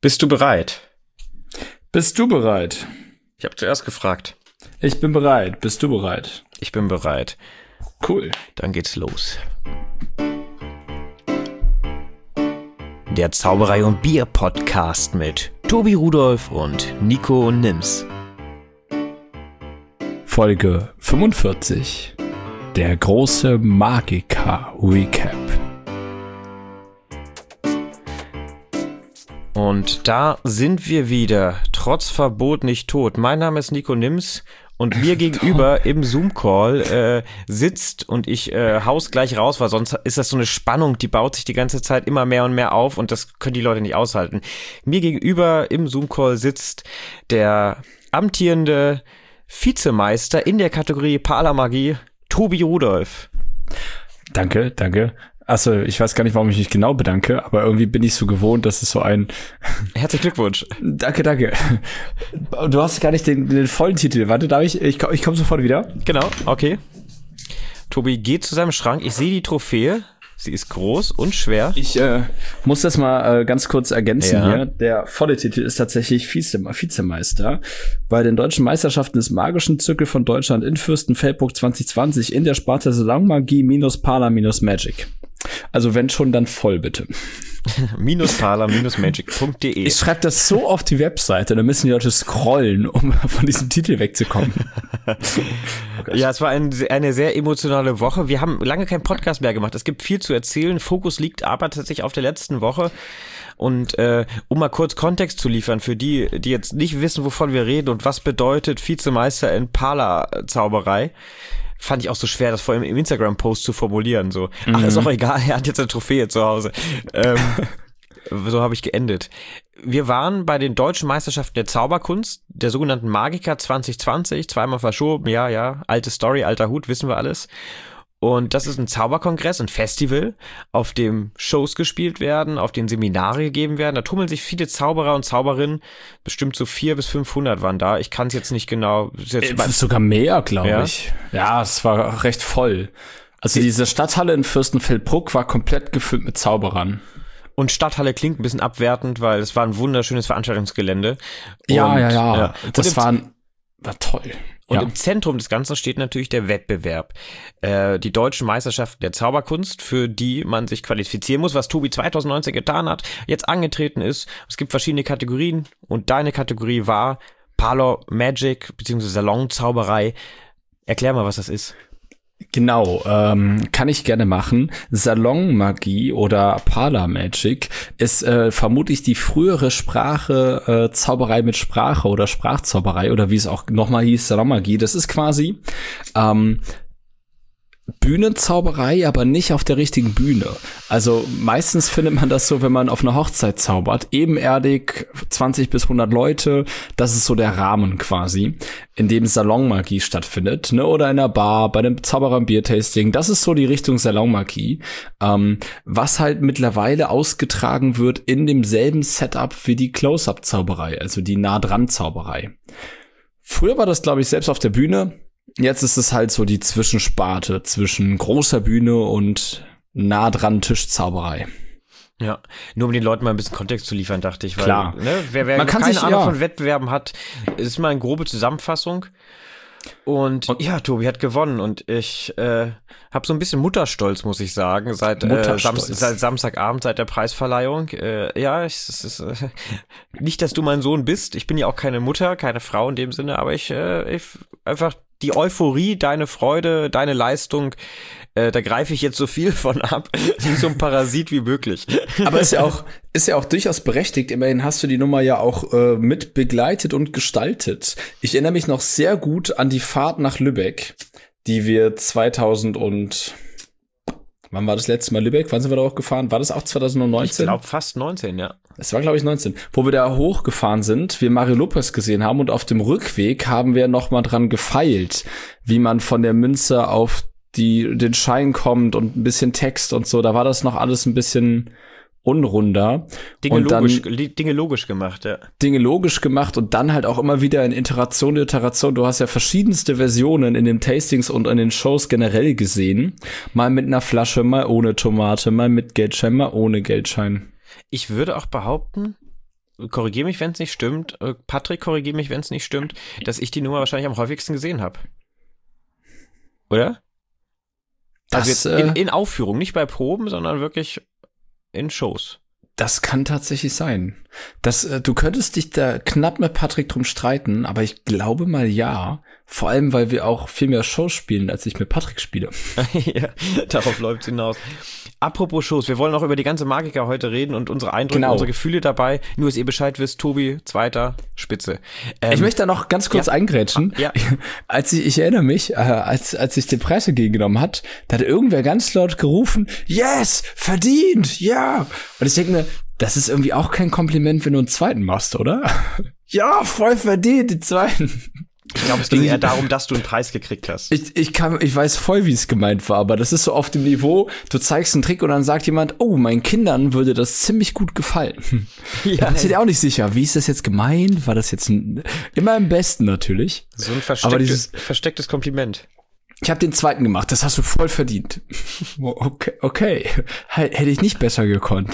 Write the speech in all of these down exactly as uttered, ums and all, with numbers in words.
Bist du bereit? Bist du bereit? Ich habe zuerst gefragt. Ich bin bereit. Bist du bereit? Ich bin bereit. Cool. Dann geht's los. Der Zauberei und Bier Podcast mit Tobi Rudolph und Nico Nims. Folge fünfundvierzig. Der große Magiker Recap. Und da sind wir wieder, trotz Verbot nicht tot. Mein Name ist Nico Nims und mir gegenüber im Zoom-Call äh, sitzt und ich äh, haus gleich raus, weil sonst ist das so eine Spannung, die baut sich die ganze Zeit immer mehr und mehr auf und das können die Leute nicht aushalten. Mir gegenüber im Zoom-Call sitzt der amtierende Vizemeister in der Kategorie Parler-Magie, Tobi Rudolph. Danke, danke. Achso, ich weiß gar nicht, warum ich mich genau bedanke, aber irgendwie bin ich so gewohnt, dass es so ein... Herzlichen Glückwunsch. Danke, danke. Du hast gar nicht den, den vollen Titel. Warte, darf ich? Ich, ich komme sofort wieder. Genau, okay. Tobi geht zu seinem Schrank. Ich sehe die Trophäe. Sie ist groß und schwer. Ich äh, muss das mal äh, ganz kurz ergänzen ja. hier. Der volle Titel ist tatsächlich Vize, Vizemeister bei den Deutschen Meisterschaften des Magischen Zirkel von Deutschland in Fürstenfeldbruck zwanzig zwanzig in der Sparte Salonmagie minus Parler minus Magic. Also wenn schon, dann voll bitte. minus parler minus magic punkt de. Ich schreibe das so auf die Webseite, dann müssen die Leute scrollen, um von diesem Titel wegzukommen. Okay. Ja, es war ein, eine sehr emotionale Woche. Wir haben lange keinen Podcast mehr gemacht. Es gibt viel zu erzählen. Fokus liegt aber tatsächlich auf der letzten Woche. Und äh, um mal kurz Kontext zu liefern für die, die jetzt nicht wissen, wovon wir reden und was bedeutet Vizemeister in Parler-Zauberei, fand ich auch so schwer, das vor allem im Instagram-Post zu formulieren. So, mhm. Ach, ist auch egal, er hat jetzt eine Trophäe zu Hause. Ähm, so habe ich geendet. Wir waren bei den Deutschen Meisterschaften der Zauberkunst, der sogenannten Magiker zwanzig zwanzig, zweimal verschoben, ja, ja, alte Story, alter Hut, wissen wir alles. Und das ist ein Zauberkongress, ein Festival, auf dem Shows gespielt werden, auf denen Seminare gegeben werden. Da tummeln sich viele Zauberer und Zauberinnen, bestimmt so vier bis fünfhundert waren da. Ich kann es jetzt nicht genau. Ist jetzt äh, sogar mehr, glaube ja? ich. Ja, es war recht voll. Also ich diese Stadthalle in Fürstenfeldbruck war komplett gefüllt mit Zauberern. Und Stadthalle klingt ein bisschen abwertend, weil es war ein wunderschönes Veranstaltungsgelände. Ja, und, ja, ja, ja. Das war, war toll. Und ja. im Zentrum des Ganzen steht natürlich der Wettbewerb. Äh, die Deutschen Meisterschaften der Zauberkunst, für die man sich qualifizieren muss, was Tobi zwanzig neunzehn getan hat, jetzt angetreten ist. Es gibt verschiedene Kategorien und deine Kategorie war Parler Magic bzw. Salonzauberei. Erklär mal, was das ist. Genau, ähm, kann ich gerne machen. Salonmagie oder Parler Magic ist äh, vermutlich die frühere Sprache, äh, Zauberei mit Sprache oder Sprachzauberei oder wie es auch nochmal hieß, Salonmagie. Das ist quasi ähm, Bühnenzauberei, aber nicht auf der richtigen Bühne. Also meistens findet man das so, wenn man auf einer Hochzeit zaubert, ebenerdig, zwanzig bis hundert Leute, das ist so der Rahmen quasi, in dem Salonmagie stattfindet, ne? Oder in einer Bar, bei einem Zauberer- und Biertasting, das ist so die Richtung Salonmagie, ähm, was halt mittlerweile ausgetragen wird in demselben Setup wie die Close-Up-Zauberei, also die Nah-Dran-Zauberei. Früher war das, glaube ich, selbst auf der Bühne. Jetzt ist es halt so die Zwischensparte zwischen großer Bühne und nah dran Tischzauberei. Ja, nur um den Leuten mal ein bisschen Kontext zu liefern, dachte ich. Weil, Klar. Ne, wer, wer Man kann keine sich, Ahnung ja. von Wettbewerben hat, ist mal eine grobe Zusammenfassung. Und, und ja, Tobi hat gewonnen und ich äh, habe so ein bisschen Mutterstolz, muss ich sagen, seit, äh, Sam- seit Samstagabend, seit der Preisverleihung. Äh, ja, ich, es ist äh, nicht, dass du mein Sohn bist. Ich bin ja auch keine Mutter, keine Frau in dem Sinne, aber ich, äh, ich einfach die Euphorie, deine Freude, deine Leistung, äh, da greife ich jetzt so viel von ab, wie so ein Parasit wie möglich. Aber ist ja auch ist ja auch durchaus berechtigt. Immerhin hast du die Nummer ja auch äh, mit begleitet und gestaltet. Ich erinnere mich noch sehr gut an die Fahrt nach Lübeck, die wir zweitausend und wann war das letzte Mal Lübeck? Wann sind wir da auch gefahren? War das auch zwanzig neunzehn? Ich glaube fast neunzehn, ja. Es war, glaube ich, neunzehn. Wo wir da hochgefahren sind, wir Mario Lopez gesehen haben und auf dem Rückweg haben wir noch mal dran gefeilt, wie man von der Münze auf die den Schein kommt und ein bisschen Text und so. Da war das noch alles ein bisschen unrunder. Dinge, und logisch, dann Dinge logisch gemacht, ja. Dinge logisch gemacht und dann halt auch immer wieder in Iteration, Iteration. Du hast ja verschiedenste Versionen in den Tastings und in den Shows generell gesehen. Mal mit einer Flasche, mal ohne Tomate, mal mit Geldschein, mal ohne Geldschein. Ich würde auch behaupten, korrigiere mich, wenn es nicht stimmt, Patrick, korrigiere mich, wenn es nicht stimmt, dass ich die Nummer wahrscheinlich am häufigsten gesehen habe. Oder? Das, also jetzt in, in Aufführung, nicht bei Proben, sondern wirklich in Shows. Das kann tatsächlich sein. Das, äh, du könntest dich da knapp mit Patrick drum streiten, aber ich glaube mal ja. Vor allem, weil wir auch viel mehr Shows spielen, als ich mit Patrick spiele. Ja, darauf läuft's hinaus. Apropos Shows, wir wollen auch über die ganze Magiker heute reden und unsere Eindrücke, genau. unsere Gefühle dabei. Nur, dass ihr Bescheid wisst, Tobi, zweiter, Spitze. Ähm, ich möchte da noch ganz kurz ja. eingrätschen. Ja. Als ich, ich erinnere mich, äh, als, als ich den Preis entgegengenommen hat, da hat irgendwer ganz laut gerufen, yes, verdient, ja. Und ich denke mir, das ist irgendwie auch kein Kompliment, wenn du einen zweiten machst, oder? Ja, voll verdient, den zweiten. Ich glaube, es ging eher darum, dass du einen Preis gekriegt hast. Ich, ich, kann, ich weiß voll, wie es gemeint war, aber das ist so auf dem Niveau, du zeigst einen Trick und dann sagt jemand, oh, meinen Kindern würde das ziemlich gut gefallen. Ja, dann ist dir auch nicht sicher, wie ist das jetzt gemeint? War das jetzt ein, immer im Besten natürlich. So ein verstecktes, aber dieses, verstecktes Kompliment. Ich habe den zweiten gemacht, das hast du voll verdient. Okay, okay. Hätte ich nicht besser gekonnt.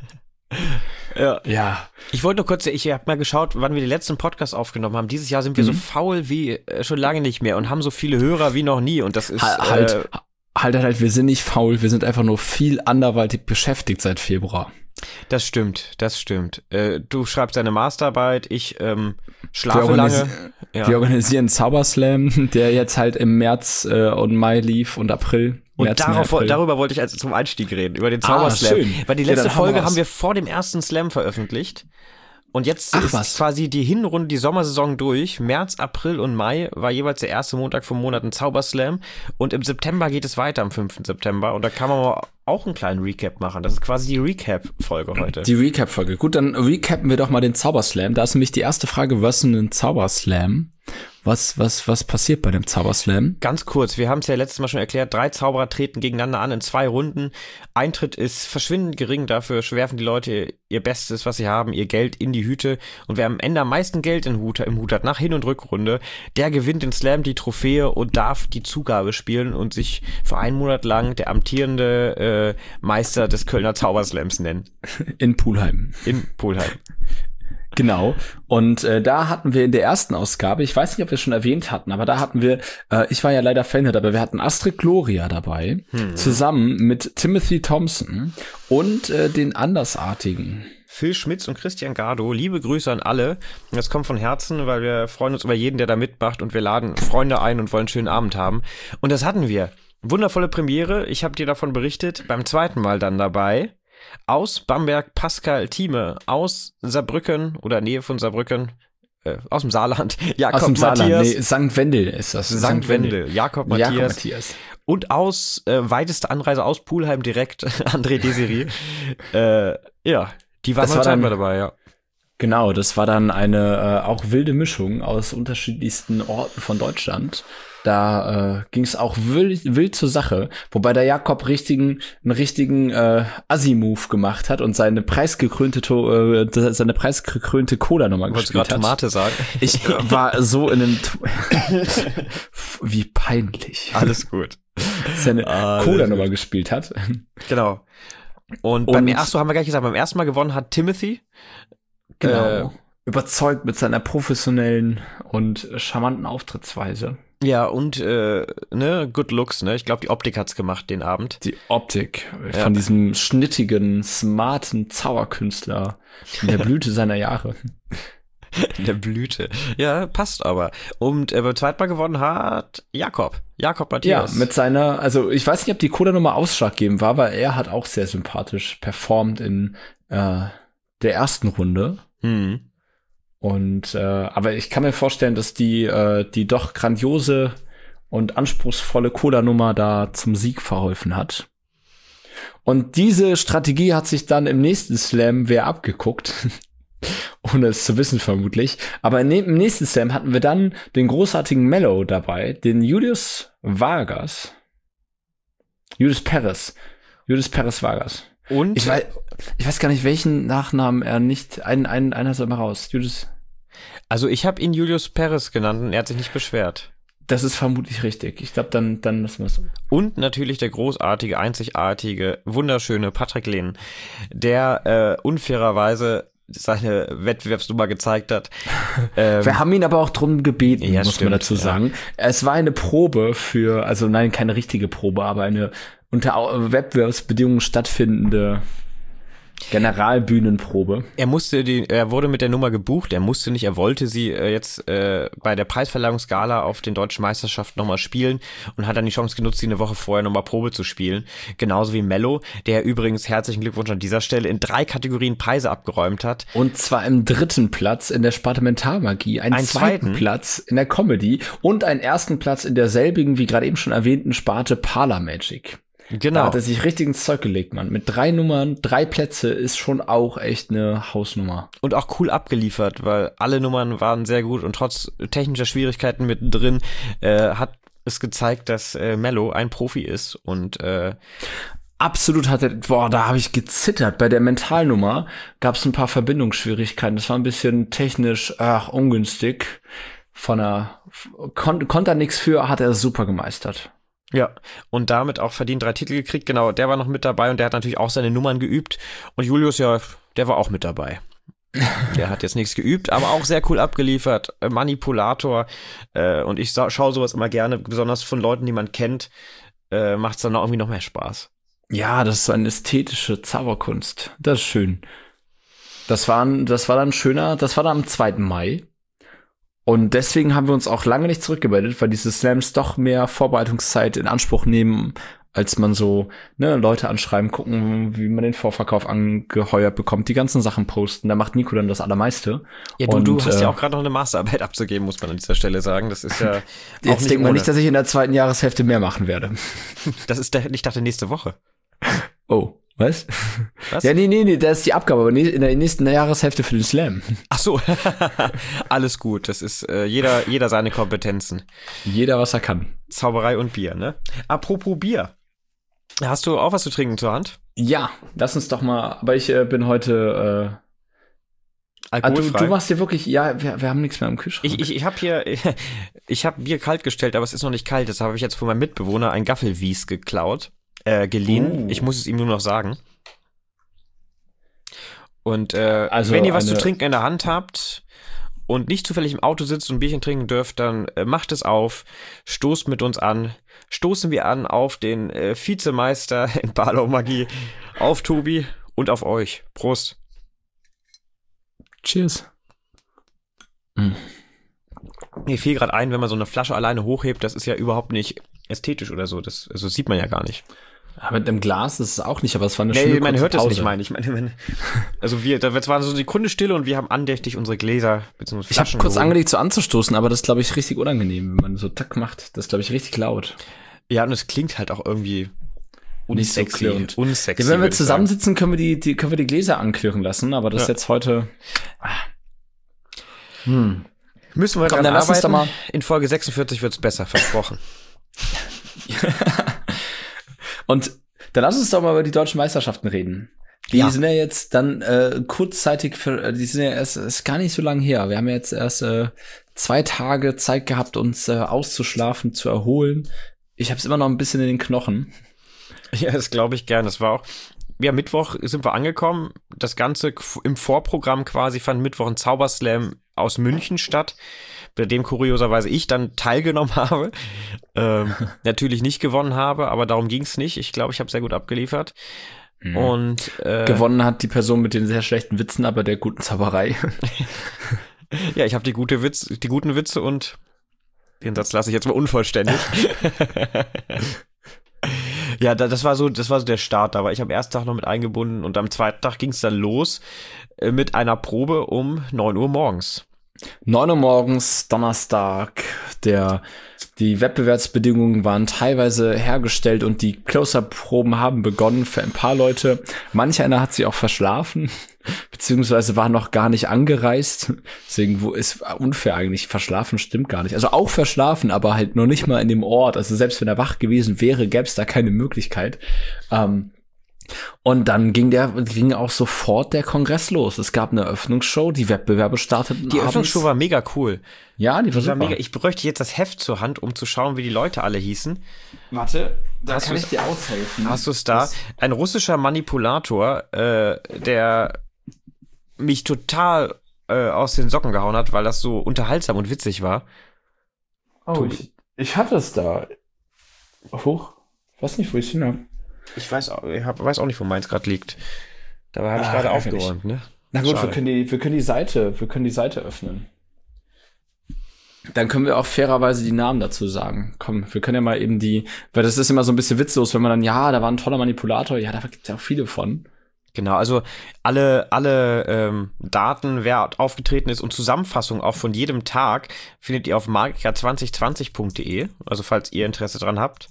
Ja. Ja. Ich wollte nur kurz, ich habe mal geschaut, wann wir den letzten Podcast aufgenommen haben. Dieses Jahr sind wir mhm. so faul wie äh, schon lange nicht mehr und haben so viele Hörer wie noch nie. Und das ist halt, halt, äh, halt, halt, wir sind nicht faul, wir sind einfach nur viel anderweitig beschäftigt seit Februar. Das stimmt, das stimmt. Äh, du schreibst deine Masterarbeit, ich ähm, schlafe wir lange. Ja. Wir organisieren Zauberslam, der jetzt halt im März äh, und Mai lief und April. Und März, darauf, April. darüber wollte ich also zum Einstieg reden, über den Zauberslam. Ah, schön. Weil die letzte ja, Folge haben, haben wir vor dem ersten Slam veröffentlicht. Und jetzt Ach, ist was? quasi die Hinrunde, die Sommersaison durch. März, April und Mai war jeweils der erste Montag vom Monat ein Zauberslam. Und im September geht es weiter, am fünften September. Und da kann man mal auch einen kleinen Recap machen. Das ist quasi die Recap-Folge heute. Die Recap-Folge. Gut, dann recappen wir doch mal den Zauberslam. Da ist nämlich die erste Frage, was ist denn ein Zauberslam? Was, was, was passiert bei dem Zauberslam? Ganz kurz, wir haben es ja letztes Mal schon erklärt, drei Zauberer treten gegeneinander an in zwei Runden. Eintritt ist verschwindend gering, dafür werfen die Leute ihr Bestes, was sie haben, ihr Geld in die Hüte. Und wer am Ende am meisten Geld im Hut, im Hut hat, nach Hin- und Rückrunde, der gewinnt den Slam, die Trophäe und darf die Zugabe spielen und sich für einen Monat lang der amtierende äh, Meister des Kölner Zauberslams nennen. In Pulheim. In Pulheim. Genau. Und äh, da hatten wir in der ersten Ausgabe, ich weiß nicht, ob wir es schon erwähnt hatten, aber da hatten wir, äh, ich war ja leider Fan, aber wir hatten Astrid Gloria dabei, hm. zusammen mit Timothy Thompson und äh, den Andersartigen. Phil Schmitz und Christian Gardo, liebe Grüße an alle. Das kommt von Herzen, weil wir freuen uns über jeden, der da mitmacht und wir laden Freunde ein und wollen einen schönen Abend haben. Und das hatten wir. Wundervolle Premiere, ich habe dir davon berichtet, beim zweiten Mal dann dabei. Aus Bamberg Pascal Thieme, aus Saarbrücken oder Nähe von Saarbrücken, äh, aus dem Saarland, Jakob aus dem Matthias. Saarland, nee, Sankt Wendel ist das. Sankt Wendel, Jakob Matthias. Jakob Matthias. Und aus äh, weiteste Anreise aus Pulheim direkt, André Desiri. äh, ja, die waren heute mal dabei, ja. Genau, das war dann eine äh, auch wilde Mischung aus unterschiedlichsten Orten von Deutschland. Da äh, ging es auch wild, wild zur Sache, wobei der Jakob richtigen, einen richtigen äh, Assi-Move gemacht hat und seine preisgekrönte äh, seine preisgekrönte Cola-Nummer gespielt hat. Tomate sagen? Ich äh, war so in einem wie peinlich. Alles gut. Seine Cola-Nummer gespielt hat. Genau. Und, und beim ersten, haben wir gleich gesagt, beim ersten Mal gewonnen hat Timothy. Genau. Äh, Überzeugt mit seiner professionellen und charmanten Auftrittsweise. Ja, und äh, ne, good looks, ne? Ich glaube, die Optik hat's gemacht den Abend. Die Optik ja. Von diesem schnittigen, smarten Zauberkünstler in der Blüte seiner Jahre. In der Blüte. Ja, passt aber. Und äh, beim zweiten Mal gewonnen hat Jakob. Jakob Matthias. Ja, mit seiner, also ich weiß nicht, ob die Cola-Nummer ausschlaggebend war, weil er hat auch sehr sympathisch performt in äh, der ersten Runde. Mhm. Und äh, aber ich kann mir vorstellen, dass die äh, die doch grandiose und anspruchsvolle Cola-Nummer da zum Sieg verholfen hat. Und diese Strategie hat sich dann im nächsten Slam wer abgeguckt, ohne es zu wissen vermutlich. Aber im nächsten Slam hatten wir dann den großartigen Mellow dabei, den Julius Vargas, Julius Perez, Julius Perez Vargas. Und ich weiß, ich weiß gar nicht, welchen Nachnamen er nicht, einen, einen, einer soll mal raus. Julius. Also ich habe ihn Julius Perez genannt und er hat sich nicht beschwert. Das ist vermutlich richtig. Ich glaube, dann, dann lassen wir es so. Und natürlich der großartige, einzigartige, wunderschöne Patrick Lehn, der äh, unfairerweise seine Wettbewerbsnummer gezeigt hat. Ähm, Wir haben ihn aber auch drum gebeten, ja, muss stimmt, man dazu sagen. Ja. Es war eine Probe für, also nein, keine richtige Probe, aber eine unter Wettbewerbsbedingungen stattfindende Generalbühnenprobe. Er musste die, er wurde mit der Nummer gebucht, er musste nicht, er wollte sie äh, jetzt äh, bei der Preisverleihungsgala auf den deutschen Meisterschaften nochmal spielen und hat dann die Chance genutzt, sie eine Woche vorher nochmal Probe zu spielen. Genauso wie Mello, der übrigens, herzlichen Glückwunsch an dieser Stelle, in drei Kategorien Preise abgeräumt hat. Und zwar im dritten Platz in der Sparte Mentalmagie, einen, einen zweiten, zweiten Platz in der Comedy und einen ersten Platz in derselbigen, wie gerade eben schon erwähnten, Sparte Parla-Magic. Genau. Da hat er sich richtig ins Zeug gelegt, Mann. Mit drei Nummern, drei Plätze ist schon auch echt eine Hausnummer. Und auch cool abgeliefert, weil alle Nummern waren sehr gut und trotz technischer Schwierigkeiten mittendrin äh, hat es gezeigt, dass äh, Mello ein Profi ist und äh, absolut hat er, boah, da habe ich gezittert. Bei der Mentalnummer gab es ein paar Verbindungsschwierigkeiten. Das war ein bisschen technisch, ach, ungünstig. Von der, kon, konnte er nichts für, hat er super gemeistert. Ja, und damit auch verdient drei Titel gekriegt. Genau, der war noch mit dabei und der hat natürlich auch seine Nummern geübt. Und Julius, ja, der war auch mit dabei. Der hat jetzt nichts geübt, aber auch sehr cool abgeliefert. Manipulator. Äh, und ich sa- schaue sowas immer gerne, besonders von Leuten, die man kennt, äh, macht es dann auch irgendwie noch mehr Spaß. Ja, das ist so eine ästhetische Zauberkunst. Das ist schön. Das war, das war dann schöner, das war dann am zweiten Mai. Und deswegen haben wir uns auch lange nicht zurückgemeldet, weil diese Slams doch mehr Vorbereitungszeit in Anspruch nehmen, als man so, ne, Leute anschreiben, gucken, wie man den Vorverkauf angeheuert bekommt, die ganzen Sachen posten. Da macht Nico dann das Allermeiste. Ja, du, und, du hast äh, ja auch gerade noch eine Masterarbeit abzugeben, muss man an dieser Stelle sagen. Das ist ja jetzt denkt man nicht, dass ich in der zweiten Jahreshälfte mehr machen werde. Das ist der, ich dachte, nächste Woche. Oh. Was? Was? Ja, nee, nee, nee, das ist die Abgabe, aber in der nächsten Jahreshälfte für den Slam. Ach so, alles gut, das ist äh, jeder, jeder seine Kompetenzen. Jeder, was er kann. Zauberei und Bier, ne? Apropos Bier. Hast du auch was zu trinken zur Hand? Ja, lass uns doch mal, aber ich äh, bin heute äh, alkoholfrei. Ah, du, du machst hier wirklich, ja, wir, wir haben nichts mehr im Kühlschrank. Ich, ich, ich habe hier, ich habe Bier kalt gestellt, aber es ist noch nicht kalt, deshalb habe ich jetzt von meinem Mitbewohner ein Gaffelwies geklaut. Äh, geliehen. Oh. Ich muss es ihm nur noch sagen. Und äh, also wenn ihr was zu trinken in der Hand habt und nicht zufällig im Auto sitzt und ein Bierchen trinken dürft, dann äh, macht es auf, stoßt mit uns an. Stoßen wir an auf den äh, Vizemeister in Barlow-Magie, auf Tobi und auf euch. Prost. Cheers. Mm. Mir fiel gerade ein, wenn man so eine Flasche alleine hochhebt, das ist ja überhaupt nicht ästhetisch oder so. Das, also das sieht man ja gar nicht. Ja, mit einem Glas ist es auch nicht, aber es war eine nee, schöne man hört Pause. Das nicht, meine ich. Meine, meine, also wir, da war so eine Sekunde Stille und wir haben andächtig unsere Gläser bzw. Ich habe kurz gehoben. angelegt, so anzustoßen, aber das ist, glaube ich, richtig unangenehm, wenn man so tack macht. Das ist, glaube ich, richtig laut. Ja, und es klingt halt auch irgendwie unsexy. Nicht so unsexy ja, wenn wir zusammensitzen, können wir die, die, können wir die Gläser anklirren lassen, aber das ja. jetzt heute... Ah. Hm. Müssen wir Komm, dran dann lass uns doch mal. In Folge sechsundvierzig wird's besser, versprochen. Und dann lass uns doch mal über die deutschen Meisterschaften reden. Die ja. sind ja jetzt dann äh, kurzzeitig, für, die sind ja erst, ist gar nicht so lange her. Wir haben ja jetzt erst äh, zwei Tage Zeit gehabt, uns äh, auszuschlafen, zu erholen. Ich habe es immer noch ein bisschen in den Knochen. Ja, das glaube ich gern. Das war auch, ja, Mittwoch sind wir angekommen. Das Ganze im Vorprogramm quasi fand Mittwoch ein Zauberslam aus München statt, bei dem kurioserweise ich dann teilgenommen habe. Ähm, natürlich nicht gewonnen habe, aber darum ging es nicht. Ich glaube, ich habe sehr gut abgeliefert. Mhm. Und äh, gewonnen hat die Person mit den sehr schlechten Witzen, aber der guten Zauberei. Ja, ich habe die gute Witz, die guten Witze und den Satz lasse ich jetzt mal unvollständig. Ja, das war so, das war so der Start. Da war ich am ersten Tag noch mit eingebunden und am zweiten Tag ging es dann los mit einer Probe um neun Uhr morgens. neun Uhr morgens, Donnerstag, der, die Wettbewerbsbedingungen waren teilweise hergestellt und die Close-Up-Proben haben begonnen für ein paar Leute. Manch einer hat sie auch verschlafen, beziehungsweise war noch gar nicht angereist. Deswegen wo ist unfair eigentlich. Verschlafen stimmt gar nicht. Also auch verschlafen, aber halt noch nicht mal in dem Ort. Also selbst wenn er wach gewesen wäre, gäbe es da keine Möglichkeit. Ähm, Und dann ging der ging auch sofort der Kongress los. Es gab eine Eröffnungsshow, die Wettbewerbe starteten. Die Eröffnungsshow war mega cool. Ja, die war, die war mega. Ich bräuchte jetzt das Heft zur Hand, um zu schauen, wie die Leute alle hießen. Warte, da hast kann ich dir aushelfen. Hast du es da? Ein russischer Manipulator, äh, der mich total äh, aus den Socken gehauen hat, weil das so unterhaltsam und witzig war. Oh, ich, ich hatte es da. Hoch. Ich weiß nicht, wo ich es hin habe. Ich weiß auch, ich hab, weiß auch nicht, wo meins gerade liegt. Dabei habe ich Ah, gerade ärgerlich. aufgeräumt, ne? Na gut, wir Schade. können, die, wir können die Seite, wir können die Seite öffnen. Dann können wir auch fairerweise die Namen dazu sagen. Komm, wir können ja mal eben die, weil das ist immer so ein bisschen witzlos, wenn man dann, ja, da war ein toller Manipulator, ja, da gibt es ja auch viele von. Genau, also alle, alle ähm, Daten, wer aufgetreten ist und Zusammenfassung auch von jedem Tag findet ihr auf magica zwanzig zwanzig punkt de, also falls ihr Interesse dran habt.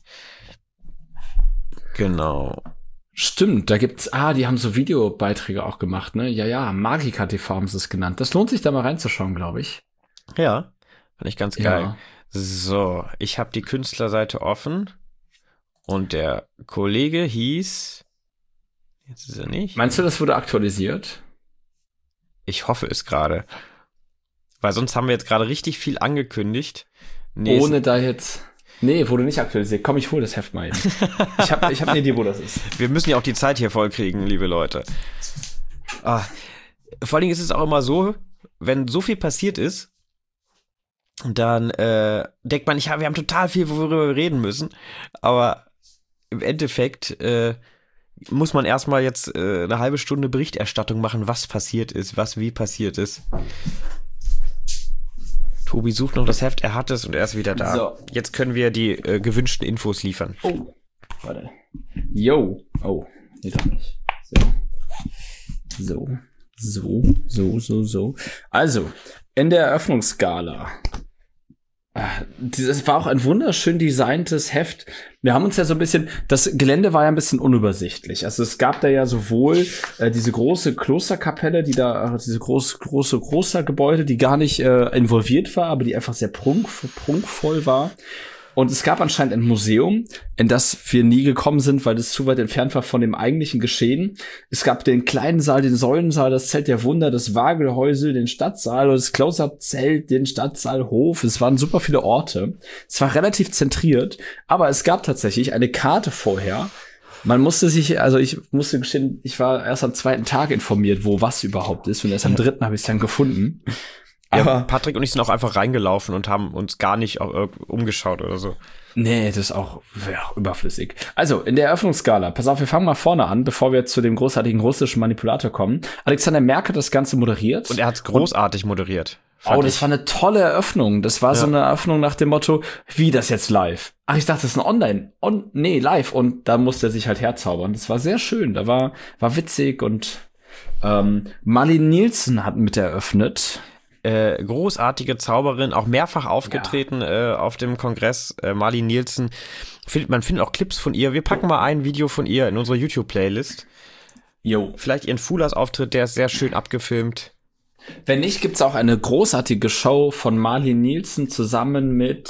Genau. Stimmt, da gibt's, ah, die haben so Videobeiträge auch gemacht, ne? Ja, ja, Magica T V haben sie es genannt. Das lohnt sich da mal reinzuschauen, glaube ich. Ja, fand ich ganz geil. Ja. So, ich habe die Künstlerseite offen und der Kollege hieß, jetzt ist er nicht. Meinst du, das wurde aktualisiert? Ich hoffe es gerade. Weil sonst haben wir jetzt gerade richtig viel angekündigt. Nee, Ohne da jetzt... Nee, wurde nicht aktualisiert. Komm, ich hole das Heft mal eben. ich habe ich hab eine Idee, wo das ist. Wir müssen ja auch die Zeit hier voll kriegen, liebe Leute. Ah, vor allen Dingen ist es auch immer so, wenn so viel passiert ist, dann äh, denkt man, ja, wir haben total viel, worüber wir reden müssen. Aber im Endeffekt äh, muss man erstmal jetzt äh, eine halbe Stunde Berichterstattung machen, was passiert ist, was wie passiert ist. Tobi sucht noch das Heft, er hat es und er ist wieder da. So. Jetzt können wir die äh, gewünschten Infos liefern. Oh, warte. Yo. Oh, nee, doch nicht. So. So. So, so, so, so. Also, in der Eröffnungsgala. Das war auch ein wunderschön designtes Heft. Wir haben uns ja so ein bisschen, das Gelände war ja ein bisschen unübersichtlich. Also es gab da ja sowohl äh, diese große Klosterkapelle, die da, diese große, große, große Gebäude, die gar nicht äh, involviert war, aber die einfach sehr prunk, prunkvoll war. Und es gab anscheinend ein Museum, in das wir nie gekommen sind, weil das zu weit entfernt war von dem eigentlichen Geschehen. Es gab den kleinen Saal, den Säulensaal, das Zelt der Wunder, das Wagelhäusel, den Stadtsaal, das Close-Up-Zelt, den Stadtsaalhof. Es waren super viele Orte. Es war relativ zentriert, aber es gab tatsächlich eine Karte vorher. Man musste sich, also ich musste gestehen, ich war erst am zweiten Tag informiert, wo was überhaupt ist. Und erst am dritten habe ich es dann gefunden. Ja, Aber Patrick und ich sind auch einfach reingelaufen und haben uns gar nicht äh, umgeschaut oder so. nee, das ist auch, wär auch überflüssig. Also, in der Eröffnungsskala, pass auf, wir fangen mal vorne an, bevor wir zu dem großartigen russischen Manipulator kommen. Alexander Merkel hat das Ganze moderiert. Und er hat es großartig moderiert. Oh, das war eine tolle Eröffnung. Das war ja so eine Eröffnung nach dem Motto, wie das jetzt live? Ach, ich dachte, das ist ein Online. On, nee, live. Und da musste er sich halt herzaubern. Das war sehr schön. Da war, war witzig und ähm, Marlene Nielsen hat mit eröffnet. Äh, großartige Zauberin, auch mehrfach aufgetreten ja. äh, auf dem Kongress. Äh, Marlene Nielsen, find, man findet auch Clips von ihr. Wir packen mal ein Video von ihr in unsere YouTube-Playlist. Jo. Vielleicht ihren Fulas-Auftritt, der ist sehr schön abgefilmt. Wenn nicht, gibt's auch eine großartige Show von Marlene Nielsen zusammen mit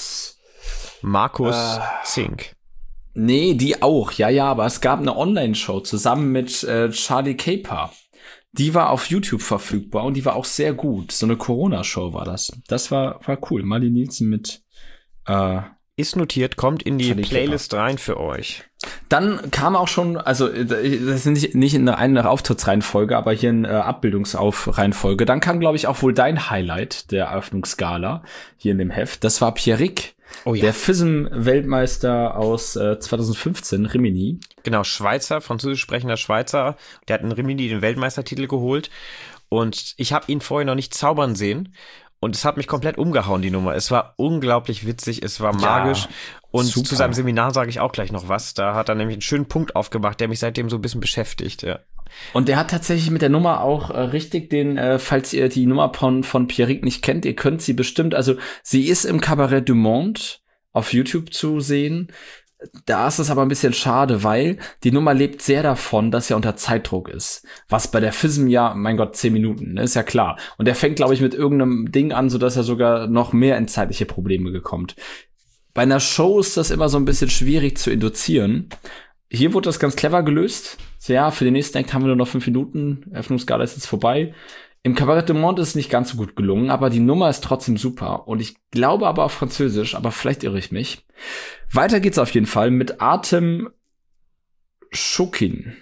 Markus äh, Zink. Nee, die auch, ja, ja, aber es gab eine Online-Show zusammen mit äh, Charlie Caper. Die war auf YouTube verfügbar und die war auch sehr gut. So eine Corona-Show war das. Das war war cool. Marlene Nielsen mit äh, ist notiert, kommt in die Charlie Playlist Caper rein für euch. Dann kam auch schon, also das ist nicht, nicht in einer Auftrittsreihenfolge, aber hier in äh, Abbildungsreihenfolge. Dann kam, glaube ich, auch wohl dein Highlight der Eröffnungsgala hier in dem Heft. Das war Pierrick. Oh ja. Der F I S M-Weltmeister aus äh, zwanzig fünfzehn, Rimini. Genau, Schweizer, französisch sprechender Schweizer. Der hat in Rimini den Weltmeistertitel geholt. Und ich habe ihn vorher noch nicht zaubern sehen. Und es hat mich komplett umgehauen, die Nummer. Es war unglaublich witzig, es war magisch. Ja, und super. Zu seinem Seminar sage ich auch gleich noch was. Da hat er nämlich einen schönen Punkt aufgemacht, der mich seitdem so ein bisschen beschäftigt, ja. Und der hat tatsächlich mit der Nummer auch äh, richtig den, äh, falls ihr die Nummer von, von Pierrick nicht kennt, ihr könnt sie bestimmt, also sie ist im Cabaret du Monde auf YouTube zu sehen. Da ist es aber ein bisschen schade, weil die Nummer lebt sehr davon, dass er unter Zeitdruck ist. Was bei der F I S M ja, mein Gott, zehn Minuten, ne, ist ja klar. Und er fängt, glaube ich, mit irgendeinem Ding an, sodass er sogar noch mehr in zeitliche Probleme gekommt. Bei einer Show ist das immer so ein bisschen schwierig zu induzieren. Hier wurde das ganz clever gelöst. So, ja, für den nächsten Act haben wir nur noch fünf Minuten. Eröffnungsgala ist jetzt vorbei. Im Cabaret du Monde ist es nicht ganz so gut gelungen, aber die Nummer ist trotzdem super. Und ich glaube aber auf Französisch, aber vielleicht irre ich mich. Weiter geht's auf jeden Fall mit Artem Schukin.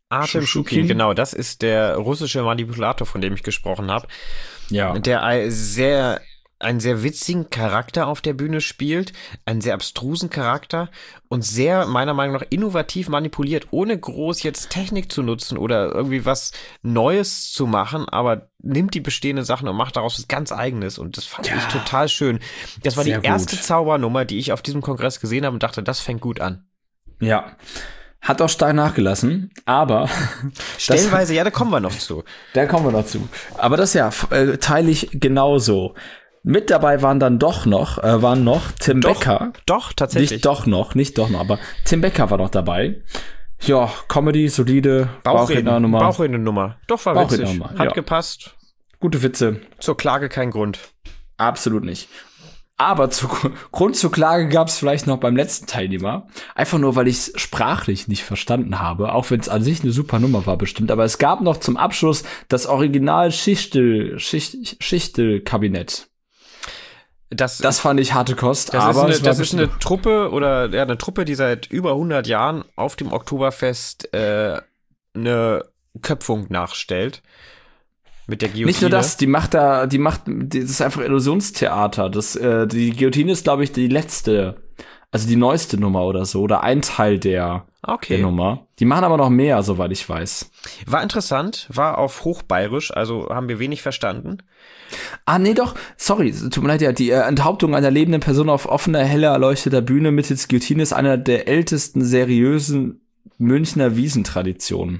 Artem Shukin, genau, das ist der russische Manipulator, von dem ich gesprochen habe. Ja. Der sehr, einen sehr witzigen Charakter auf der Bühne spielt, einen sehr abstrusen Charakter und sehr, meiner Meinung nach, innovativ manipuliert, ohne groß jetzt Technik zu nutzen oder irgendwie was Neues zu machen, aber nimmt die bestehenden Sachen und macht daraus was ganz Eigenes und das fand ja. ich total schön. Das war sehr die erste gut. Zaubernummer, die ich auf diesem Kongress gesehen habe und dachte, das fängt gut an. Ja. Hat auch stark nachgelassen, aber stellenweise, das, ja, da kommen wir noch zu. Da kommen wir noch zu. Aber das ja, äh, teile ich genauso. Mit dabei waren dann doch noch, äh, waren noch Tim doch, Becker. Doch, tatsächlich. Nicht doch noch, nicht doch noch, aber Tim Becker war noch dabei. Ja, Comedy, solide, Bauchredner-Nummer. Bauchredner-Nummer. Doch, war witzig. Hat ja. gepasst. Gute Witze. Zur Klage kein Grund. Absolut nicht. Aber zu, Grund zur Klage gab es vielleicht noch beim letzten Teilnehmer. Einfach nur, weil ich es sprachlich nicht verstanden habe, auch wenn es an sich eine super Nummer war bestimmt. Aber es gab noch zum Abschluss das Original Schichtel, Schicht, Schichtel-Kabinett. Das, das fand ich harte Kost. Das aber ist, eine, das ist eine Truppe oder ja, eine Truppe, die seit über hundert Jahren auf dem Oktoberfest äh, eine Köpfung nachstellt. Mit der Guillotine. Nicht nur das, die macht da, die macht, das ist einfach Illusionstheater. Das, äh, die Guillotine ist, glaube ich, die letzte, also die neueste Nummer oder so, oder ein Teil der, okay. der Nummer. Die machen aber noch mehr, soweit ich weiß. War interessant, war auf Hochbayerisch, also haben wir wenig verstanden. Ah, nee, doch, sorry, tut mir leid, ja, die äh, Enthauptung einer lebenden Person auf offener, heller erleuchteter Bühne mittels Guillotine ist einer der ältesten seriösen Münchner Wiesentraditionen.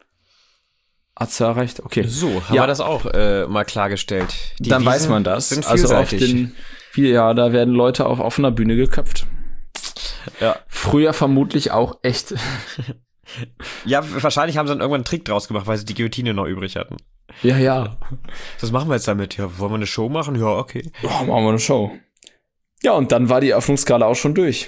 Hat's ja recht, okay. So, haben ja. wir das auch äh, mal klargestellt. Die Dann Wiesen weiß man das. Sind also auf den, ja, da werden Leute auf offener Bühne geköpft. Ja. Früher vermutlich auch echt. Ja, wahrscheinlich haben sie dann irgendwann einen Trick draus gemacht, weil sie die Guillotine noch übrig hatten. Ja, ja. Was machen wir jetzt damit? Ja, wollen wir eine Show machen? Ja, okay. Ja, machen wir eine Show. Ja, und dann war die Eröffnungsgala auch schon durch.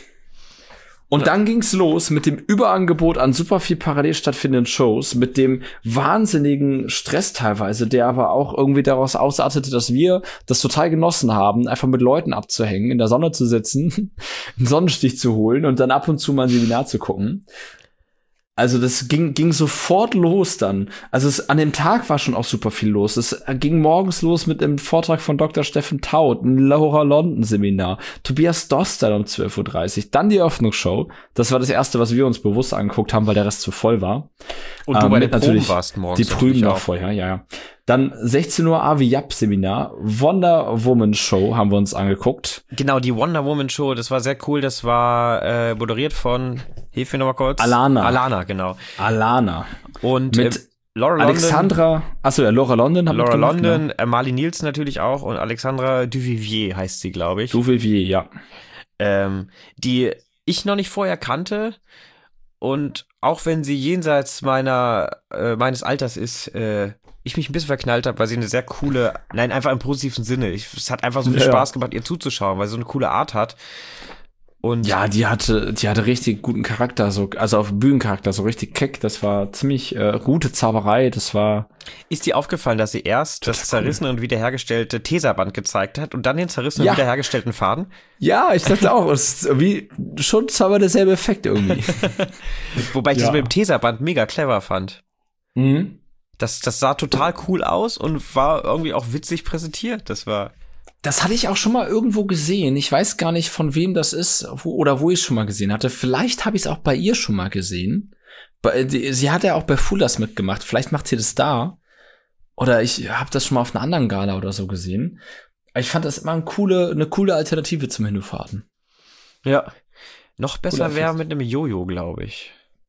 Und dann ging's los mit dem Überangebot an super viel parallel stattfindenden Shows, mit dem wahnsinnigen Stress teilweise, der aber auch irgendwie daraus ausartete, dass wir das total genossen haben, einfach mit Leuten abzuhängen, in der Sonne zu sitzen, einen Sonnenstich zu holen und dann ab und zu mal ein Seminar zu gucken. Also das ging ging sofort los dann. Also es, an dem Tag war schon auch super viel los. Es ging morgens los mit einem Vortrag von Doktor Steffen Taut, ein Laura London Seminar, Tobias Doster um zwölf Uhr dreißig, dann die Eröffnungshow. Das war das erste, was wir uns bewusst angeguckt haben, weil der Rest zu voll war. Und du ähm, bei den Proben warst morgens. Die Proben noch vorher, ja, ja. Dann sechzehn Uhr Avi Yap Seminar, Wonder Woman Show haben wir uns angeguckt. Genau, die Wonder Woman Show, das war sehr cool. Das war äh, moderiert von, hilf mir nochmal kurz. Alana. Alana, genau. Alana. Und mit äh, Laura Alexandra, London, achso, ja, Laura London haben wir Laura gemacht, London, genau. äh, Marley Nielsen natürlich auch und Alexandra Duvivier heißt sie, glaube ich. Duvivier, ja. Ähm, die ich noch nicht vorher kannte. Und auch wenn sie jenseits meiner äh, meines Alters ist, äh, ich mich ein bisschen verknallt habe, weil sie eine sehr coole, nein, einfach im positiven Sinne. Ich, es hat einfach so viel ja. Spaß gemacht, ihr zuzuschauen, weil sie so eine coole Art hat. Und ja, die hatte, die hatte richtig guten Charakter, so, also auf Bühnencharakter, so richtig keck. Das war ziemlich äh, gute Zauberei. Das war. Ist dir aufgefallen, dass sie erst das zerrissene cool. und wiederhergestellte Tesaband gezeigt hat und dann den zerrissenen ja. und wiederhergestellten Faden? Ja, ich dachte auch, es ist wie schon zweimal derselbe Effekt irgendwie. Wobei ich ja. das mit dem Tesaband mega clever fand. Mhm. Das, das sah total cool aus und war irgendwie auch witzig präsentiert. Das war. Das hatte ich auch schon mal irgendwo gesehen. Ich weiß gar nicht, von wem das ist wo, oder wo ich es schon mal gesehen hatte. Vielleicht habe ich es auch bei ihr schon mal gesehen. Sie hat ja auch bei Fullers mitgemacht. Vielleicht macht sie das da. Oder ich habe das schon mal auf einer anderen Gala oder so gesehen. Aber ich fand das immer eine coole, eine coole Alternative zum Hinfahren. Ja. Noch besser wäre mit einem Jojo, glaube ich.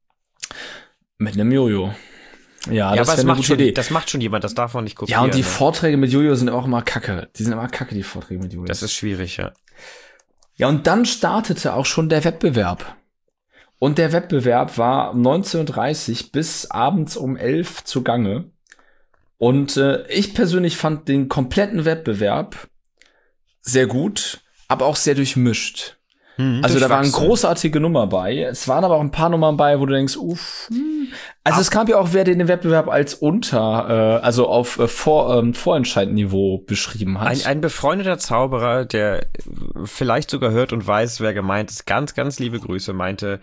Mit einem Jojo. Ja, ja, das aber das macht, schon, Idee. das macht schon jemand, das darf man nicht kopieren. Ja, und die ne? Vorträge mit Jojo sind auch immer kacke. Die sind immer kacke, die Vorträge mit Jojo. Das ist schwierig, ja. Ja, und dann startete auch schon der Wettbewerb. Und der Wettbewerb war um neunzehn Uhr dreißig bis abends um elf zugange. Und äh, ich persönlich fand den kompletten Wettbewerb sehr gut, aber auch sehr durchmischt. Hm, also da waren großartige Nummern bei. Es waren aber auch ein paar Nummern bei, wo du denkst, uff. Hm. Also Ab es gab ja auch wer, den den Wettbewerb als unter, äh, also auf äh, Vor, ähm, Vorentscheidniveau beschrieben hat. Ein, ein befreundeter Zauberer, der vielleicht sogar hört und weiß, wer gemeint ist, ganz, ganz liebe Grüße, meinte,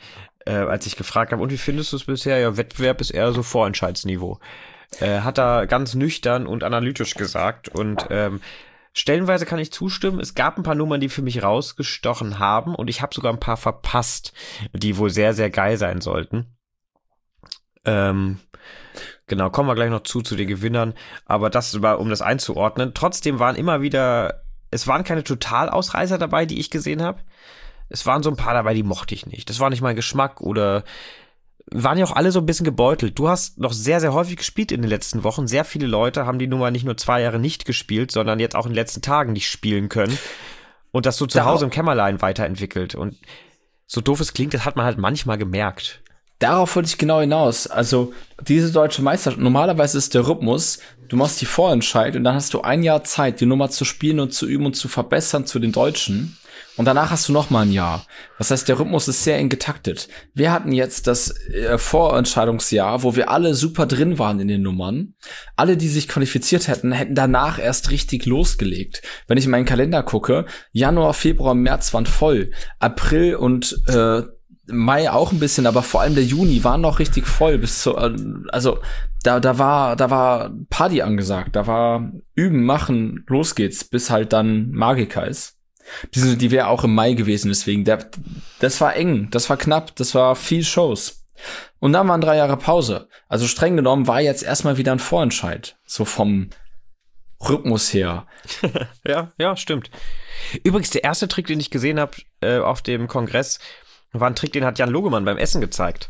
äh, als ich gefragt habe, und wie findest du es bisher? Ja, Wettbewerb ist eher so Vorentscheidsniveau. Äh, hat er ganz nüchtern und analytisch gesagt. Und ähm, stellenweise kann ich zustimmen. Es gab ein paar Nummern, die für mich rausgestochen haben. Und ich habe sogar ein paar verpasst, die wohl sehr, sehr geil sein sollten. Ähm, genau, kommen wir gleich noch zu, zu den Gewinnern. Aber das war, um das einzuordnen. Trotzdem waren immer wieder, es waren keine Totalausreißer dabei, die ich gesehen habe. Es waren so ein paar dabei, die mochte ich nicht. Das war nicht mein Geschmack oder waren ja auch alle so ein bisschen gebeutelt. Du hast noch sehr, sehr häufig gespielt in den letzten Wochen. Sehr viele Leute haben die Nummer nicht nur zwei Jahre nicht gespielt, sondern jetzt auch in den letzten Tagen nicht spielen können. Und das so zu Hause im Kämmerlein weiterentwickelt. Und so doof es klingt, das hat man halt manchmal gemerkt. Darauf wollte ich genau hinaus. Also diese deutsche Meisterschaft, normalerweise ist der Rhythmus, du machst die Vorentscheid und dann hast du ein Jahr Zeit, die Nummer zu spielen und zu üben und zu verbessern zu den Deutschen. Und danach hast du noch mal ein Jahr. Das heißt, der Rhythmus ist sehr eng getaktet. Wir hatten jetzt das äh, Vorentscheidungsjahr, wo wir alle super drin waren in den Nummern. Alle, die sich qualifiziert hätten, hätten danach erst richtig losgelegt. Wenn ich in meinen Kalender gucke, Januar, Februar, März waren voll. April und äh, Mai auch ein bisschen, aber vor allem der Juni war noch richtig voll. Bis zu, äh, also da da war da war Party angesagt. Da war Üben, Machen, los geht's, bis halt dann Magika ist. Die, die wäre auch im Mai gewesen, deswegen, der, das war eng, das war knapp, das war viel Shows. Und dann waren drei Jahre Pause. Also streng genommen war jetzt erstmal wieder ein Vorentscheid, so vom Rhythmus her. ja, ja, stimmt. Übrigens, der erste Trick, den ich gesehen habe äh, auf dem Kongress, war ein Trick, den hat Jan Logemann beim Essen gezeigt.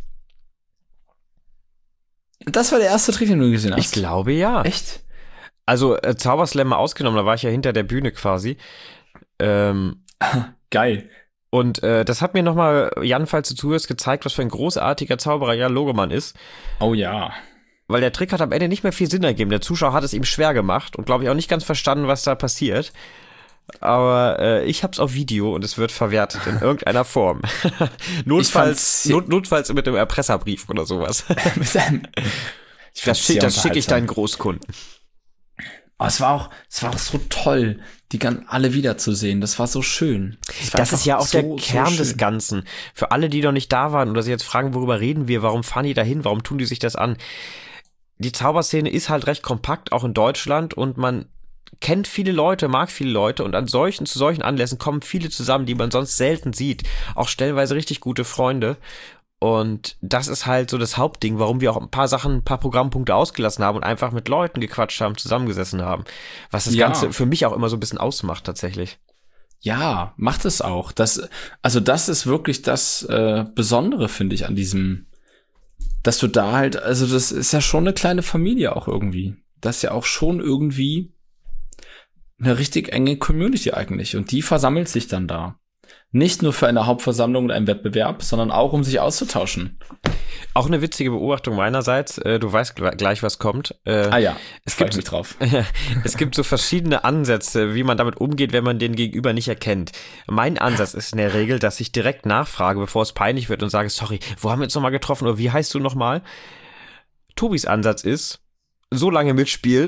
Das war der erste Trick, den du gesehen hast? Ich glaube, ja. Echt? Also, äh, Zauberslam mal ausgenommen, da war ich ja hinter der Bühne quasi. Ähm, Geil. Und äh, das hat mir nochmal, Jan, falls du zuhörst, gezeigt, was für ein großartiger Zauberer Jan Logemann ist. Oh ja. Weil der Trick hat am Ende nicht mehr viel Sinn ergeben. Der Zuschauer hat es ihm schwer gemacht und glaube ich auch nicht ganz verstanden, was da passiert. Aber äh, ich hab's auf Video und es wird verwertet in irgendeiner Form. notfalls, not, notfalls mit einem Erpresserbrief oder sowas. mit einem, das schick, das schicke ich deinen Großkunden. Aber es war auch, es war auch so toll, die gan- alle wiederzusehen. Das war so schön. Das, das ist ja auch so, der Kern so des Ganzen. Für alle, die noch nicht da waren oder sich jetzt fragen, worüber reden wir, warum fahren die da hin, warum tun die sich das an? Die Zauberszene ist halt recht kompakt, auch in Deutschland, und man kennt viele Leute, mag viele Leute, und an solchen, zu solchen Anlässen kommen viele zusammen, die man sonst selten sieht. Auch stellenweise richtig gute Freunde. Und das ist halt so das Hauptding, warum wir auch ein paar Sachen, ein paar Programmpunkte ausgelassen haben und einfach mit Leuten gequatscht haben, zusammengesessen haben. Was das ja. Ganze für mich auch immer so ein bisschen ausmacht, tatsächlich. Ja, macht es auch. Das, also das ist wirklich das äh, Besondere, finde ich, an diesem, dass du da halt, also das ist ja schon eine kleine Familie auch irgendwie. Das ist ja auch schon irgendwie eine richtig enge Community eigentlich. Und die versammelt sich dann da. Nicht nur für eine Hauptversammlung und einen Wettbewerb, sondern auch, um sich auszutauschen. Auch eine witzige Beobachtung meinerseits. Äh, du weißt gleich, was kommt. Äh, ah ja, es gibt mich drauf. Es gibt so verschiedene Ansätze, wie man damit umgeht, wenn man den Gegenüber nicht erkennt. Mein Ansatz ist in der Regel, dass ich direkt nachfrage, bevor es peinlich wird, und sage, sorry, wo haben wir uns nochmal getroffen oder wie heißt du nochmal? Tobis Ansatz ist, so lange mitspielen,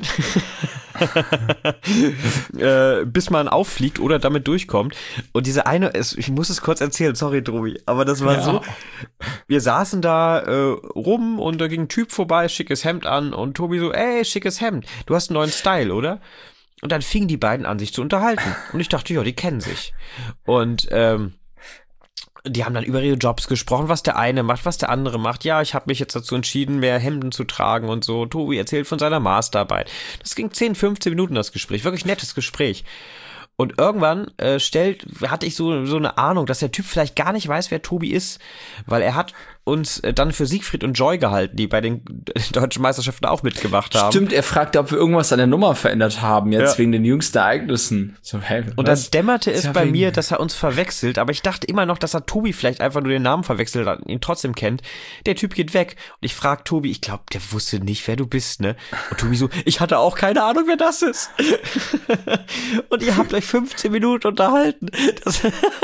äh, bis man auffliegt oder damit durchkommt. Und diese eine, ich muss es kurz erzählen, sorry, Tobi, aber das war ja. so, wir saßen da äh, rum und da ging ein Typ vorbei, schickes Hemd an, und Tobi so, ey, schickes Hemd, du hast einen neuen Style, oder? Und dann fingen die beiden an, sich zu unterhalten. Und ich dachte, ja, die kennen sich. Und ähm, die haben dann über ihre Jobs gesprochen, was der eine macht, was der andere macht. Ja, ich habe mich jetzt dazu entschieden, mehr Hemden zu tragen und so. Tobi erzählt von seiner Masterarbeit. Das ging zehn, fünfzehn Minuten, das Gespräch. Wirklich nettes Gespräch. Und irgendwann äh, stellt, hatte ich so, so eine Ahnung, dass der Typ vielleicht gar nicht weiß, wer Tobi ist, weil er hat uns äh, dann für Siegfried und Joy gehalten, die bei den deutschen Meisterschaften auch mitgemacht haben. Stimmt, er fragte, ob wir irgendwas an der Nummer verändert haben, jetzt ja. wegen den jüngsten Ereignissen. So, hey, und dann dämmerte es ja bei mir, dass er uns verwechselt, aber ich dachte immer noch, dass er Tobi vielleicht einfach nur den Namen verwechselt hat und ihn trotzdem kennt. Der Typ geht weg und ich frage Tobi, ich glaube, der wusste nicht, wer du bist, ne? Und Tobi so, ich hatte auch keine Ahnung, wer das ist. Und ihr habt euch fünfzehn Minuten unterhalten. Das,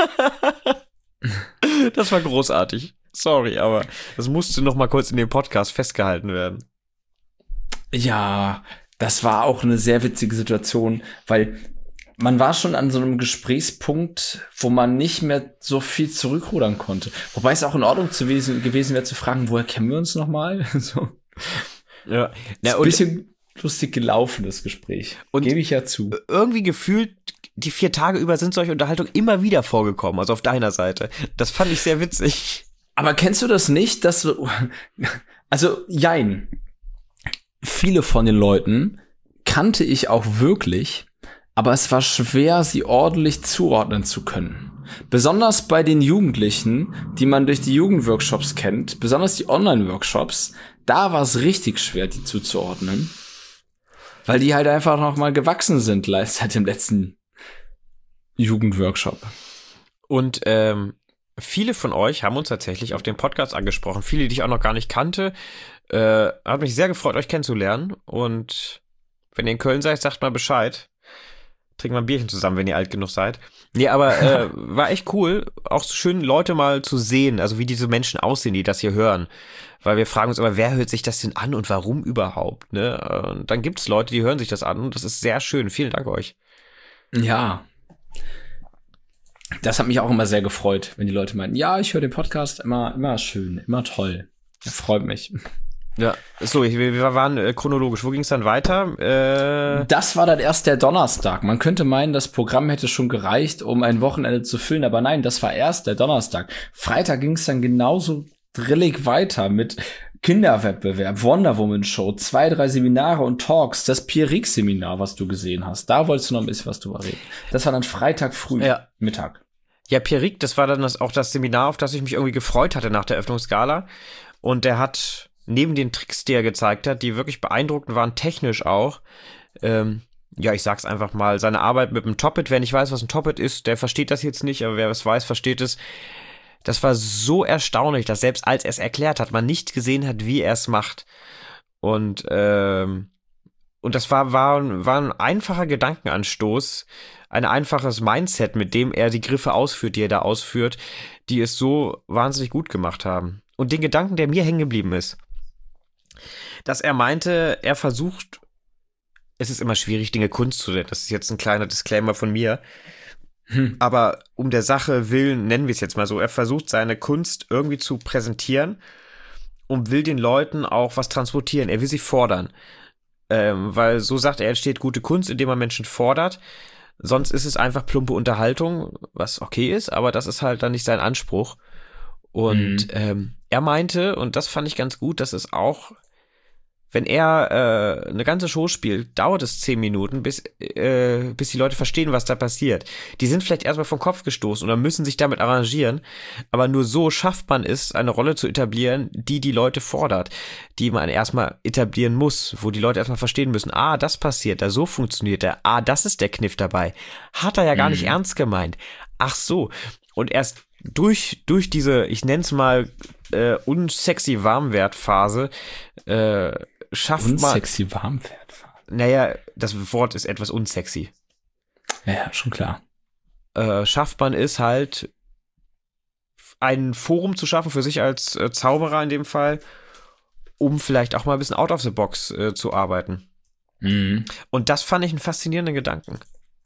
das war großartig. Sorry, aber das musste noch mal kurz in dem Podcast festgehalten werden. Ja, das war auch eine sehr witzige Situation, weil man war schon an so einem Gesprächspunkt, wo man nicht mehr so viel zurückrudern konnte. Wobei es auch in Ordnung zu gewesen, gewesen wäre zu fragen, woher kennen wir uns nochmal? so. Ja. Ja, ein bisschen lustig gelaufen, das Gespräch. Und gebe ich ja zu. Irgendwie gefühlt, die vier Tage über sind solche Unterhaltungen immer wieder vorgekommen, also auf deiner Seite. Das fand ich sehr witzig. Aber kennst du das nicht, dass du, also, jein. Viele von den Leuten kannte ich auch wirklich, aber es war schwer, sie ordentlich zuordnen zu können. Besonders bei den Jugendlichen, die man durch die Jugendworkshops kennt, besonders die Online-Workshops, da war es richtig schwer, die zuzuordnen, weil die halt einfach noch mal gewachsen sind seit dem letzten Jugendworkshop. Und ähm, viele von euch haben uns tatsächlich auf dem Podcast angesprochen. Viele, die ich auch noch gar nicht kannte. Äh, hat mich sehr gefreut, euch kennenzulernen. Und wenn ihr in Köln seid, sagt mal Bescheid. Trinken wir ein Bierchen zusammen, wenn ihr alt genug seid. Nee, aber äh, war echt cool. Auch so schön, Leute mal zu sehen. Also wie diese Menschen aussehen, die das hier hören. Weil wir fragen uns immer, wer hört sich das denn an und warum überhaupt? Ne? Und dann gibt es Leute, die hören sich das an. Und das ist sehr schön. Vielen Dank euch. Ja. Das hat mich auch immer sehr gefreut, wenn die Leute meinten, ja, ich höre den Podcast immer, immer schön, immer toll. Das freut mich. Ja, so, wir, wir waren äh, chronologisch. Wo ging es dann weiter? Äh das war dann erst der Donnerstag. Man könnte meinen, das Programm hätte schon gereicht, um ein Wochenende zu füllen, aber nein, das war erst der Donnerstag. Freitag ging es dann genauso drillig weiter mit Kinderwettbewerb, Wonder Woman Show, zwei, drei Seminare und Talks, das Pierre-Rieck-Seminar, was du gesehen hast. Da wolltest du noch ein bisschen was drüber reden. Das war dann Freitag früh, ja. Mittag. Ja, Pierre-Rieck, das war dann das, auch das Seminar, auf das ich mich irgendwie gefreut hatte nach der Eröffnungsgala. Und der hat neben den Tricks, die er gezeigt hat, die wirklich beeindruckend waren, technisch auch, ähm, ja, ich sag's einfach mal, seine Arbeit mit dem Toppet, wer nicht weiß, was ein Toppet ist, der versteht das jetzt nicht, aber wer es weiß, versteht es. Das war so erstaunlich, dass selbst als er es erklärt hat, man nicht gesehen hat, wie er es macht. Und ähm, und das war, war, war ein einfacher Gedankenanstoß, ein einfaches Mindset, mit dem er die Griffe ausführt, die er da ausführt, die es so wahnsinnig gut gemacht haben. Und den Gedanken, der mir hängen geblieben ist, dass er meinte, er versucht, es ist immer schwierig, Dinge Kunst zu nennen, das ist jetzt ein kleiner Disclaimer von mir, hm. aber um der Sache willen, nennen wir es jetzt mal so, er versucht seine Kunst irgendwie zu präsentieren und will den Leuten auch was transportieren, er will sie fordern, ähm, weil so sagt er, entsteht gute Kunst, indem man Menschen fordert, sonst ist es einfach plumpe Unterhaltung, was okay ist, aber das ist halt dann nicht sein Anspruch. Und mhm. ähm, er meinte, und das fand ich ganz gut, dass es auch, wenn er äh, eine ganze Show spielt, dauert es zehn Minuten, bis äh, bis die Leute verstehen, was da passiert. Die sind vielleicht erstmal vom Kopf gestoßen oder müssen sich damit arrangieren, aber nur so schafft man es, eine Rolle zu etablieren, die die Leute fordert, die man erstmal etablieren muss, wo die Leute erstmal verstehen müssen, ah, das passiert, da so funktioniert er, ah, das ist der Kniff dabei. Hat er ja gar mhm. nicht ernst gemeint. Ach so. Und erst durch durch diese, ich nenne es mal, äh, unsexy Warmwertphase, äh, schafft man... Unsexy Warmwertphase? Naja, das Wort ist etwas unsexy. Ja, ja, schon klar. Äh, schafft man es halt, ein Forum zu schaffen für sich als äh, Zauberer in dem Fall, um vielleicht auch mal ein bisschen out of the box äh, zu arbeiten. Mhm. Und das fand ich einen faszinierenden Gedanken.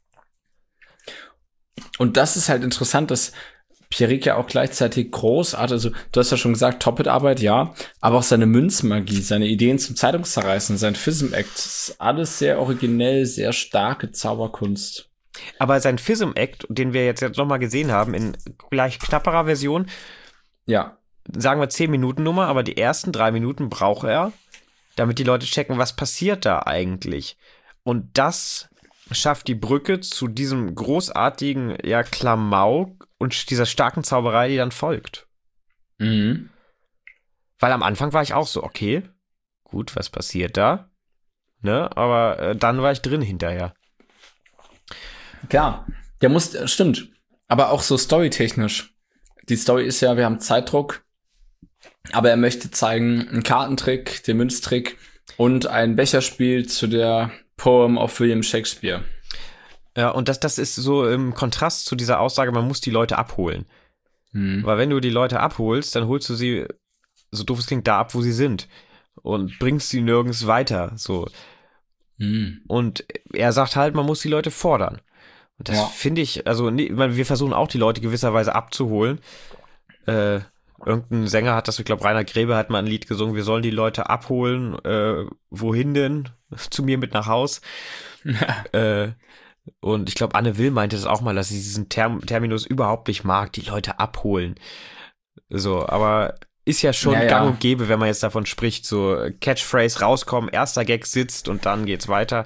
Und das ist halt interessant, dass Pierre-Rieck ja auch gleichzeitig großartig, also du hast ja schon gesagt, Toppet-Arbeit, ja, aber auch seine Münzmagie, seine Ideen zum Zeitungszerreißen, sein Fism-Act, ist alles sehr originell, sehr starke Zauberkunst. Aber sein Fism-Act, den wir jetzt nochmal gesehen haben, in gleich knapperer Version, ja, sagen wir zehn Minuten Nummer, aber die ersten drei Minuten braucht er, damit die Leute checken, was passiert da eigentlich. Und das schafft die Brücke zu diesem großartigen, ja, Klamauk und dieser starken Zauberei, die dann folgt. Mhm. Weil am Anfang war ich auch so, okay, gut, was passiert da? Ne, aber äh, dann war ich drin hinterher. Klar, der muss, stimmt, aber auch so storytechnisch. Die Story ist ja, wir haben Zeitdruck, aber er möchte zeigen, einen Kartentrick, den Münztrick und ein Becherspiel zu der Poem of William Shakespeare. Ja, und das, das ist so im Kontrast zu dieser Aussage, man muss die Leute abholen. Hm. Weil wenn du die Leute abholst, dann holst du sie, so doof es klingt, da ab, wo sie sind. Und bringst sie nirgends weiter, so. Hm. Und er sagt halt, man muss die Leute fordern. Und das ja. finde ich, also nee, wir versuchen auch die Leute gewisserweise abzuholen. Äh, irgendein Sänger hat das, ich glaube Rainer Grebe hat mal ein Lied gesungen, wir sollen die Leute abholen. Äh, wohin denn? Zu mir mit nach Haus. äh, und ich glaube Anne Will meinte das auch mal, dass sie diesen Term- Terminus überhaupt nicht mag, die Leute abholen. So, aber ist ja schon ja, gang ja. und gäbe, wenn man jetzt davon spricht, so Catchphrase rauskommen, erster Gag sitzt und dann geht's weiter.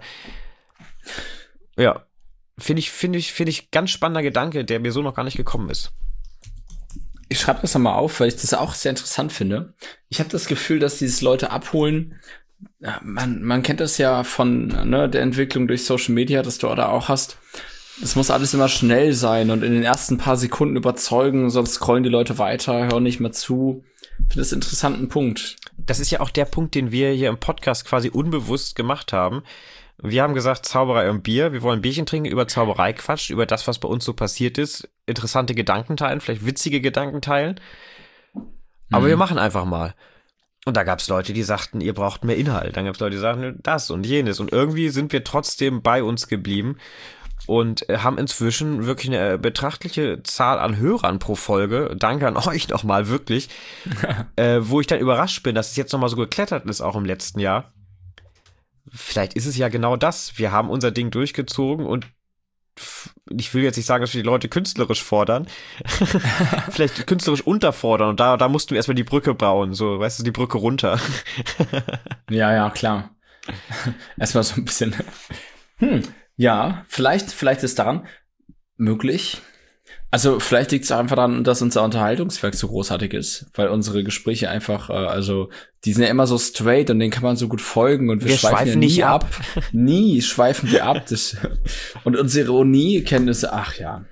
Ja. Finde ich, finde ich, finde ich ganz spannender Gedanke, der mir so noch gar nicht gekommen ist. Ich schreibe das nochmal auf, weil ich das auch sehr interessant finde. Ich habe das Gefühl, dass dieses Leute abholen, ja, man, man kennt das ja von ne, der Entwicklung durch Social Media, dass du da auch hast. Es muss alles immer schnell sein und in den ersten paar Sekunden überzeugen, sonst scrollen die Leute weiter, hören nicht mehr zu. Ich finde das einen interessanten Punkt. Das ist ja auch der Punkt, den wir hier im Podcast quasi unbewusst gemacht haben. Wir haben gesagt, Zauberei und Bier. Wir wollen ein Bierchen trinken, über Zauberei quatschen, über das, was bei uns so passiert ist. Interessante Gedanken teilen, vielleicht witzige Gedanken teilen. Aber mhm. wir machen einfach mal. Und da gab es Leute, die sagten, ihr braucht mehr Inhalt. Dann gab es Leute, die sagten, das und jenes. Und irgendwie sind wir trotzdem bei uns geblieben und haben inzwischen wirklich eine betrachtliche Zahl an Hörern pro Folge. Danke an euch nochmal, wirklich. äh, wo ich dann überrascht bin, dass es jetzt nochmal so geklettert ist, auch im letzten Jahr. Vielleicht ist es ja genau das. Wir haben unser Ding durchgezogen und ich will jetzt nicht sagen, dass wir die Leute künstlerisch fordern. Vielleicht künstlerisch unterfordern und da, da mussten wir erstmal die Brücke bauen, so, weißt du, die Brücke runter. Ja, ja, klar. Erstmal so ein bisschen. Hm, ja, vielleicht, vielleicht ist daran möglich. Also vielleicht liegt es einfach daran, dass unser Unterhaltungswerk so großartig ist, weil unsere Gespräche einfach, äh, also die sind ja immer so straight und denen kann man so gut folgen und wir, wir schweifen, schweifen ja nie ab. ab. Nie schweifen wir ab. Das, und unsere Ironiekenntnisse, ach ja.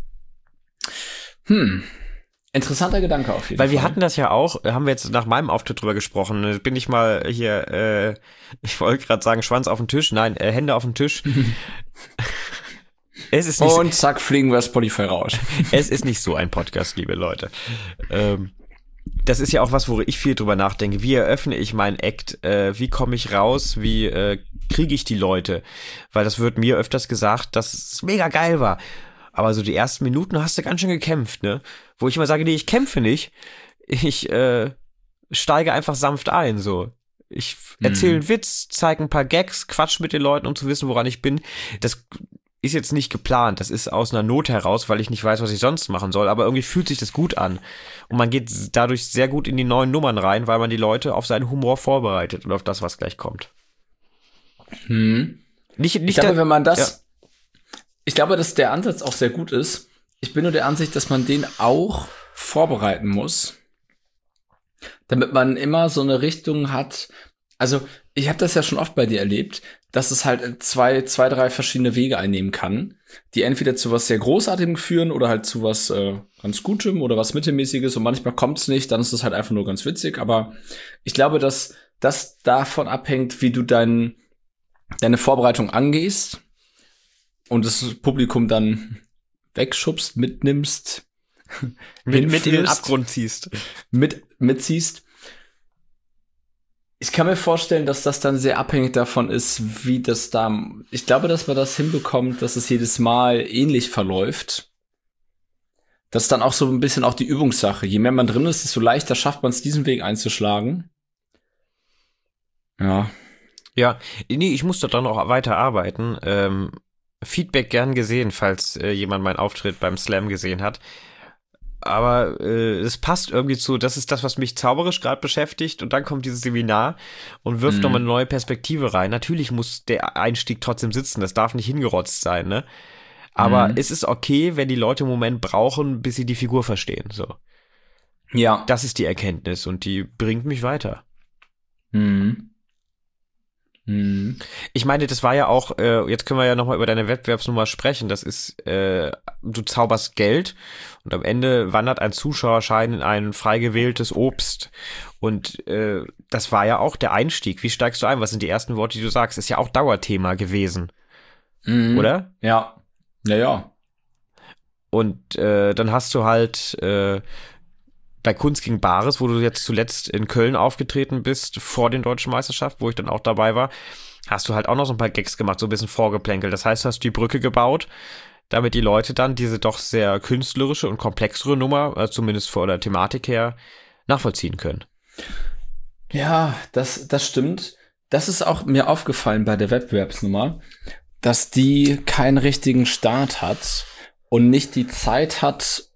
Hm. Interessanter Gedanke auf jeden Weil Fall. Wir hatten das ja auch, haben wir jetzt nach meinem Auftritt drüber gesprochen, bin ich mal hier, äh, ich wollte gerade sagen Schwanz auf den Tisch, nein, äh, Hände auf den Tisch. Es ist nicht und zack, fliegen wir Spotify raus. Es ist nicht so ein Podcast, liebe Leute. Ähm, das ist ja auch was, wo ich viel drüber nachdenke. Wie eröffne ich meinen Act? Äh, wie komme ich raus? Wie äh, kriege ich die Leute? Weil das wird mir öfters gesagt, dass es mega geil war. Aber so die ersten Minuten hast du ganz schön gekämpft, ne? Wo ich immer sage, nee, ich kämpfe nicht. Ich äh, steige einfach sanft ein, so. Ich erzähle mhm. einen Witz, zeige ein paar Gags, quatsch mit den Leuten, um zu wissen, woran ich bin. Das ist jetzt nicht geplant, das ist aus einer Not heraus, weil ich nicht weiß, was ich sonst machen soll, aber irgendwie fühlt sich das gut an. Und man geht dadurch sehr gut in die neuen Nummern rein, weil man die Leute auf seinen Humor vorbereitet und auf das, was gleich kommt. Hm. Nicht, nicht ich glaube, da, wenn man das, ja. ich glaube, dass der Ansatz auch sehr gut ist. Ich bin nur der Ansicht, dass man den auch vorbereiten muss, damit man immer so eine Richtung hat. Also, ich habe das ja schon oft bei dir erlebt, dass es halt zwei, zwei, drei verschiedene Wege einnehmen kann, die entweder zu was sehr Großartigem führen oder halt zu was äh, ganz Gutem oder was Mittelmäßiges und manchmal kommt's nicht, dann ist es halt einfach nur ganz witzig, aber ich glaube, dass das davon abhängt, wie du dein, deine Vorbereitung angehst und das Publikum dann wegschubst, mitnimmst, mit, mit in den Abgrund ziehst. Mit, mitziehst. Ich kann mir vorstellen, dass das dann sehr abhängig davon ist, wie das da. Ich glaube, dass man das hinbekommt, dass es jedes Mal ähnlich verläuft. Das ist dann auch so ein bisschen auch die Übungssache. Je mehr man drin ist, desto leichter schafft man es, diesen Weg einzuschlagen. Ja. Ja, nee, ich muss da dann auch weiter arbeiten. Ähm, Feedback gern gesehen, falls äh, jemand meinen Auftritt beim Slam gesehen hat. Aber äh, es passt irgendwie zu, das ist das, was mich zauberisch gerade beschäftigt und dann kommt dieses Seminar und wirft mhm. nochmal eine neue Perspektive rein. Natürlich muss der Einstieg trotzdem sitzen, das darf nicht hingerotzt sein, ne? Aber mhm. es ist okay, wenn die Leute einen Moment brauchen, bis sie die Figur verstehen, so. Ja. Das ist die Erkenntnis und die bringt mich weiter. Mhm. Mhm. Ich meine, das war ja auch, äh, jetzt können wir ja nochmal über deine Wettbewerbsnummer sprechen, das ist, äh, du zauberst Geld und am Ende wandert ein Zuschauerschein in ein frei gewähltes Obst und äh, das war ja auch der Einstieg. Wie steigst du ein? Was sind die ersten Worte, die du sagst? Ist ja auch Dauerthema gewesen, mhm. oder? Ja, ja, ja. Und äh, dann hast du halt äh, bei Kunst gegen Bares, wo du jetzt zuletzt in Köln aufgetreten bist, vor den Deutschen Meisterschaften, wo ich dann auch dabei war, hast du halt auch noch so ein paar Gags gemacht, so ein bisschen vorgeplänkelt. Das heißt, du hast die Brücke gebaut, damit die Leute dann diese doch sehr künstlerische und komplexere Nummer, also zumindest vor der Thematik her, nachvollziehen können. Ja, das, das stimmt. Das ist auch mir aufgefallen bei der Wettbewerbsnummer, dass die keinen richtigen Start hat und nicht die Zeit hat,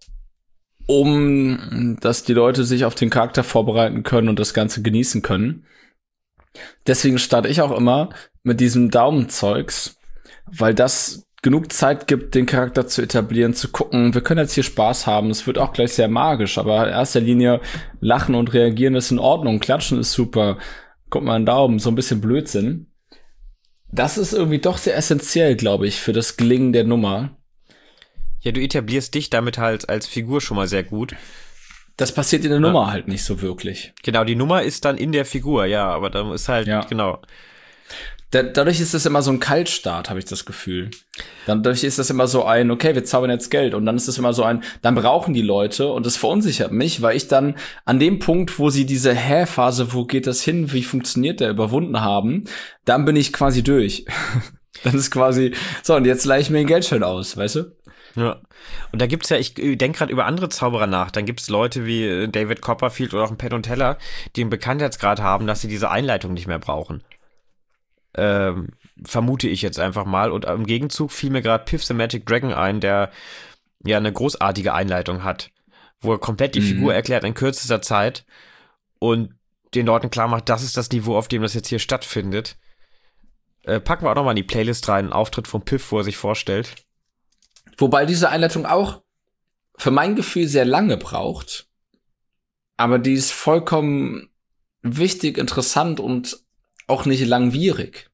um, dass die Leute sich auf den Charakter vorbereiten können und das Ganze genießen können. Deswegen starte ich auch immer mit diesem Daumenzeugs, weil das genug Zeit gibt, den Charakter zu etablieren, zu gucken, wir können jetzt hier Spaß haben, es wird auch gleich sehr magisch, aber in erster Linie lachen und reagieren ist in Ordnung, klatschen ist super, guck mal einen Daumen, so ein bisschen Blödsinn. Das ist irgendwie doch sehr essentiell, glaube ich, für das Gelingen der Nummer. Ja, du etablierst dich damit halt als Figur schon mal sehr gut. Das passiert in der ja. Nummer halt nicht so wirklich. Genau, die Nummer ist dann in der Figur, ja, aber da ist halt, ja. genau. Da, dadurch ist das immer so ein Kaltstart, habe ich das Gefühl. Dann, dadurch ist das immer so ein, okay, wir zaubern jetzt Geld. Und dann ist das immer so ein, dann brauchen die Leute. Und das verunsichert mich, weil ich dann an dem Punkt, wo sie diese Hä-Phase, wo geht das hin, wie funktioniert der, überwunden haben, dann bin ich quasi durch. Dann ist quasi, so, und jetzt leihe ich mir den Geldschein aus, weißt du? Ja, und da gibt's ja, ich denke gerade über andere Zauberer nach, dann gibt's Leute wie David Copperfield oder auch ein Penn und Teller, die einen Bekanntheitsgrad haben, dass sie diese Einleitung nicht mehr brauchen. Ähm, vermute ich jetzt einfach mal. Und im Gegenzug fiel mir gerade Piff the Magic Dragon ein, der ja eine großartige Einleitung hat, wo er komplett die mhm. Figur erklärt in kürzester Zeit und den Leuten klar macht, das ist das Niveau, auf dem das jetzt hier stattfindet. Äh, packen wir auch nochmal in die Playlist rein, einen Auftritt von Piff, wo er sich vorstellt. Wobei diese Einleitung auch für mein Gefühl sehr lange braucht, aber die ist vollkommen wichtig, interessant und auch nicht langwierig.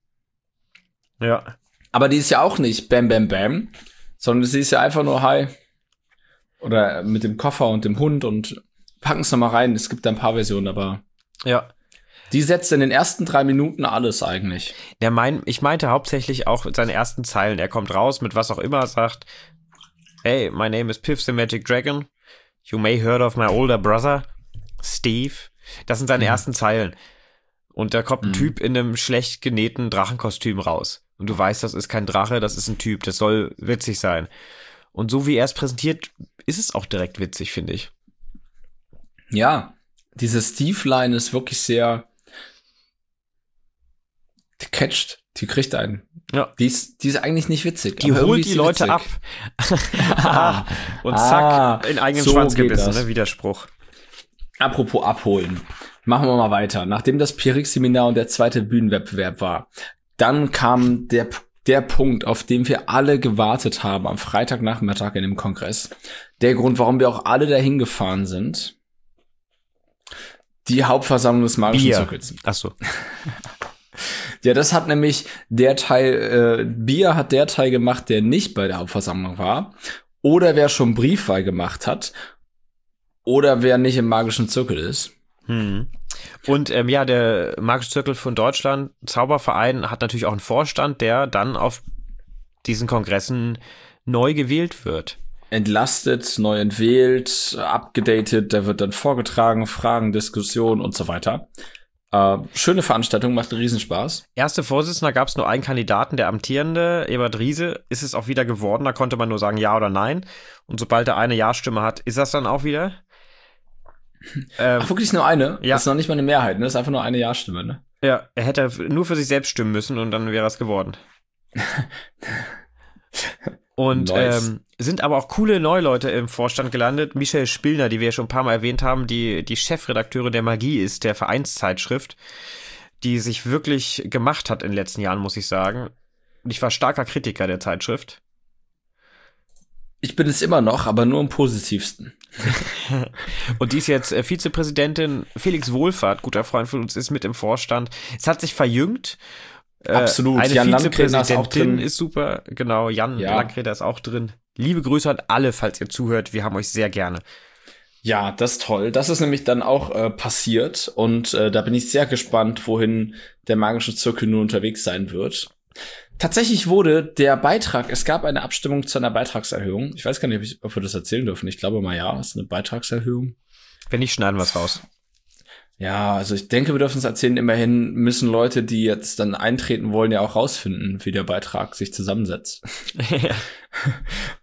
Ja. Aber die ist ja auch nicht Bam Bam Bam, sondern sie ist ja einfach nur Hi. Oder mit dem Koffer und dem Hund und packen es nochmal rein. Es gibt da ein paar Versionen, aber ja. Die setzt in den ersten drei Minuten alles eigentlich. Der mein, ich meinte hauptsächlich auch seine ersten Zeilen. Er kommt raus mit was auch immer, sagt, hey, my name is Piff the Magic Dragon. You may heard of my older brother, Steve. Das sind seine mhm. ersten Zeilen. Und da kommt ein mhm. Typ in einem schlecht genähten Drachenkostüm raus. Und du weißt, das ist kein Drache, das ist ein Typ. Das soll witzig sein. Und so wie er es präsentiert, ist es auch direkt witzig, finde ich. Ja, diese Steve-Line ist wirklich sehr die catcht, die kriegt einen. Ja. Die ist, die ist eigentlich nicht witzig. Die holt die Leute witzig. ab. Und zack, ah, in eigenen so Schwanz gebissen, ne? Widerspruch. Apropos abholen. Machen wir mal weiter. Nachdem das Pirix-Seminar und der zweite Bühnenwettbewerb war, dann kam der, der Punkt, auf den wir alle gewartet haben, am Freitagnachmittag in dem Kongress. Der Grund, warum wir auch alle dahin gefahren sind. Die Hauptversammlung des Magischen Bier. Zirkels. Ach so. Ja, das hat nämlich der Teil, äh, Bier hat der Teil gemacht, der nicht bei der Hauptversammlung war. Oder wer schon Briefwahl gemacht hat. Oder wer nicht im Magischen Zirkel ist. Hm. Und ähm, ja, der Magische Zirkel von Deutschland, Zauberverein, hat natürlich auch einen Vorstand, der dann auf diesen Kongressen neu gewählt wird. Entlastet, neu entwählt, abgedatet, der wird dann vorgetragen, Fragen, Diskussionen und so weiter. Äh, schöne Veranstaltung, macht Riesenspaß. Erste Vorsitzender gab es nur einen Kandidaten, der amtierende, Ebert Riese, ist es auch wieder geworden, da konnte man nur sagen Ja oder Nein. Und sobald er eine Ja-Stimme hat, ist das dann auch wieder? Ähm, Ach, wirklich nur eine? Ja. Das ist noch nicht mal eine Mehrheit, ne? Das ist einfach nur eine Ja-Stimme, ne? Ja, er hätte nur für sich selbst stimmen müssen und dann wäre es geworden. Und nice. ähm, sind aber auch coole Neuleute im Vorstand gelandet. Michelle Spillner, die wir ja schon ein paar Mal erwähnt haben, die die Chefredakteurin der Magie ist, der Vereinszeitschrift, die sich wirklich gemacht hat in den letzten Jahren, muss ich sagen. Und ich war starker Kritiker der Zeitschrift. Ich bin es immer noch, aber nur im Positivsten. Und die ist jetzt äh, Vizepräsidentin. Felix Wohlfahrt, guter Freund von uns, ist mit im Vorstand. Es hat sich verjüngt. Äh, Absolut. Eine Jan Vizepräsidentin ist, ist super. Genau, Jan ja. Landgreder ist auch drin. Liebe Grüße an alle, falls ihr zuhört. Wir haben euch sehr gerne. Ja, das ist toll. Das ist nämlich dann auch äh, passiert. Und äh, da bin ich sehr gespannt, wohin der Magische Zirkel nun unterwegs sein wird. Tatsächlich wurde der Beitrag, es gab eine Abstimmung zu einer Beitragserhöhung. Ich weiß gar nicht, ob, ich, ob wir das erzählen dürfen. Ich glaube mal, ja, es ist eine Beitragserhöhung. Wenn nicht, schneiden wir es raus. Ja, also ich denke, wir dürfen es erzählen. Immerhin müssen Leute, die jetzt dann eintreten wollen, ja auch rausfinden, wie der Beitrag sich zusammensetzt.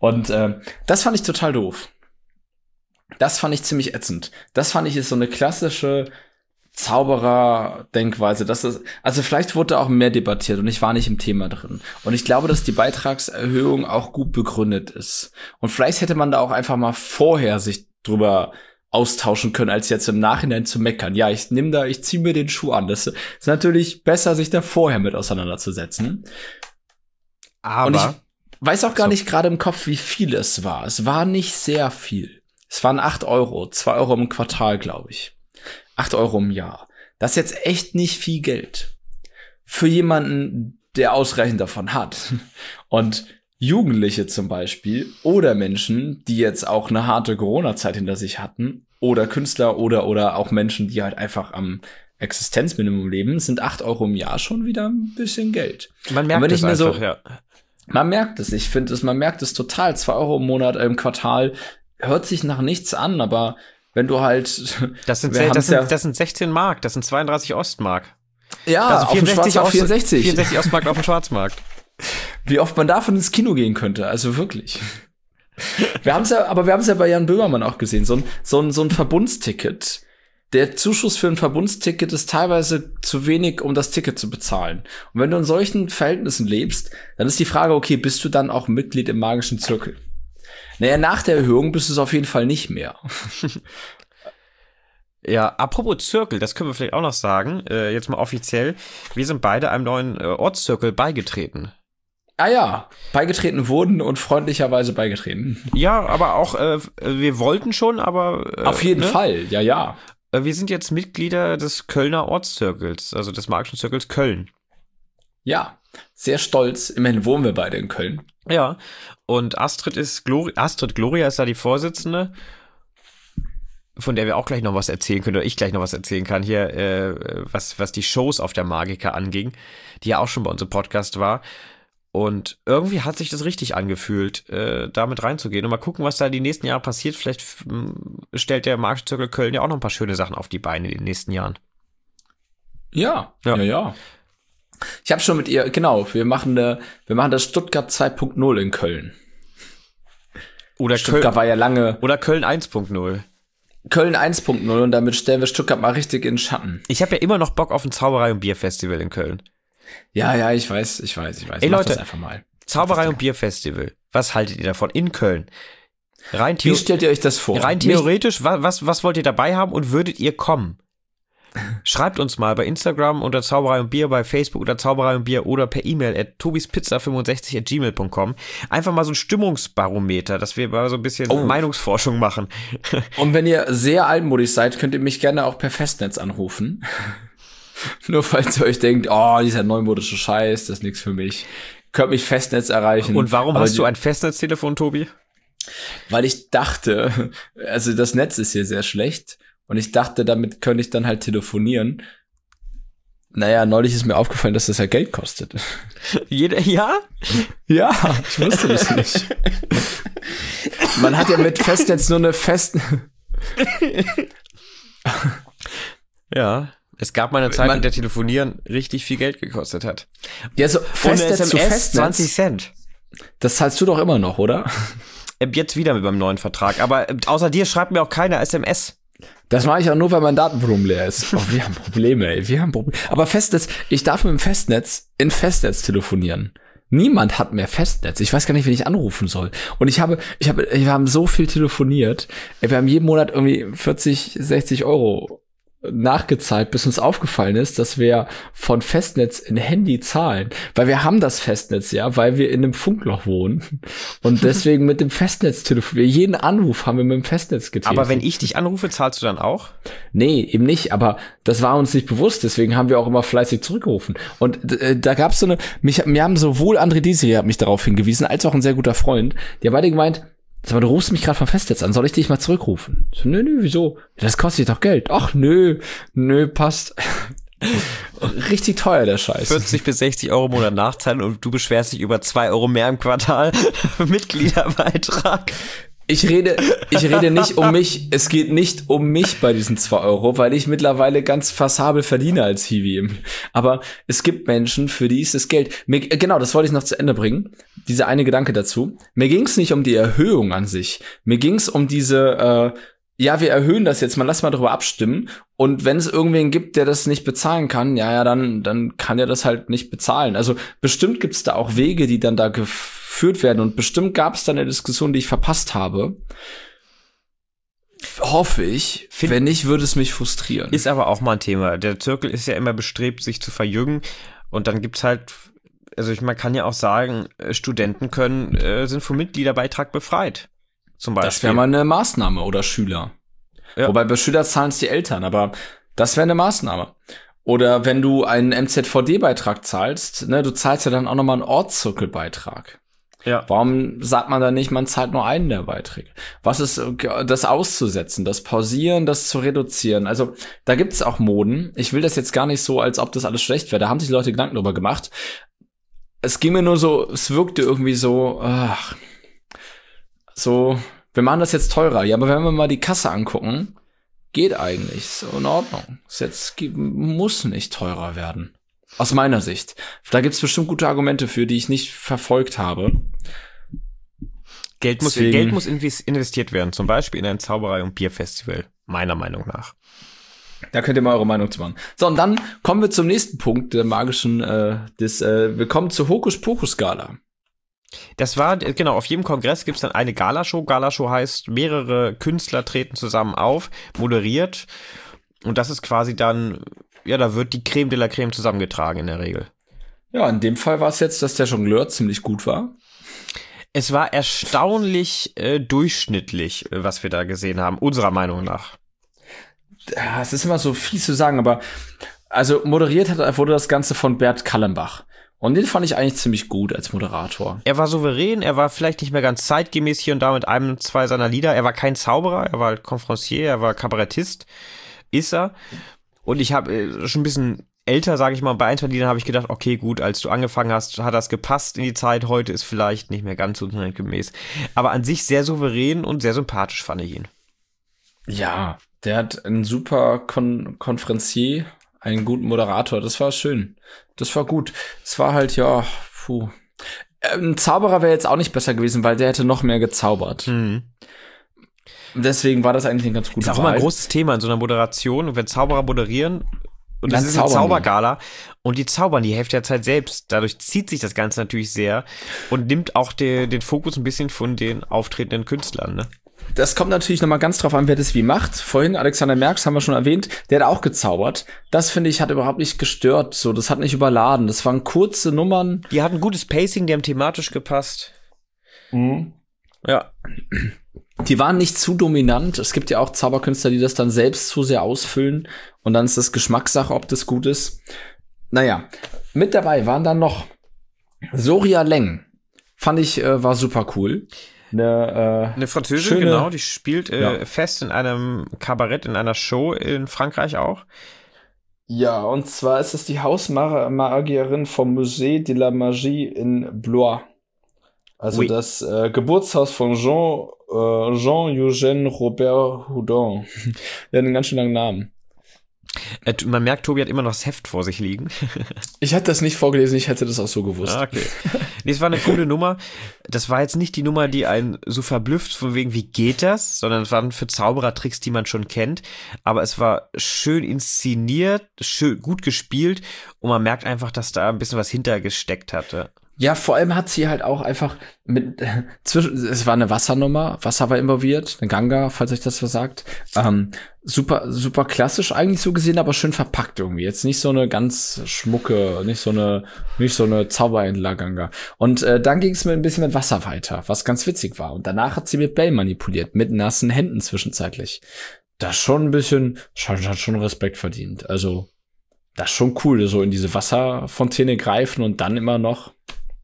Und äh, das fand ich total doof. Das fand ich ziemlich ätzend. Das fand ich ist so eine klassische Zauberer-Denkweise. Das ist, also vielleicht wurde da auch mehr debattiert und ich war nicht im Thema drin. Und ich glaube, dass die Beitragserhöhung auch gut begründet ist. Und vielleicht hätte man da auch einfach mal vorher sich drüber austauschen können, als jetzt im Nachhinein zu meckern. Ja, ich nehme da, ich ziehe mir den Schuh an. Das ist natürlich besser, sich da vorher mit auseinanderzusetzen. Aber und ich weiß auch gar so. nicht gerade im Kopf, wie viel es war. Es war nicht sehr viel. Es waren acht Euro, zwei Euro im Quartal, glaube ich. acht Euro im Jahr. Das ist jetzt echt nicht viel Geld. Für jemanden, der ausreichend davon hat. Und Jugendliche zum Beispiel oder Menschen, die jetzt auch eine harte Corona-Zeit hinter sich hatten oder Künstler oder oder auch Menschen, die halt einfach am Existenzminimum leben, sind acht Euro im Jahr schon wieder ein bisschen Geld. Man merkt es einfach, so, ja. Man merkt es, ich finde es, man merkt es total. zwei Euro im Monat, äh, im Quartal, hört sich nach nichts an, aber wenn du halt... Das sind, das sind, ja, das sind sechzehn Mark, das sind zweiunddreißig Ostmark. Ja, also auf dem Schwarzmarkt vierundsechzig. vierundsechzig Ostmark auf dem Schwarzmarkt. Wie oft man davon ins Kino gehen könnte, also wirklich. Wir haben's ja, aber wir haben es ja bei Jan Böhmermann auch gesehen, so ein, so ein, so ein Verbundsticket. Der Zuschuss für ein Verbundsticket ist teilweise zu wenig, um das Ticket zu bezahlen. Und wenn du in solchen Verhältnissen lebst, dann ist die Frage, okay, bist du dann auch Mitglied im magischen Zirkel? Naja, nach der Erhöhung bist du es auf jeden Fall nicht mehr. Ja, apropos Zirkel, das können wir vielleicht auch noch sagen, äh, jetzt mal offiziell. Wir sind beide einem neuen äh, Ortszirkel beigetreten. Ah ja, beigetreten wurden und freundlicherweise beigetreten. Ja, aber auch, äh, wir wollten schon, aber... Äh, Auf jeden ne? Fall, ja, ja. Äh, wir sind jetzt Mitglieder des Kölner Ortszirkels, also des magischen Zirkels Köln. Ja, sehr stolz. Immerhin wohnen wir beide in Köln. Ja, und Astrid ist Glori- Astrid Gloria ist da die Vorsitzende, von der wir auch gleich noch was erzählen können, oder ich gleich noch was erzählen kann, hier, äh, was, was die Shows auf der Magica anging, die ja auch schon bei uns im Podcast war. Und irgendwie hat sich das richtig angefühlt, äh, da mit reinzugehen. Und mal gucken, was da die nächsten Jahre passiert. Vielleicht f- stellt der Magische Zirkel Köln ja auch noch ein paar schöne Sachen auf die Beine in den nächsten Jahren. Ja, ja, ja. ja. Ich habe schon mit ihr, genau, wir machen, eine, wir machen das Stuttgart zwei Punkt null in Köln. Oder Stuttgart Köln, war ja lange... Oder Köln eins Punkt null. Köln eins Punkt null und damit stellen wir Stuttgart mal richtig in den Schatten. Ich habe ja immer noch Bock auf ein Zauberei- und Bierfestival in Köln. Ja, ja, ich weiß, ich weiß, ich weiß. Ey Mach Leute, das einfach mal. Zauberei- und Bierfestival. Was haltet ihr davon in Köln? Rein Wie stellt ihr euch das vor? Rein theoretisch, was, was, was wollt ihr dabei haben und würdet ihr kommen? Schreibt uns mal bei Instagram unter Zauberei und Bier, bei Facebook unter Zauberei und Bier oder per E-Mail at tobispizza fünfundsechzig at gmail punkt com. Einfach mal so ein Stimmungsbarometer, dass wir mal so ein bisschen oh. Meinungsforschung machen. Und wenn ihr sehr altmodisch seid, könnt ihr mich gerne auch per Festnetz anrufen. Nur falls ihr euch denkt, oh, dieser neumodische Scheiß, das ist nichts für mich. Könnt mich Festnetz erreichen. Und warum Aber hast du ein Festnetztelefon, Tobi? Weil ich dachte, also das Netz ist hier sehr schlecht. Und ich dachte, damit könnte ich dann halt telefonieren. Naja, neulich ist mir aufgefallen, dass das ja Geld kostet. Jeder, ja? Ja, ich wusste das nicht. Man hat ja mit Festnetz nur eine Fest... Ja, es gab mal eine Zeit, Man, in der Telefonieren richtig viel Geld gekostet hat. Ja, so Festnetz S M S zu Festnetz, zwanzig Cent. Das zahlst du doch immer noch, oder? Jetzt wieder mit meinem neuen Vertrag. Aber außer dir schreibt mir auch keiner S M S. Das mache ich auch nur, weil mein Datenvolumen leer ist. Oh, wir haben Probleme, ey. Wir haben Probleme. Aber Festnetz, ich darf mit dem Festnetz in Festnetz telefonieren. Niemand hat mehr Festnetz. Ich weiß gar nicht, wen ich anrufen soll. Und ich habe, ich habe, wir haben so viel telefoniert. Wir haben jeden Monat irgendwie vierzig, sechzig Euro nachgezahlt, bis uns aufgefallen ist, dass wir von Festnetz in Handy zahlen. Weil wir haben das Festnetz, ja, weil wir in einem Funkloch wohnen. Und deswegen mit dem Festnetz telefonieren. Jeden Anruf haben wir mit dem Festnetz getätigt. Aber wenn ich dich anrufe, zahlst du dann auch? Nee, eben nicht. Aber das war uns nicht bewusst. Deswegen haben wir auch immer fleißig zurückgerufen. Und äh, da gab's so eine, mich, mir haben sowohl André Desiree hat mich darauf hingewiesen, als auch ein sehr guter Freund. Die haben beide gemeint, sag mal, du rufst mich gerade vom Festnetz an, soll ich dich mal zurückrufen? So, nö, nö, wieso? Das kostet doch Geld. Ach, nö, nö, passt. Richtig teuer, der Scheiß. vierzig bis sechzig Euro im Monat nachzahlen und du beschwerst dich über zwei Euro mehr im Quartal Mitgliederbeitrag. Ich rede, ich rede nicht um mich, es geht nicht um mich bei diesen zwei Euro, weil ich mittlerweile ganz passabel verdiene als Hiwi. Aber es gibt Menschen, für die ist das Geld. Mir, genau, das wollte ich noch zu Ende bringen. Dieser eine Gedanke dazu. Mir ging es nicht um die Erhöhung an sich. Mir ging es um diese, äh, ja, wir erhöhen das jetzt mal, lass mal darüber abstimmen. Und wenn es irgendwen gibt, der das nicht bezahlen kann, ja, ja, dann, dann kann er das halt nicht bezahlen. Also bestimmt gibt es da auch Wege, die dann da geführt werden. Und bestimmt gab es da eine Diskussion, die ich verpasst habe. Hoffe ich. Find, wenn nicht, würde es mich frustrieren. Ist aber auch mal ein Thema. Der Zirkel ist ja immer bestrebt, sich zu verjüngen. Und dann gibt's halt, also ich, man kann ja auch sagen, Studenten können, äh, sind vom Mitgliederbeitrag befreit. Zum Beispiel. Das wäre mal eine Maßnahme oder Schüler. Ja. Wobei bei Schülern zahlen es die Eltern, aber das wäre eine Maßnahme. Oder wenn du einen M Z V D-Beitrag zahlst, ne, du zahlst ja dann auch nochmal einen Ortszirkelbeitrag. Ja. Warum sagt man dann nicht, man zahlt nur einen der Beiträge? Was ist das auszusetzen, das Pausieren, das zu reduzieren? Also da gibt es auch Moden. Ich will das jetzt gar nicht so, als ob das alles schlecht wäre. Da haben sich Leute Gedanken drüber gemacht. Es ging mir nur so, es wirkte irgendwie so, ach, so, wir machen das jetzt teurer. Ja, aber wenn wir mal die Kasse angucken, geht eigentlich. So in Ordnung. Es jetzt muss nicht teurer werden. Aus meiner Sicht. Da gibt's bestimmt gute Argumente für, die ich nicht verfolgt habe. Geld muss, Geld muss investiert werden. Zum Beispiel in ein Zauberei- und Bierfestival. Meiner Meinung nach. Da könnt ihr mal eure Meinung zu machen. So, und dann kommen wir zum nächsten Punkt der magischen, äh, des, äh, wir kommen zur Hokuspokus-Gala. Das war, genau, auf jedem Kongress gibt's dann eine Galashow. Galashow heißt, mehrere Künstler treten zusammen auf, moderiert. Und das ist quasi dann, ja, da wird die Creme de la Creme zusammengetragen in der Regel. Ja, in dem Fall war es jetzt, dass der Jongleur ziemlich gut war. Es war erstaunlich äh, durchschnittlich, was wir da gesehen haben, unserer Meinung nach. Ja, es ist immer so fies zu sagen, aber also moderiert hat, wurde das Ganze von Bert Kallenbach. Und den fand ich eigentlich ziemlich gut als Moderator. Er war souverän, er war vielleicht nicht mehr ganz zeitgemäß hier und da mit einem, zwei seiner Lieder. Er war kein Zauberer, er war halt Confrancier, er war Kabarettist, ist er. Und ich habe äh, schon ein bisschen älter, sage ich mal, bei ein, zwei Liedern habe ich gedacht, okay, gut, als du angefangen hast, hat das gepasst in die Zeit. Heute ist vielleicht nicht mehr ganz so zeitgemäß. Aber an sich sehr souverän und sehr sympathisch fand ich ihn. Ja, der hat einen super Kon- Konferencier, einen guten Moderator. Das war schön. Das war gut. Es war halt, ja, puh. Ein Zauberer wäre jetzt auch nicht besser gewesen, weil der hätte noch mehr gezaubert. Mhm. Deswegen war das eigentlich ein ganz guter Wahl. Ist auch immer ein großes Thema in so einer Moderation. Wenn Zauberer moderieren, und das ist eine Zaubergala, und die zaubern die Hälfte der Zeit selbst. Dadurch zieht sich das Ganze natürlich sehr und nimmt auch de, den Fokus ein bisschen von den auftretenden Künstlern, ne? Das kommt natürlich nochmal ganz drauf an, wer das wie macht. Vorhin Alexander Merx haben wir schon erwähnt, der hat auch gezaubert. Das, finde ich, hat überhaupt nicht gestört. So, das hat nicht überladen. Das waren kurze Nummern. Die hatten gutes Pacing, die haben thematisch gepasst. Mhm. Ja. Die waren nicht zu dominant. Es gibt ja auch Zauberkünstler, die das dann selbst zu sehr ausfüllen. Und dann ist das Geschmackssache, ob das gut ist. Naja, mit dabei waren dann noch Soria Leng. Fand ich, äh, war super cool. Eine, äh, eine Französin, schöne, genau, die spielt äh, ja. fest in einem Kabarett, in einer Show in Frankreich auch. Ja, und zwar ist es die Hausmagierin vom Musée de la Magie in Blois. Also oui. das äh, Geburtshaus von Jean, äh, Jean-Eugène Robert Houdin. Der hat einen ganz schön langen Namen. Äh, man merkt, Tobi hat immer noch das Heft vor sich liegen. Ich hatte das nicht vorgelesen, ich hätte das auch so gewusst. Ah, okay. Nee, es war eine coole Nummer. Das war jetzt nicht die Nummer, die einen so verblüfft, von wegen, wie geht das? Sondern es waren für Zauberer-Tricks, die man schon kennt. Aber es war schön inszeniert, schön, gut gespielt. Und man merkt einfach, dass da ein bisschen was hintergesteckt hatte. Ja, vor allem hat sie halt auch einfach mit äh, zwischen, es war eine Wassernummer, Wasser war involviert, eine Ganga, falls euch das was sagt. Ähm, super, super klassisch eigentlich so gesehen, aber schön verpackt irgendwie. Jetzt nicht so eine ganz schmucke, nicht so eine, nicht so eine Zauberhändler-Ganga. Und äh, dann ging es mit ein bisschen mit Wasser weiter, was ganz witzig war. Und danach hat sie mit Bell manipuliert, mit nassen Händen zwischenzeitlich. Das schon ein bisschen, schon, hat schon Respekt verdient. Also, das ist schon cool, so in diese Wasserfontäne greifen und dann immer noch.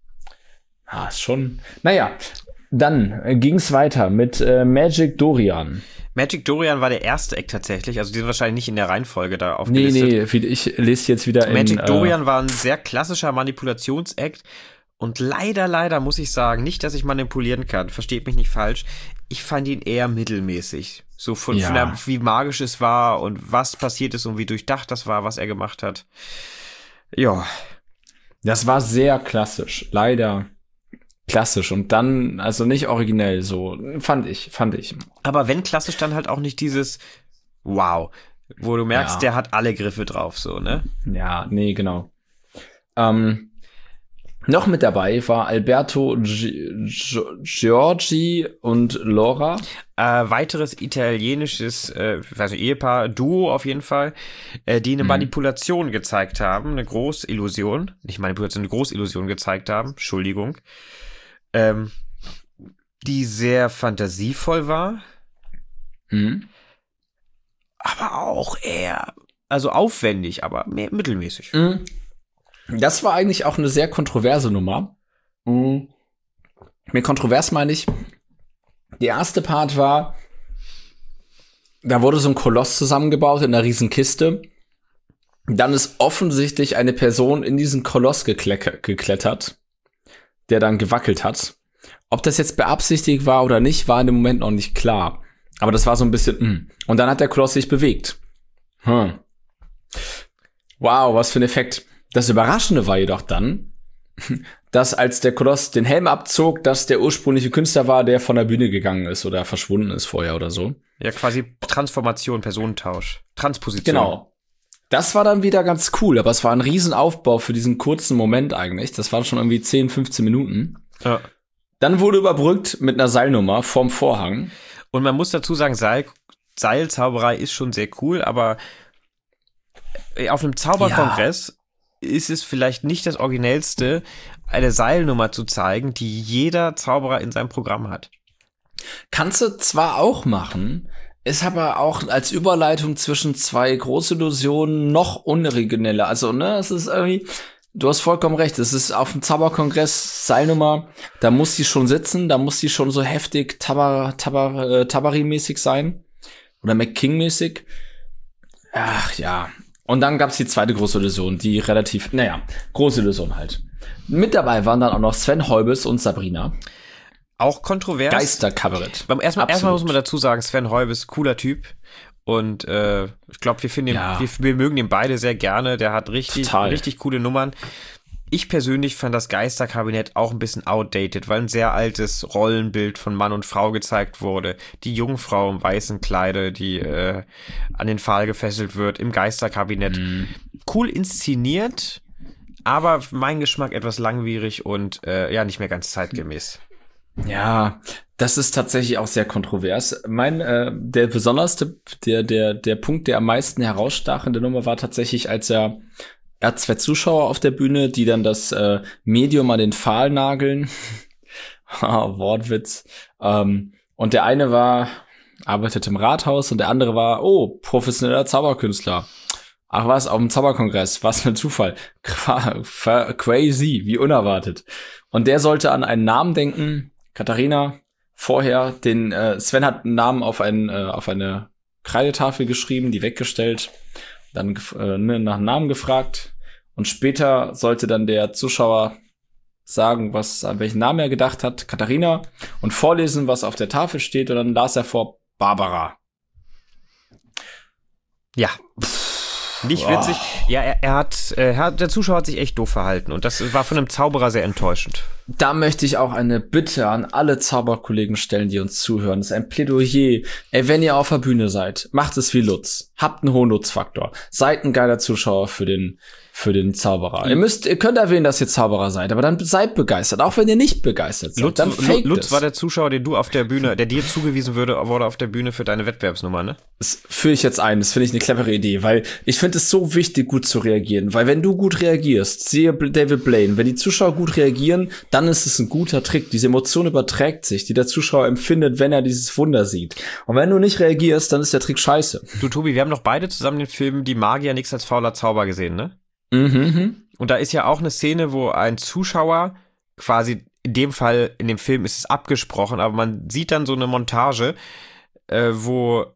Ah, ist schon. Naja, dann äh, ging es weiter mit äh, Magic Dorian. Magic Dorian war der erste Act tatsächlich, also die sind wahrscheinlich nicht in der Reihenfolge da aufgelistet. Nee, nee, ich lese jetzt wieder Magic in... Magic Dorian äh, war ein sehr klassischer Manipulations-Act Und leider, leider muss ich sagen, nicht, dass ich manipulieren kann, versteht mich nicht falsch, ich fand ihn eher mittelmäßig. So von, Ja. von der, wie magisch es war und was passiert ist und wie durchdacht das war, was er gemacht hat. Ja. Das war sehr klassisch, leider klassisch und dann, also nicht originell, so, fand ich, fand ich. Aber wenn klassisch, dann halt auch nicht dieses Wow, wo du merkst, Ja. der hat alle Griffe drauf, so, ne? Ja, nee, genau. Ähm, noch mit dabei war Alberto Gi- Gi- Giorgi und Laura. Äh, weiteres italienisches, äh, also Ehepaar, Duo auf jeden Fall, äh, die eine Mhm. Manipulation gezeigt haben, eine Großillusion, nicht Manipulation, eine Großillusion gezeigt haben, Entschuldigung, ähm, die sehr fantasievoll war, Mhm. aber auch eher, also aufwendig, aber mehr, mittelmäßig. Mhm. Das war eigentlich auch eine sehr kontroverse Nummer. Mhm. Mit kontrovers meine ich, der erste Part war, da wurde so ein Koloss zusammengebaut in einer riesen Kiste. Dann ist offensichtlich eine Person in diesen Koloss gekleck- geklettert, der dann gewackelt hat. Ob das jetzt beabsichtigt war oder nicht, war in dem Moment noch nicht klar. Aber das war so ein bisschen, mh. Und dann hat der Koloss sich bewegt. Hm. Wow, was für ein Effekt. Das Überraschende war jedoch dann, dass als der Koloss den Helm abzog, dass der ursprüngliche Künstler war, der von der Bühne gegangen ist oder verschwunden ist vorher oder so. Ja, quasi Transformation, Personentausch, Transposition. Genau. Das war dann wieder ganz cool, aber es war ein Riesenaufbau für diesen kurzen Moment eigentlich. Das waren schon irgendwie zehn, fünfzehn Minuten. Ja. Dann wurde überbrückt mit einer Seilnummer vorm Vorhang. Und man muss dazu sagen, Seil, Seilzauberei ist schon sehr cool, aber auf einem Zauberkongress ist es vielleicht nicht das Originellste, eine Seilnummer zu zeigen, die jeder Zauberer in seinem Programm hat. Kannst du zwar auch machen, ist aber auch als Überleitung zwischen zwei Großillusionen noch unorigineller. Also, ne, es ist irgendwie, du hast vollkommen recht, es ist auf dem Zauberkongress Seilnummer, da muss die schon sitzen, da muss die schon so heftig Tabar, Tabar, äh, Tabari-mäßig sein. Oder McKing-mäßig. Ach ja. Und dann gab's die zweite Großillusion, die relativ, naja, Großillusion halt. Mit dabei waren dann auch noch Sven Heubes und Sabrina. Auch kontrovers. Geisterkabarett. Beim erstmal, Absolut. erstmal muss man dazu sagen, Sven Heubes, cooler Typ. Und äh, ich glaube, wir finden ihn, Ja. wir, wir mögen ihn beide sehr gerne. Der hat richtig, Total. richtig coole Nummern. Ich persönlich fand das Geisterkabinett auch ein bisschen outdated, weil ein sehr altes Rollenbild von Mann und Frau gezeigt wurde. Die Jungfrau im weißen Kleide, die äh, an den Pfahl gefesselt wird, im Geisterkabinett. Mhm. Cool inszeniert, aber für meinen Geschmack etwas langwierig und äh, ja, nicht mehr ganz zeitgemäß. Ja, das ist tatsächlich auch sehr kontrovers. Mein, äh, der besonderste, der, der, der Punkt, der am meisten herausstach in der Nummer war tatsächlich, als er, er hat zwei Zuschauer auf der Bühne, die dann das äh, Medium an den Pfahl nageln. Wortwitz. Ähm, und der eine war, arbeitet im Rathaus und der andere war, oh, professioneller Zauberkünstler. Ach was, auf dem Zauberkongress. Was für ein Zufall. Qua- fa- Crazy, wie unerwartet. Und der sollte an einen Namen denken. Katharina, vorher, den äh, Sven hat einen Namen auf, einen, äh, auf eine Kreidetafel geschrieben, die weggestellt, dann äh, ne, nach einem Namen gefragt und später sollte dann der Zuschauer sagen, was an welchen Namen er gedacht hat, Katharina, und vorlesen, was auf der Tafel steht und dann las er vor Barbara. Ja. Nicht witzig. Ja, er, er hat, er hat, der Zuschauer hat sich echt doof verhalten und das war von einem Zauberer sehr enttäuschend. Da möchte ich auch eine Bitte an alle Zauberkollegen stellen, die uns zuhören. Das ist ein Plädoyer. Ey, wenn ihr auf der Bühne seid, macht es wie Lutz. Habt einen hohen Nutzfaktor. Seid ein geiler Zuschauer für den, für den Zauberer. Mhm. Ihr müsst, ihr könnt erwähnen, dass ihr Zauberer seid, aber dann seid begeistert. Auch wenn ihr nicht begeistert seid, Lutz, dann fake Lutz es. war der Zuschauer, den du auf der Bühne, der dir zugewiesen würde, wurde auf der Bühne für deine Wettbewerbsnummer, ne? Das führe ich jetzt ein. Das finde ich eine clevere Idee, weil ich finde es so wichtig, gut zu reagieren. Weil wenn du gut reagierst, siehe David Blaine, wenn die Zuschauer gut reagieren, dann ist es ein guter Trick. Diese Emotion überträgt sich, die der Zuschauer empfindet, wenn er dieses Wunder sieht. Und wenn du nicht reagierst, dann ist der Trick scheiße. Du, Tobi, wir haben doch beide zusammen den Film Die Magier nix als fauler Zauber gesehen, ne? Mhm. Und da ist ja auch eine Szene, wo ein Zuschauer quasi, in dem Fall, in dem Film ist es abgesprochen, aber man sieht dann so eine Montage, äh, wo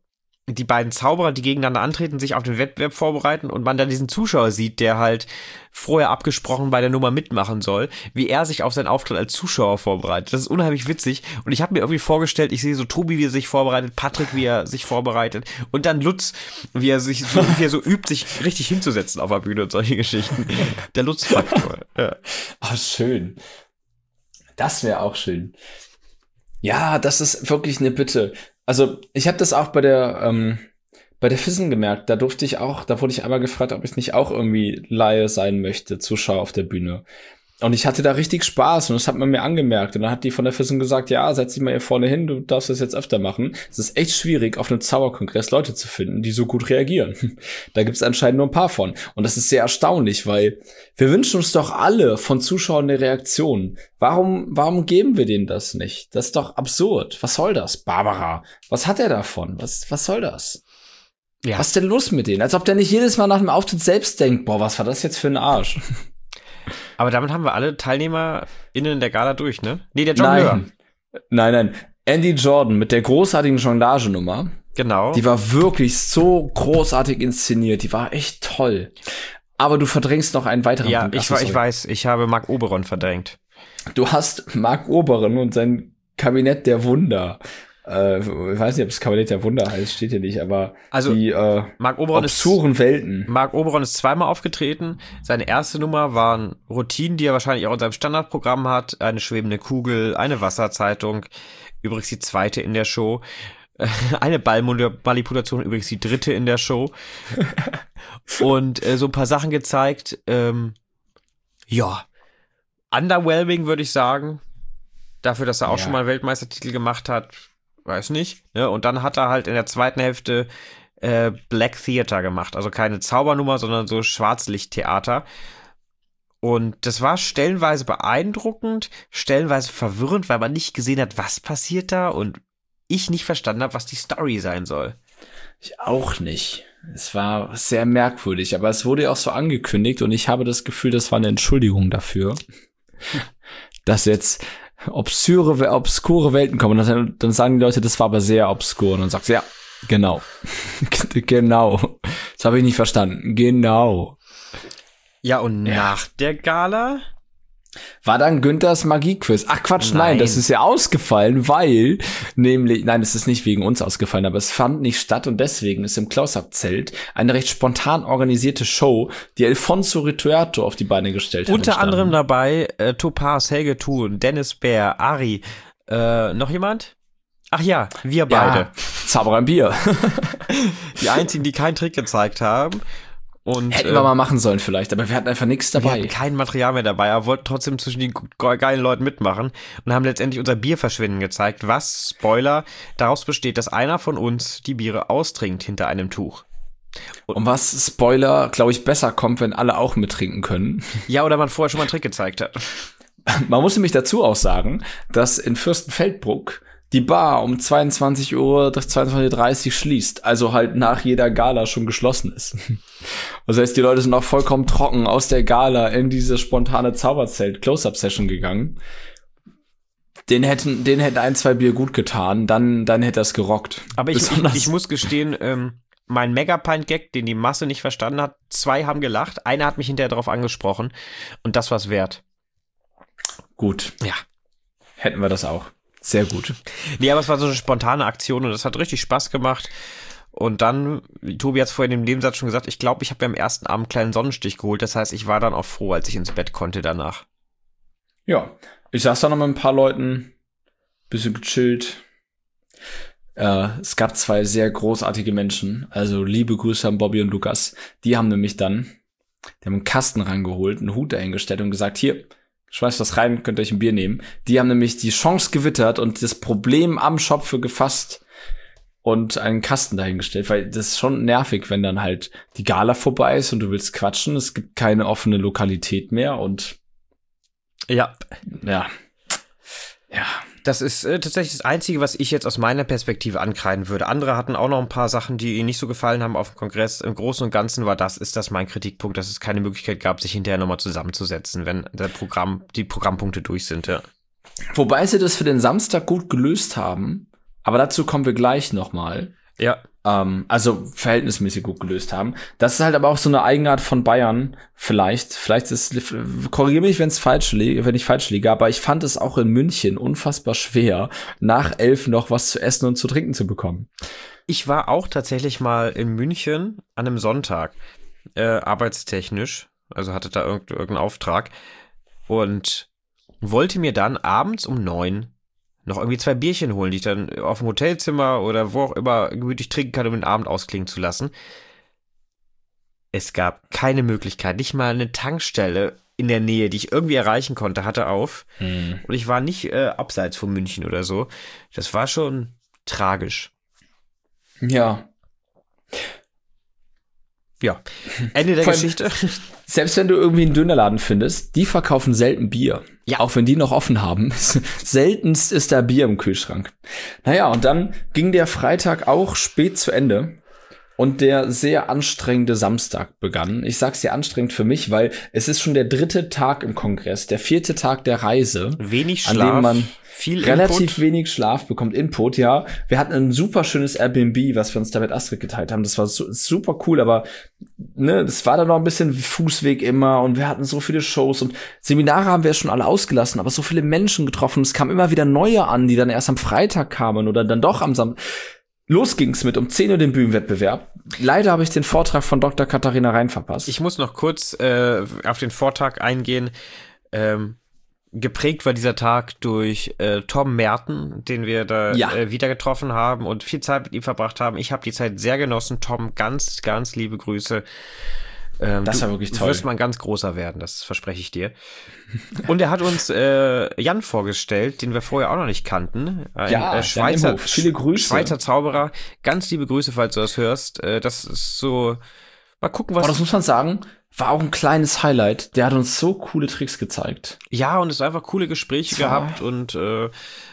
die beiden Zauberer, die gegeneinander antreten, sich auf den Wettbewerb vorbereiten und man dann diesen Zuschauer sieht, der halt vorher abgesprochen bei der Nummer mitmachen soll, wie er sich auf seinen Auftritt als Zuschauer vorbereitet. Das ist unheimlich witzig und ich habe mir irgendwie vorgestellt, ich sehe so Tobi, wie er sich vorbereitet, Patrick, wie er sich vorbereitet und dann Lutz, wie er sich so, wie er so übt, sich richtig hinzusetzen auf der Bühne und solche Geschichten. Der Lutz-Faktor. Ja. Ach, schön. Das wäre auch schön. Ja, das ist wirklich eine Bitte. Also ich habe das auch bei der ähm, bei der Fissen gemerkt. Da durfte ich auch, da wurde ich einmal gefragt, ob ich nicht auch irgendwie Laie sein möchte, Zuschauer auf der Bühne. Und ich hatte da richtig Spaß und das hat man mir angemerkt. Und dann hat die von der Fissen gesagt, ja, setz dich mal hier vorne hin, du darfst das jetzt öfter machen. Es ist echt schwierig, auf einem Zauberkongress Leute zu finden, die so gut reagieren. Da gibt es anscheinend nur ein paar von. Und das ist sehr erstaunlich, weil wir wünschen uns doch alle von Zuschauern eine Reaktion. Warum, warum geben wir denen das nicht? Das ist doch absurd. Was soll das? Barbara, was hat er davon? Was, was soll das? Ja. Was ist denn los mit denen? Als ob der nicht jedes Mal nach dem Auftritt selbst denkt, boah, was war das jetzt für ein Arsch? Aber damit haben wir alle TeilnehmerInnen der Gala durch, ne? Nee, der Jongleur. Nein, nein, nein. Andy Jordan mit der großartigen Jonglage-Nummer. Genau. Die war wirklich so großartig inszeniert. Die war echt toll. Aber du verdrängst noch einen weiteren ja, Punkt. Ja, ich, ich weiß. Ich habe Marc Oberon verdrängt. Du hast Marc Oberon und sein Kabinett der Wunder. Äh, ich weiß nicht, ob das Kabinett der Wunder heißt, steht hier nicht, aber also, die äh, Marc Oberon obskuren ist, Welten. Marc Oberon ist zweimal aufgetreten. Seine erste Nummer waren Routinen, die er wahrscheinlich auch in seinem Standardprogramm hat. Eine schwebende Kugel, eine Wasserzeitung. Übrigens die zweite in der Show. Eine Ballmanipulation, übrigens die dritte in der Show. Und äh, so ein paar Sachen gezeigt. Ähm, ja, underwhelming, würde ich sagen. Dafür, dass er auch ja. schon mal einen Weltmeistertitel gemacht hat. Weiß nicht. Ne? Und dann hat er halt in der zweiten Hälfte äh, Black Theater gemacht. Also keine Zaubernummer, sondern so Schwarzlichttheater. Und das war stellenweise beeindruckend, stellenweise verwirrend, weil man nicht gesehen hat, was passiert da und ich nicht verstanden habe, was die Story sein soll. Ich auch nicht. Es war sehr merkwürdig, aber es wurde ja auch so angekündigt und ich habe das Gefühl, das war eine Entschuldigung dafür, dass jetzt obskure, obskure Welten kommen. Und dann, dann sagen die Leute, das war aber sehr obskur. Und dann sagst du, ja, genau. Genau. Das habe ich nicht verstanden. Genau. Ja, und ja. nach der Gala war dann Günthers Magiequiz. Ach Quatsch, nein. nein, das ist ja ausgefallen, weil nämlich, nein, es ist nicht wegen uns ausgefallen, aber es fand nicht statt und deswegen ist im Close-Up-Zelt eine recht spontan organisierte Show, die Alfonso Rituerto auf die Beine gestellt hat. Unter anderem dabei äh, Topaz, Helge Thun, Dennis Bär, Ari, äh, noch jemand? Ach ja, wir beide. Ja, Zauberer im Bier. Die einzigen, die keinen Trick gezeigt haben. Und, hätten wir äh, mal machen sollen vielleicht, aber wir hatten einfach nichts dabei. Wir hatten kein Material mehr dabei, aber wollten trotzdem zwischen den geilen Leuten mitmachen und haben letztendlich unser Bierverschwinden gezeigt, was, Spoiler, daraus besteht, dass einer von uns die Biere austrinkt hinter einem Tuch. Und, und was, Spoiler, glaube ich, besser kommt, wenn alle auch mittrinken können. Ja, oder man vorher schon mal einen Trick gezeigt hat. Man muss nämlich dazu auch sagen, dass in Fürstenfeldbruck die Bar um zweiundzwanzig Uhr, zweiundzwanzig Uhr dreißig schließt, also halt nach jeder Gala schon geschlossen ist. Das heißt, die Leute sind auch vollkommen trocken aus der Gala in diese spontane Zauberzelt-Close-Up-Session gegangen. Den hätten, den hätten ein, zwei Bier gut getan, dann, dann hätte das gerockt. Aber ich, ich, ich muss gestehen, ähm, mein Megapint-Gag, den die Masse nicht verstanden hat, zwei haben gelacht, einer hat mich hinterher darauf angesprochen und das war's wert. Gut. Ja. Hätten wir das auch. Sehr gut. Nee, aber es war so eine spontane Aktion und das hat richtig Spaß gemacht. Und dann, Tobi hat es vorhin im Nebensatz schon gesagt, ich glaube, ich habe mir am ersten Abend einen kleinen Sonnenstich geholt. Das heißt, ich war dann auch froh, als ich ins Bett konnte danach. Ja, ich saß da noch mit ein paar Leuten, bisschen gechillt. Äh, es gab zwei sehr großartige Menschen, also liebe Grüße an Bobby und Lukas. Die haben nämlich dann, die haben einen Kasten rangeholt, einen Hut dahingestellt und gesagt, hier, schmeißt das rein, könnt ihr euch ein Bier nehmen. Die haben nämlich die Chance gewittert und das Problem am Schopfe gefasst und einen Kasten dahingestellt, weil das ist schon nervig, wenn dann halt die Gala vorbei ist und du willst quatschen, es gibt keine offene Lokalität mehr und ja, ja, ja. Das ist äh, tatsächlich das Einzige, was ich jetzt aus meiner Perspektive ankreiden würde. Andere hatten auch noch ein paar Sachen, die ihnen nicht so gefallen haben auf dem Kongress. Im Großen und Ganzen war das, ist das mein Kritikpunkt, dass es keine Möglichkeit gab, sich hinterher nochmal zusammenzusetzen, wenn der Programm, die Programmpunkte durch sind, ja. Wobei sie das für den Samstag gut gelöst haben, aber dazu kommen wir gleich nochmal. Ja. Ähm, also verhältnismäßig gut gelöst haben. Das ist halt aber auch so eine Eigenart von Bayern, vielleicht. Vielleicht ist, korrigiere mich, wenn es falsch liege, wenn ich falsch liege, aber ich fand es auch in München unfassbar schwer, nach elf noch was zu essen und zu trinken zu bekommen. Ich war auch tatsächlich mal in München an einem Sonntag, äh, arbeitstechnisch, also hatte da irgend, irgendeinen Auftrag und wollte mir dann abends um neun noch irgendwie zwei Bierchen holen, die ich dann auf dem Hotelzimmer oder wo auch immer gemütlich trinken kann, um den Abend ausklingen zu lassen. Es gab keine Möglichkeit, nicht mal eine Tankstelle in der Nähe, die ich irgendwie erreichen konnte, hatte auf. Hm. Und ich war nicht äh, abseits von München oder so. Das war schon tragisch. Ja. Ja, Ende der Geschichte. Selbst wenn du irgendwie einen Dönerladen findest, die verkaufen selten Bier. Ja. Auch wenn die noch offen haben. Seltenst ist da Bier im Kühlschrank. Naja, und dann ging der Freitag auch spät zu Ende. Und der sehr anstrengende Samstag begann. Ich sag's dir anstrengend für mich, weil es ist schon der dritte Tag im Kongress, der vierte Tag der Reise. Wenig Schlaf, an dem man viel relativ Input. wenig Schlaf bekommt, Input, ja. Wir hatten ein super schönes Airbnb, was wir uns da mit Astrid geteilt haben. Das war su- super cool, aber ne, das war dann noch ein bisschen Fußweg immer und wir hatten so viele Shows und Seminare haben wir schon alle ausgelassen, aber so viele Menschen getroffen. Es kamen immer wieder neue an, die dann erst am Freitag kamen oder dann doch am Samstag. Los ging's mit um zehn Uhr den Bühnenwettbewerb. Leider habe ich den Vortrag von Doktor Katharina Rein verpasst. Ich muss noch kurz äh, auf den Vortrag eingehen. Ähm, geprägt war dieser Tag durch äh, Tom Merten, den wir da ja. äh, wieder getroffen haben und viel Zeit mit ihm verbracht haben. Ich habe die Zeit sehr genossen. Tom, ganz, ganz liebe Grüße. Ähm, das war wirklich toll. Du wirst mal ein ganz großer werden, das verspreche ich dir. Und er hat uns äh, Jan vorgestellt, den wir vorher auch noch nicht kannten. Ein ja, äh, Schweizer, viele Grüße. Schweizer Zauberer. Ganz liebe Grüße, falls du das hörst. Äh, das ist so, mal gucken, was... Aber das muss man sagen, war auch ein kleines Highlight. Der hat uns so coole Tricks gezeigt. Ja, und es hat einfach coole Gespräche Zwar gehabt und äh,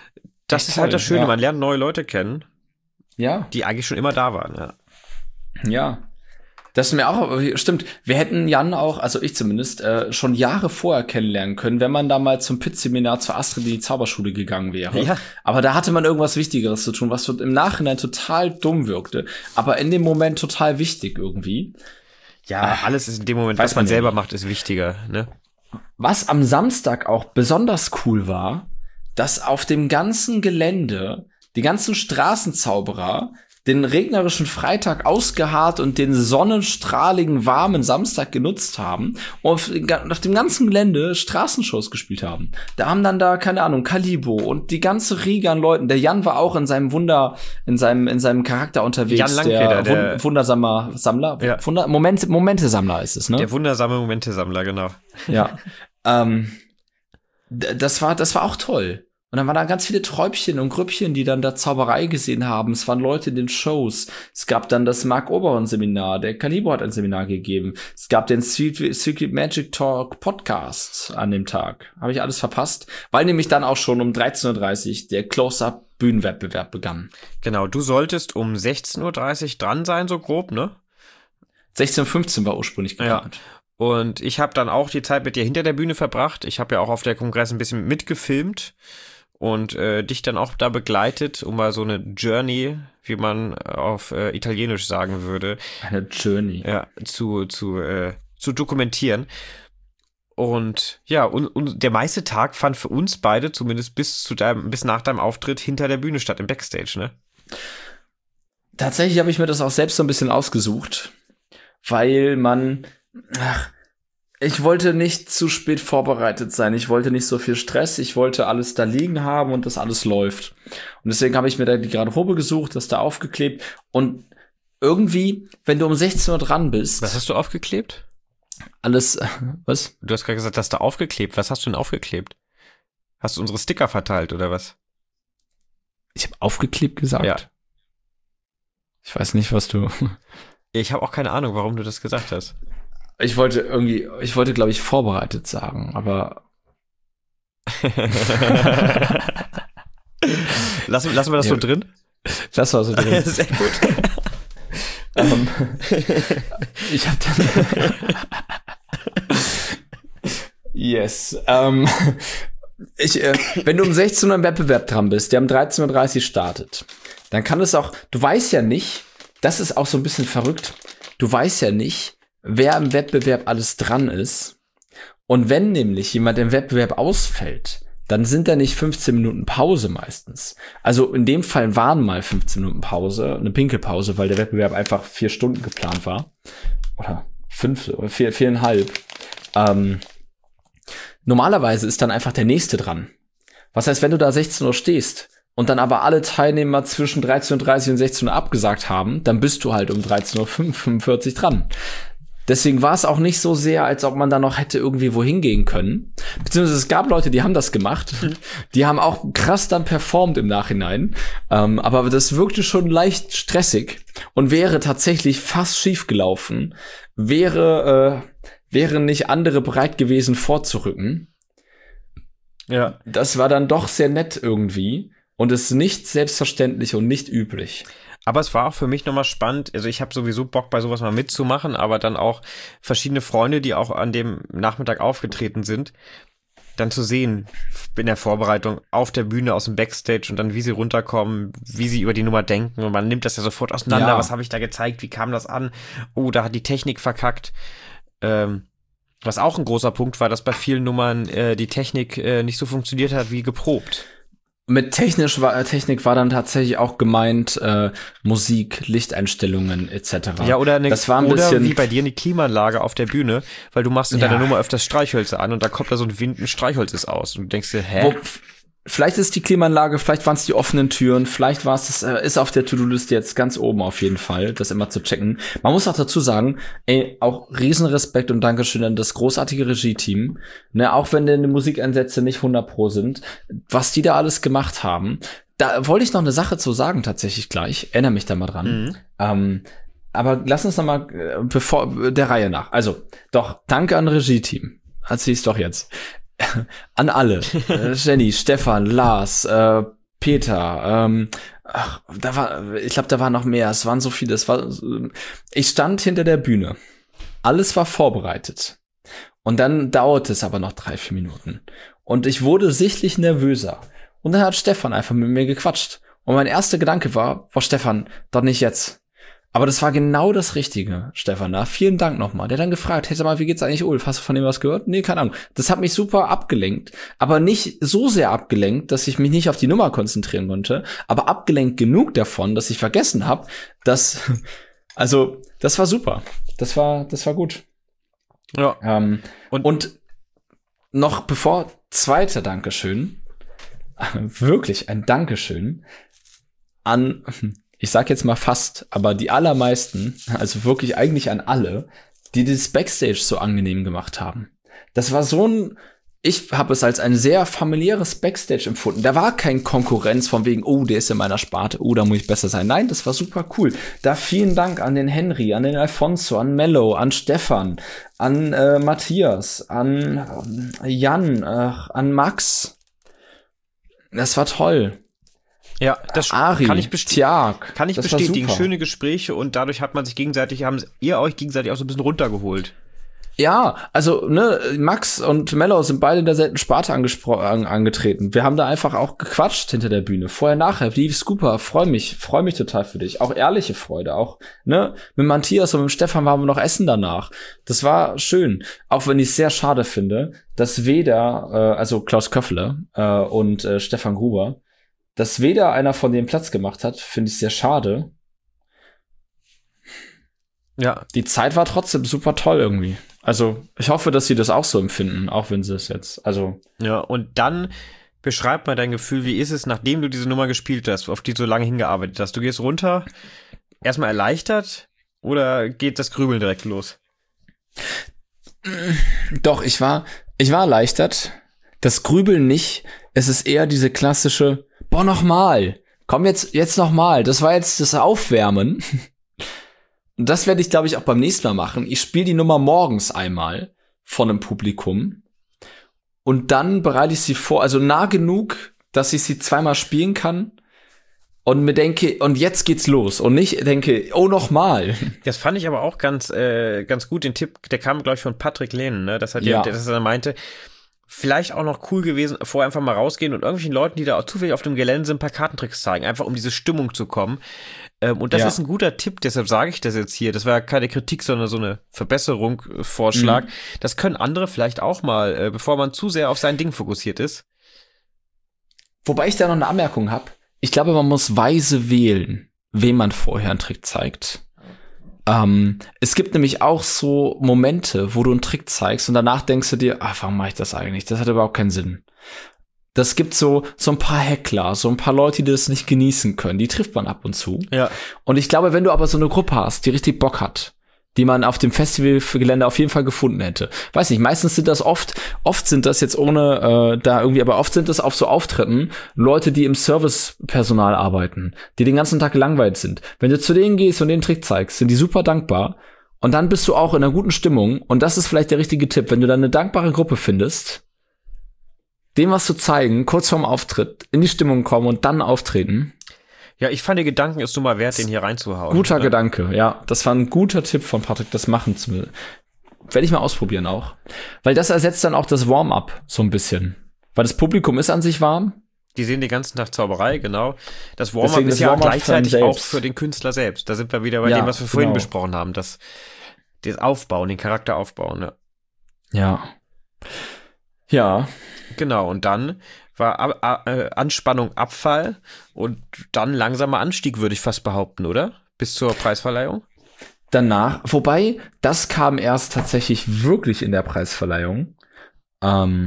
das ist toll, halt das Schöne, ja. man lernt neue Leute kennen, ja. die eigentlich schon immer da waren. Ja. Ja. Das ist mir auch, stimmt, wir hätten Jan auch, also ich zumindest, äh, schon Jahre vorher kennenlernen können, wenn man da mal zum Pitt-Seminar zur Astrid in die Zauberschule gegangen wäre. Ja. Aber da hatte man irgendwas Wichtigeres zu tun, was im Nachhinein total dumm wirkte. Aber in dem Moment total wichtig irgendwie. Ja, Ach, alles ist in dem Moment, weiß was man, man ja selber nicht. macht, ist wichtiger. Ne? Was am Samstag auch besonders cool war, dass auf dem ganzen Gelände die ganzen Straßenzauberer den regnerischen Freitag ausgeharrt und den sonnenstrahligen, warmen Samstag genutzt haben und auf, auf dem ganzen Gelände Straßenshows gespielt haben. Da haben dann da, keine Ahnung, Kalibo und die ganze Riege an Leuten. Der Jan war auch in seinem Wunder, in seinem, in seinem Charakter unterwegs. Jan Langfeder, der, der Wund- wundersamer Sammler. Ja. Wunder, Momente, Momente-Sammler ist es, ne? Der wundersame Momentesammler, genau. Ja. ähm, d- das war, das war auch toll. Und dann waren da ganz viele Träubchen und Grüppchen, die dann da Zauberei gesehen haben. Es waren Leute in den Shows. Es gab dann das Mark Oberon Seminar. Der Kalibo hat ein Seminar gegeben. Es gab den Secret, Secret Magic Talk Podcast an dem Tag. Habe ich alles verpasst, weil nämlich dann auch schon um dreizehn Uhr dreißig der Close-Up Bühnenwettbewerb begann. Genau, du solltest um sechzehn Uhr dreißig dran sein, so grob, ne? sechzehn Uhr fünfzehn war ursprünglich geplant. Ja. Und ich habe dann auch die Zeit mit dir hinter der Bühne verbracht. Ich habe ja auch auf der Kongress ein bisschen mitgefilmt und äh, dich dann auch da begleitet, um mal so eine Journey, wie man auf äh, Italienisch sagen würde, Eine Journey. ja, zu zu äh, zu dokumentieren. Und ja, und, und der meiste Tag fand für uns beide, zumindest bis zu deinem, bis nach deinem Auftritt, hinter der Bühne statt, im Backstage, ne? Tatsächlich habe ich mir das auch selbst so ein bisschen ausgesucht, weil man, ach, ich wollte nicht zu spät vorbereitet sein. Ich wollte nicht so viel Stress. Ich wollte alles da liegen haben und das alles läuft. Und deswegen habe ich mir da die Garderobe gesucht, das da aufgeklebt. Und irgendwie, wenn du um sechzehn Uhr dran bist. Was hast du aufgeklebt? Alles, was? Du hast gerade gesagt, hast du aufgeklebt. Was hast du denn aufgeklebt? Hast du unsere Sticker verteilt oder was? Ich habe aufgeklebt gesagt. Ja. Ich weiß nicht, was du. Ich habe auch keine Ahnung, warum du das gesagt hast. Ich wollte irgendwie, ich wollte, glaube ich, vorbereitet sagen, aber. lassen, lassen wir das Ja. so drin? Das war so drin. Sehr gut. um, ich hab dann. yes. Um, ich, äh, wenn du um sechzehn Uhr im Wettbewerb dran bist, der um dreizehn Uhr dreißig startet, dann kann es auch, du weißt ja nicht, das ist auch so ein bisschen verrückt. Du weißt ja nicht, wer im Wettbewerb alles dran ist. Und wenn nämlich jemand im Wettbewerb ausfällt, dann sind da nicht fünfzehn Minuten Pause meistens. Also in dem Fall waren mal fünfzehn Minuten Pause, eine Pinkelpause, weil der Wettbewerb einfach vier Stunden geplant war. Oder fünf, oder vier, viereinhalb. Ähm, normalerweise ist dann einfach der Nächste dran. Was heißt, wenn du da sechzehn Uhr stehst und dann aber alle Teilnehmer zwischen dreizehn Uhr dreißig und sechzehn Uhr abgesagt haben, dann bist du halt um dreizehn Uhr fünfundvierzig dran. Deswegen war es auch nicht so sehr, als ob man da noch hätte irgendwie wohin gehen können. Beziehungsweise es gab Leute, die haben das gemacht. Mhm. Die haben auch krass dann performt im Nachhinein. Ähm, aber das wirkte schon leicht stressig und wäre tatsächlich fast schief gelaufen. Wäre, äh, wären nicht andere bereit gewesen, vorzurücken. Ja. Das war dann doch sehr nett irgendwie und ist nicht selbstverständlich und nicht üblich. Aber es war auch für mich nochmal spannend, also ich habe sowieso Bock, bei sowas mal mitzumachen, aber dann auch verschiedene Freunde, die auch an dem Nachmittag aufgetreten sind, dann zu sehen in der Vorbereitung auf der Bühne aus dem Backstage und dann wie sie runterkommen, wie sie über die Nummer denken und man nimmt das ja sofort auseinander, ja. Was habe ich da gezeigt, wie kam das an, oh, da hat die Technik verkackt, ähm, was auch ein großer Punkt war, dass bei vielen Nummern äh, die Technik äh, nicht so funktioniert hat wie geprobt. Mit technisch war, Technik war dann tatsächlich auch gemeint äh, Musik, Lichteinstellungen et cetera. Ja, oder, eine, das war ein oder bisschen wie bei dir eine Klimaanlage auf der Bühne, weil du machst in ja. deiner Nummer öfters Streichhölzer an und da kommt da so ein Wind, ein Streichholz ist aus und du denkst dir, hä? Wo, vielleicht ist die Klimaanlage, vielleicht waren es die offenen Türen, vielleicht war es das, äh, ist auf der To-Do-Liste jetzt ganz oben auf jeden Fall, das immer zu checken. Man muss auch dazu sagen, ey, auch Riesenrespekt und Dankeschön an das großartige Regie-Team, ne, auch wenn denn die Musikeinsätze nicht hundert Pro sind, was die da alles gemacht haben. Da wollte ich noch eine Sache zu sagen tatsächlich gleich, erinnere mich da mal dran. Mhm. Ähm, aber lass uns noch mal, äh, bevor, der Reihe nach. Also, doch, danke an Regie-Team. Erzähl's doch jetzt. An alle. äh, Jenny, Stefan, Lars, äh, Peter, ähm, ach, da war, ich glaube, da waren noch mehr. Es waren so viele. Es war, ich stand hinter der Bühne. Alles war vorbereitet. Und dann dauerte es aber noch drei, vier Minuten. Und ich wurde sichtlich nervöser. Und dann hat Stefan einfach mit mir gequatscht. Und mein erster Gedanke war, boah, Stefan, doch nicht jetzt. Aber das war genau das Richtige, Stefan. Da. Vielen Dank nochmal. Der hat dann gefragt, hey, sag mal, wie geht's eigentlich, Ulf? Hast du von dem was gehört? Nee, keine Ahnung. Das hat mich super abgelenkt. Aber nicht so sehr abgelenkt, dass ich mich nicht auf die Nummer konzentrieren konnte. Aber abgelenkt genug davon, dass ich vergessen habe, dass, also, das war super. Das war, das war gut. Ja. Ähm, und, und noch bevor, zweiter Dankeschön. Wirklich ein Dankeschön an, ich sag jetzt mal fast, aber die allermeisten, also wirklich eigentlich an alle, die das Backstage so angenehm gemacht haben. Das war so ein, ich habe es als ein sehr familiäres Backstage empfunden. Da war kein Konkurrenz von wegen, oh, der ist in meiner Sparte, oh, da muss ich besser sein. Nein, das war super cool. Da vielen Dank an den Henry, an den Alfonso, an Mello, an Stefan, an äh, Matthias, an äh, Jan, äh, an Max. Das war toll. Ja, das Ari, kann ich bestätigen. Tjag, kann ich bestätigen. Schöne Gespräche und dadurch hat man sich gegenseitig, haben ihr euch gegenseitig auch so ein bisschen runtergeholt. Ja, also ne, Max und Mello sind beide in derselben Sparte angespro- an, angetreten. Wir haben da einfach auch gequatscht hinter der Bühne. Vorher, nachher, lief super, freu mich, freu mich total für dich. Auch ehrliche Freude, auch ne, mit Matthias und mit Stefan waren wir noch essen danach. Das war schön, auch wenn ich es sehr schade finde, dass weder, äh, also Klaus Köffler äh, und äh, Stefan Gruber, dass weder einer von denen Platz gemacht hat, finde ich sehr schade. Ja. Die Zeit war trotzdem super toll irgendwie. Also, ich hoffe, dass sie das auch so empfinden, auch wenn sie es jetzt, also. Ja, und dann beschreib mal dein Gefühl, wie ist es, nachdem du diese Nummer gespielt hast, auf die du so lange hingearbeitet hast? Du gehst runter, erstmal erleichtert oder geht das Grübeln direkt los? Doch, ich war, ich war erleichtert. Das Grübeln nicht. Es ist eher diese klassische, boah, nochmal. Komm jetzt, jetzt nochmal. Das war jetzt das Aufwärmen. Und das werde ich, glaube ich, auch beim nächsten Mal machen. Ich spiele die Nummer morgens einmal von einem Publikum. Und dann bereite ich sie vor, also nah genug, dass ich sie zweimal spielen kann. Und mir denke, und jetzt geht's los. Und nicht denke, oh, nochmal. Das fand ich aber auch ganz, äh, ganz gut. Den Tipp, der kam, glaube ich, von Patrick Lehnen, ne? Das hat ja, der, dass er meinte, vielleicht auch noch cool gewesen, vorher einfach mal rausgehen und irgendwelchen Leuten, die da auch zufällig auf dem Gelände sind, ein paar Kartentricks zeigen. Einfach um diese Stimmung zu kommen. Ähm, und das Ja. ist ein guter Tipp, deshalb sage ich das jetzt hier. Das war ja keine Kritik, sondern so eine Verbesserung, äh, Vorschlag. Mhm. Das können andere vielleicht auch mal, äh, bevor man zu sehr auf sein Ding fokussiert ist. Wobei ich da noch eine Anmerkung habe. Ich glaube, man muss weise wählen, wem man vorher einen Trick zeigt. Ähm, es gibt nämlich auch so Momente, wo du einen Trick zeigst und danach denkst du dir, ach, warum mache ich das eigentlich? Das hat überhaupt keinen Sinn. Das gibt so so ein paar Heckler, so ein paar Leute, die das nicht genießen können. Die trifft man ab und zu. Ja. Und ich glaube, wenn du aber so eine Gruppe hast, die richtig Bock hat, die man auf dem Festivalgelände auf jeden Fall gefunden hätte. Weiß nicht, meistens sind das oft, oft sind das jetzt ohne äh, da irgendwie, aber oft sind das auf so Auftritten Leute, die im Servicepersonal arbeiten, die den ganzen Tag gelangweilt sind. Wenn du zu denen gehst und den Trick zeigst, sind die super dankbar und dann bist du auch in einer guten Stimmung und das ist vielleicht der richtige Tipp, wenn du dann eine dankbare Gruppe findest, dem was zu zeigen, kurz vorm Auftritt, in die Stimmung kommen und dann auftreten. Ja, ich fand, der Gedanken ist nun mal wert, den hier reinzuhauen. Guter oder? Gedanke, ja. Das war ein guter Tipp von Patrick, das machen zu will. Werde ich mal ausprobieren auch. Weil das ersetzt dann auch das Warm-up so ein bisschen. Weil das Publikum ist an sich warm. Die sehen den ganzen Tag Zauberei, genau. Das Warm-up Deswegen ist das ja Warm-up gleichzeitig für ihn auch selbst. für den Künstler selbst. Da sind wir wieder bei Ja, dem, was wir vorhin genau. besprochen haben. Das, das Aufbauen, den Charakter aufbauen. Ja. Ja. Ja. Genau, und dann war Ab- A- äh, Anspannung Abfall und dann langsamer Anstieg, würde ich fast behaupten, oder? Bis zur Preisverleihung? Danach, wobei, das kam erst tatsächlich wirklich in der Preisverleihung. Ähm,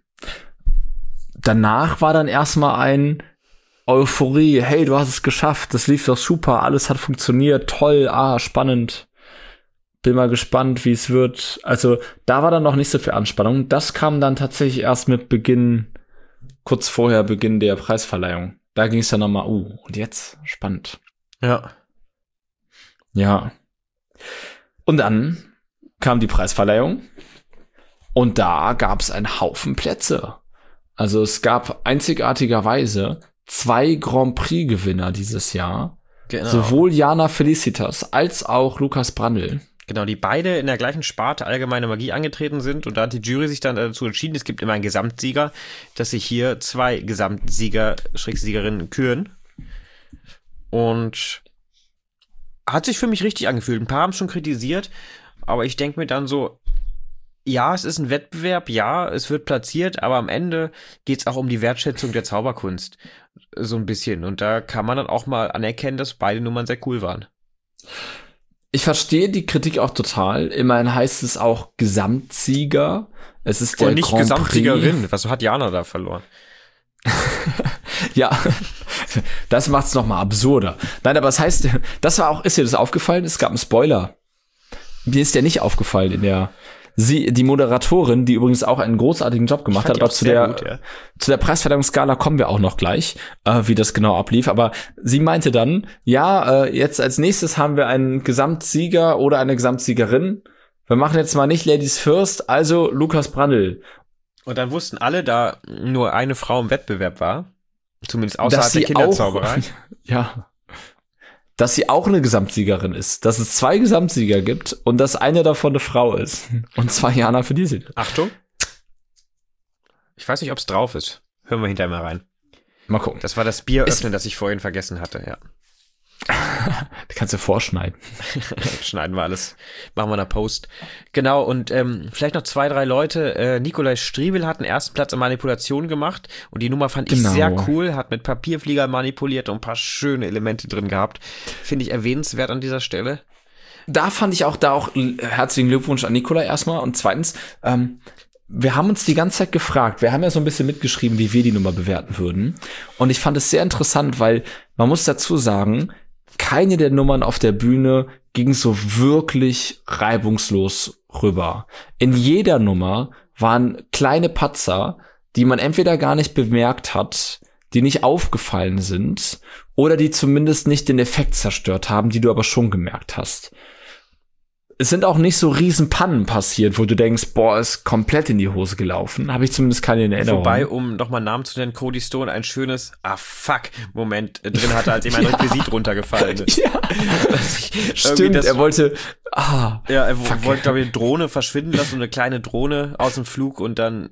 danach war dann erstmal ein Euphorie. Hey, du hast es geschafft, das lief doch super, alles hat funktioniert, toll, ah, spannend. Bin mal gespannt, wie es wird. Also, da war dann noch nicht so viel Anspannung. Das kam dann tatsächlich erst mit Beginn, kurz vorher Beginn der Preisverleihung. Da ging es dann nochmal, uh, und jetzt? Spannend. Ja. Ja. Und dann kam die Preisverleihung und da gab es einen Haufen Plätze. Also es gab einzigartigerweise zwei Grand Prix-Gewinner dieses Jahr. Genau. Sowohl Jana Felicitas als auch Lukas Brandl. Genau, die beide in der gleichen Sparte allgemeine Magie angetreten sind und da hat die Jury sich dann dazu entschieden, es gibt immer einen Gesamtsieger, dass sich hier zwei Gesamtsieger, Schrägsiegerinnen küren. Und hat sich für mich richtig angefühlt. Ein paar haben es schon kritisiert, aber ich denke mir dann so, ja, es ist ein Wettbewerb, ja, es wird platziert, aber am Ende geht es auch um die Wertschätzung der Zauberkunst. So ein bisschen. Und da kann man dann auch mal anerkennen, dass beide Nummern sehr cool waren. Ich verstehe die Kritik auch total. Immerhin heißt es auch Gesamtsieger. Es ist der Und nicht Grand Gesamtsiegerin. Prix. Was hat Jana da verloren? Ja, das macht's noch mal absurder. Nein, aber es heißt, das war auch, ist dir das aufgefallen? Es gab einen Spoiler. Mir ist der nicht aufgefallen in der, sie, die Moderatorin, die übrigens auch einen großartigen Job gemacht hat, aber zu der, gut, ja. zu der Preisverleihungsskala kommen wir auch noch gleich, äh, wie das genau ablief. Aber sie meinte dann, ja, äh, jetzt als nächstes haben wir einen Gesamtsieger oder eine Gesamtsiegerin. Wir machen jetzt mal nicht Ladies First, also Lukas Brandl. Und dann wussten alle, da nur eine Frau im Wettbewerb war, zumindest außerhalb dass der sie Kinderzauberei. auch, ja, dass sie auch eine Gesamtsiegerin ist, dass es zwei Gesamtsieger gibt und dass eine davon eine Frau ist. Und zwar Jana Felicitas. Achtung. Ich weiß nicht, ob es drauf ist. Hören wir hinterher mal rein. Mal gucken. Das war das Bier öffnen, das ich vorhin vergessen hatte, ja. Das kannst du vorschneiden. Schneiden wir alles. Machen wir eine Post. Genau, und ähm, vielleicht noch zwei, drei Leute. Äh, Nikolai Striebel hat einen ersten Platz in Manipulation gemacht und die Nummer fand ich Genau. sehr cool, hat mit Papierflieger manipuliert und ein paar schöne Elemente drin gehabt. Finde ich erwähnenswert an dieser Stelle. Da fand ich auch da auch äh, herzlichen Glückwunsch an Nicola erstmal. Und zweitens, ähm, wir haben uns die ganze Zeit gefragt, wir haben ja so ein bisschen mitgeschrieben, wie wir die Nummer bewerten würden. Und ich fand es sehr interessant, weil man muss dazu sagen, keine der Nummern auf der Bühne ging so wirklich reibungslos rüber. In jeder Nummer waren kleine Patzer, die man entweder gar nicht bemerkt hat, die nicht aufgefallen sind, oder die zumindest nicht den Effekt zerstört haben, die du aber schon gemerkt hast. Es sind auch nicht so riesen Pannen passiert, wo du denkst, boah, ist komplett in die Hose gelaufen. Habe ich zumindest keine in Erinnerung. Wobei, um nochmal Namen zu nennen, Cody Stone ein schönes Ah-fuck-Moment drin hatte, als ihm ein Ja. Requisit runtergefallen ist. Ja, stimmt, das- er wollte, ah, Ja, er fuck. wollte, glaube ich, eine Drohne verschwinden lassen, so eine kleine Drohne aus dem Flug und dann